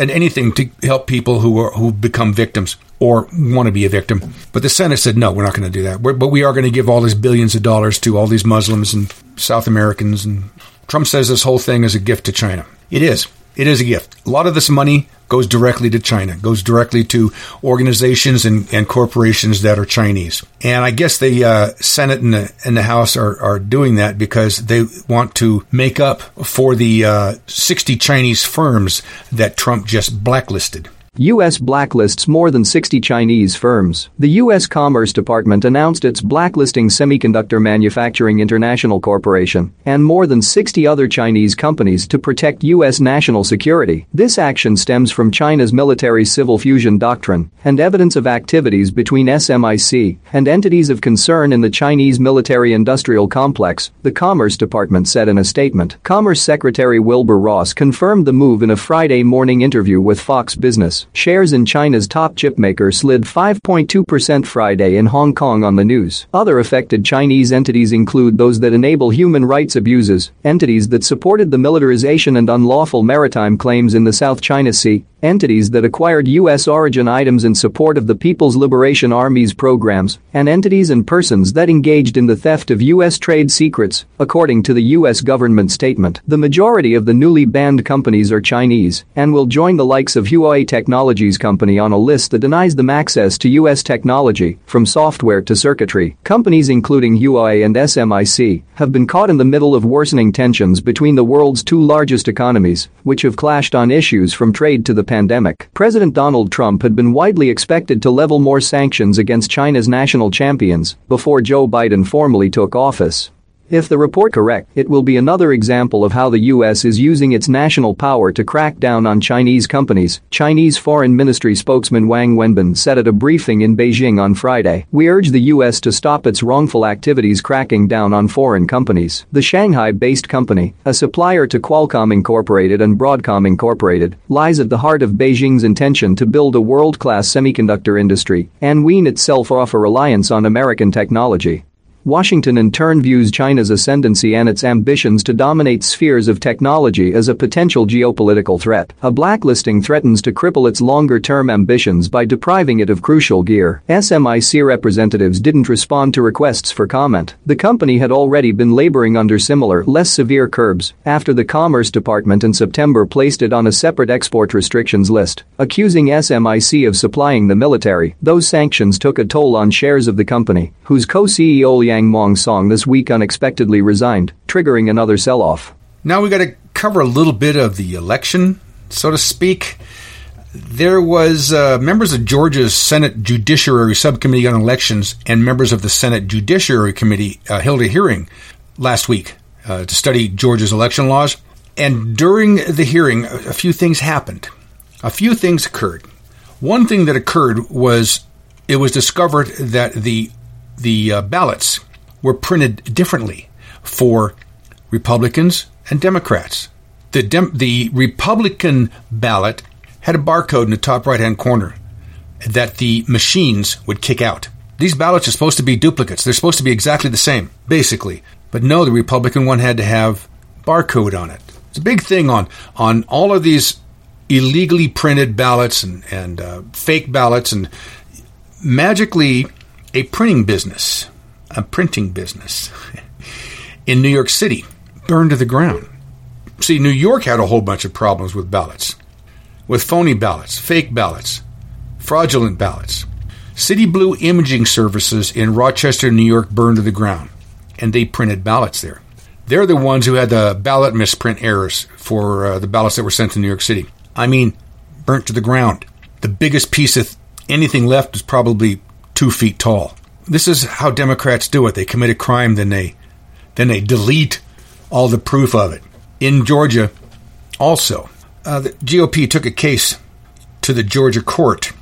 Speaker 3: and anything to help people who are who become victims or want to be a victim. But the Senate said, no, we're not going to do that. We're, but we are going to give all these billions of dollars to all these Muslims and South Americans. And Trump says this whole thing is a gift to China. It is. It is a gift. A lot of this money goes directly to China, goes directly to organizations and, and corporations that are Chinese. And I guess the uh, Senate and the, and the House are, are doing that because they want to make up for the uh, sixty Chinese firms that Trump just blacklisted.
Speaker 2: U S blacklists more than sixty Chinese firms. The U S Commerce Department announced it's blacklisting Semiconductor Manufacturing International Corporation and more than sixty other Chinese companies to protect U S national security. This action stems from China's military civil fusion doctrine and evidence of activities between S M I C and entities of concern in the Chinese military-industrial complex, the Commerce Department said in a statement. Commerce Secretary Wilbur Ross confirmed the move in a Friday morning interview with Fox Business. Shares in China's top chipmaker slid five point two percent Friday in Hong Kong on the news. Other affected Chinese entities include those that enable human rights abuses, entities that supported the militarization and unlawful maritime claims in the South China Sea, entities that acquired U S origin items in support of the People's Liberation Army's programs, and entities and persons that engaged in the theft of U S trade secrets, according to the U S government statement. The majority of the newly banned companies are Chinese and will join the likes of Huawei Technologies Company on a list that denies them access to U S technology, from software to circuitry. Companies including Huawei and S M I C have been caught in the middle of worsening tensions between the world's two largest economies, which have clashed on issues from trade to the pandemic. President Donald Trump had been widely expected to level more sanctions against China's national champions before Joe Biden formally took office. If the report correct, it will be another example of how the U S is using its national power to crack down on Chinese companies, Chinese Foreign Ministry spokesman Wang Wenbin said at a briefing in Beijing on Friday. We urge the U S to stop its wrongful activities cracking down on foreign companies. The Shanghai-based company, a supplier to Qualcomm Incorporated and Broadcom Incorporated, lies at the heart of Beijing's intention to build a world-class semiconductor industry and wean itself off a reliance on American technology. Washington in turn views China's ascendancy and its ambitions to dominate spheres of technology as a potential geopolitical threat. A blacklisting threatens to cripple its longer-term ambitions by depriving it of crucial gear. S M I C representatives didn't respond to requests for comment. The company had already been laboring under similar, less severe curbs after the Commerce Department in September placed it on a separate export restrictions list, accusing S M I C of supplying the military. Those sanctions took a toll on shares of the company, whose co-C E O Yang Mong-song this week unexpectedly resigned, triggering another sell-off.
Speaker 3: Now we got to cover a little bit of the election, so to speak. There was uh, members of Georgia's Senate Judiciary Subcommittee on Elections and members of the Senate Judiciary Committee uh, held a hearing last week uh, to study Georgia's election laws. And during the hearing, a few things happened. A few things occurred. One thing that occurred was it was discovered that the The uh, ballots were printed differently for Republicans and Democrats. The Dem- the Republican ballot had a barcode in the top right-hand corner that the machines would kick out. These ballots are supposed to be duplicates. They're supposed to be exactly the same, basically. But no, the Republican one had to have barcode on it. It's a big thing on, on all of these illegally printed ballots and, and uh, fake ballots, and magically a printing business, a printing business in New York City burned to the ground. See, New York had a whole bunch of problems with ballots, with phony ballots, fake ballots, fraudulent ballots. City Blue Imaging Services in Rochester, New York burned to the ground, and they printed ballots there. They're the ones who had the ballot misprint errors for uh, the ballots that were sent to New York City. I mean, burnt to the ground. The biggest piece of anything left is probably two feet tall. This is how Democrats do it. They commit a crime, then they then they delete all the proof of it. In Georgia, also, uh, the G O P took a case to the Georgia court.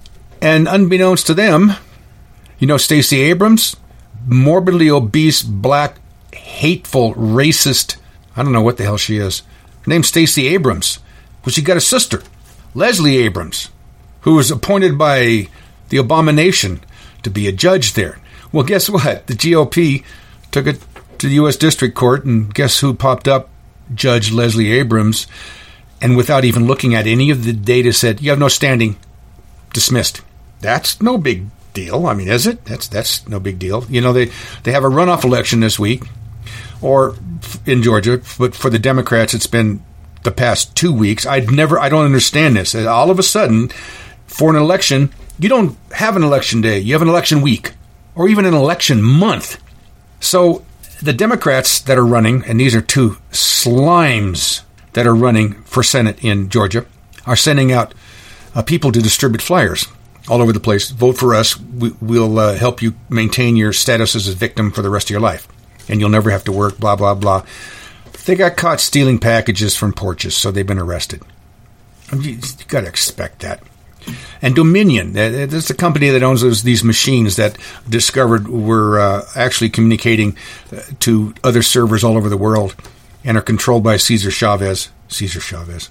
Speaker 3: And unbeknownst to them, you know Stacey Abrams, morbidly obese, black, hateful, racist, I don't know what the hell she is. Her name's Stacey Abrams. Well, she got a sister, Leslie Abrams, who was appointed by the Abomination to be a judge there. Well, guess what? The G O P took it to the U S District Court, and guess who popped up? Judge Leslie Abrams. and without even looking at any of the data said, you have no standing, dismissed. That's no big deal. I mean, is it? That's that's no big deal. You know, they, they have a runoff election this week, or in Georgia, but for the Democrats, it's been the past two weeks. I'd never, I don't understand this. All of a sudden, for an election, you don't have an election day. You have an election week, or even an election month. So the Democrats that are running, and these are two slimes that are running for Senate in Georgia, are sending out uh, people to distribute flyers all over the place. Vote for us. We, we'll uh, help you maintain your status as a victim for the rest of your life, and you'll never have to work, blah, blah, blah. They got caught stealing packages from porches, so they've been arrested. I mean, you, you got to expect that. And Dominion, that's the company that owns those, these machines that discovered were uh, actually communicating uh, to other servers all over the world and are controlled by Cesar Chavez. Cesar Chavez.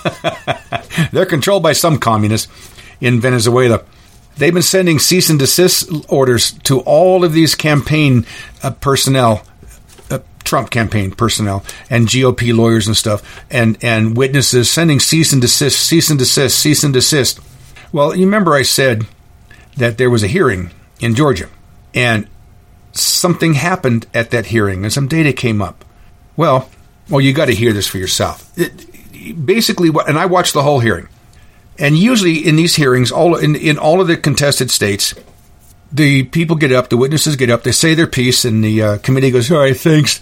Speaker 3: They're controlled by some communists in Venezuela. They've been sending cease and desist orders to all of these campaign uh, personnel, uh, Trump campaign personnel, and G O P lawyers and stuff, and, and witnesses, sending cease and desist, cease and desist, cease and desist. Well, you remember I said that there was a hearing in Georgia, and something happened at that hearing, and some data came up. Well, well, you got to hear this for yourself. It, basically, and I watched the whole hearing, and usually in these hearings, all in, in all of the contested states, the people get up, the witnesses get up, they say their piece, and the uh, committee goes, all right, thanks,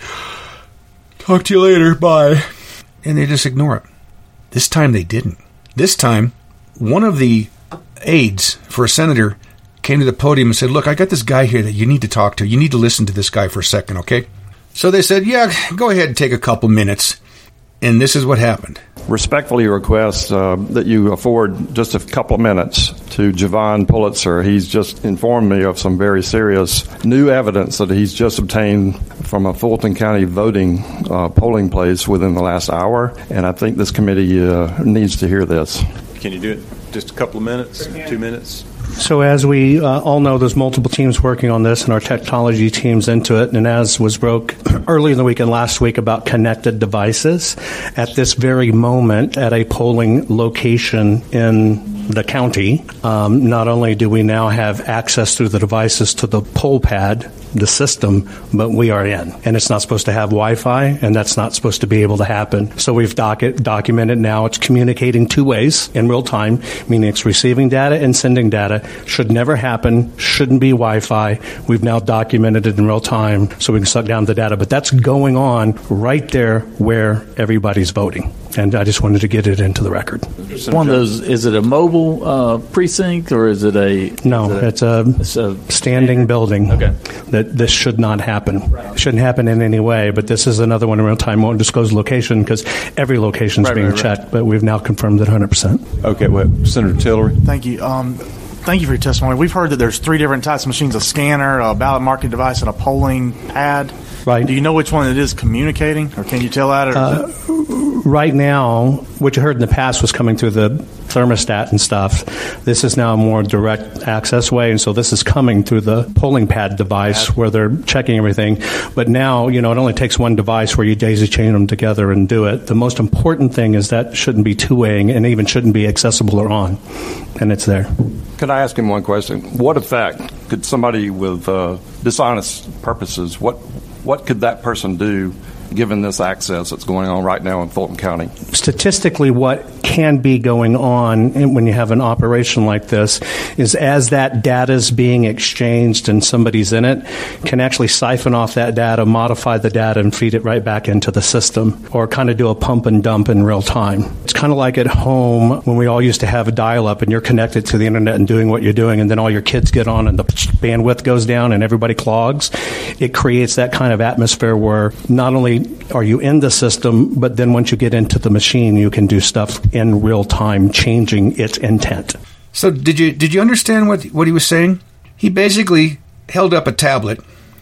Speaker 3: talk to you later, bye, and they just ignore it. This time they didn't. This time, one of the aides for a senator came to the podium and said, look, I got this guy here that you need to talk to. You need to listen to this guy for a second, okay? So they said, yeah, go ahead and take a couple minutes. And this is what happened.
Speaker 4: Respectfully request uh, that you afford just a couple of minutes to Javon Pulitzer. He's just informed me of some very serious new evidence that he's just obtained from a Fulton County voting uh, polling place within the last hour. And I think this committee uh, needs to hear this.
Speaker 6: Can you do it just a couple of minutes, two minutes?
Speaker 23: So as we uh, all know, there's multiple teams working on this, and our technology team's into it. And as was broke early in the week and last week about connected devices, at this very moment at a polling location in the county, um, not only do we now have access through the devices to the poll pad, the system, but we are in. And it's not supposed to have Wi-Fi, and that's not supposed to be able to happen. So we've doc- documented now it's communicating two ways in real time, meaning it's receiving data and sending data. Should never happen, shouldn't be Wi-Fi. We've now documented it in real time so we can suck down the data. But that's going on right there where everybody's voting. And I just wanted to get it into the record.
Speaker 24: One of those, is it a mobile uh, precinct or is it a...
Speaker 23: No,
Speaker 24: is it
Speaker 23: it's a, it's a standing building.
Speaker 24: Okay.
Speaker 23: That this should not happen. It shouldn't happen in any way, but this is another one in real time. I won't disclose location because every location is
Speaker 24: right,
Speaker 23: being
Speaker 24: right,
Speaker 23: checked,
Speaker 24: right.
Speaker 23: but we've now confirmed it one hundred percent.
Speaker 6: Okay, well, Senator Tillery.
Speaker 25: Thank you. Um, thank you for your testimony. We've heard that there's three different types of machines, a scanner, a ballot marking device, and a polling pad.
Speaker 23: Right.
Speaker 25: Do you know which one it is communicating, or can you tell that? Or
Speaker 23: uh, right now, what you heard in the past was coming through the thermostat and stuff. This is now a more direct access way, and so this is coming through the polling pad device pad. where they're checking everything. But now, you know, it only takes one device where you daisy chain them together and do it. The most important thing is that shouldn't be two-waying and even shouldn't be accessible or on, and it's there.
Speaker 4: Could I ask him one question? What effect could somebody with uh, dishonest purposes, what what could that person do given this access that's going on right now in Fulton County?
Speaker 23: Statistically, what can be going on when you have an operation like this is as that data is being exchanged and somebody's in it, can actually siphon off that data, modify the data, and feed it right back into the system, or kind of do a pump and dump in real time. It's kind of like at home when we all used to have a dial-up and you're connected to the internet and doing what you're doing, and then all your kids get on and the bandwidth goes down and everybody clogs. It creates that kind of atmosphere where not only are you in the system, but then once you get into the machine, you can do stuff in real time, changing its intent.
Speaker 3: So did you did you understand what what he was saying? He basically held up a tablet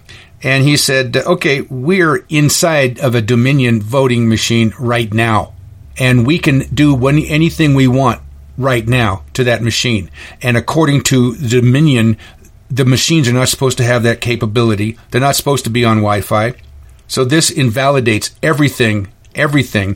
Speaker 3: and he said, okay, we're inside of a Dominion voting machine right now, and we can do when, anything we want right now to that machine. And according to Dominion, the machines are not supposed to have that capability. They're not supposed to be on Wi-Fi. So this invalidates everything, everything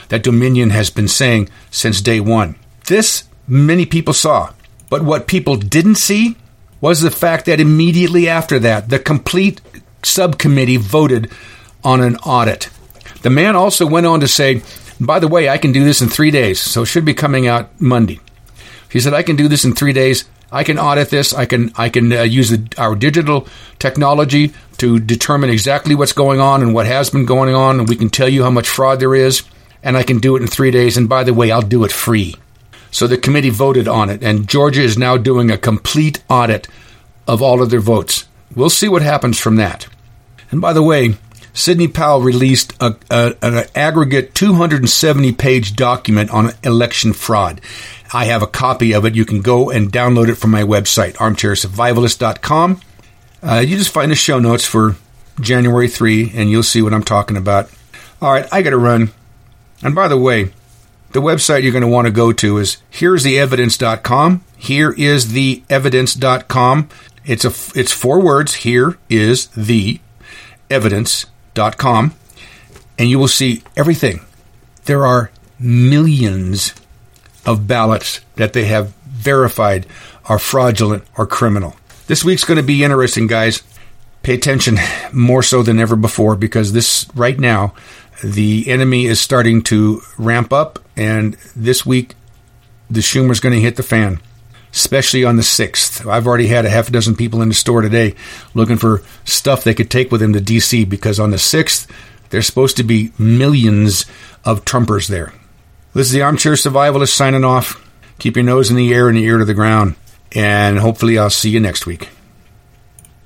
Speaker 3: that Dominion has been saying since day one. This many people saw. But what people didn't see was the fact that immediately after that, the complete subcommittee voted on an audit. The man also went on to say, by the way, I can do this in three days, so it should be coming out Monday. He said, I can do this in three days. I can audit this. I can I can uh, use the, our digital technology to determine exactly what's going on and what has been going on, and we can tell you how much fraud there is, and I can do it in three days. And by the way, I'll do it free. So the committee voted on it, and Georgia is now doing a complete audit of all of their votes. We'll see what happens from that. And by the way, Sidney Powell released a, a, an aggregate two hundred seventy page document on election fraud. I have a copy of it. You can go and download it from my website, armchair survivalist dot com. Uh, you just find the show notes for January third, and you'll see what I'm talking about. All right, I got to run. And by the way, the website you're going to want to go to is here's the evidence dot com. Here is the evidence dot com. It's a it's four words. Here is the evidence dot com, and you will see everything. There are millions of ballots that they have verified are fraudulent or criminal. This week's going to be interesting, guys. Pay attention more so than ever before, because this right now, the enemy is starting to ramp up, and this week, the Schumer's going to hit the fan, especially on the sixth. I've already had a half a dozen people in the store today looking for stuff they could take with them to D C, because on the sixth, there's supposed to be millions of Trumpers there. This is the Armchair Survivalist signing off. Keep your nose in the air and your ear to the ground, and hopefully I'll see you next week.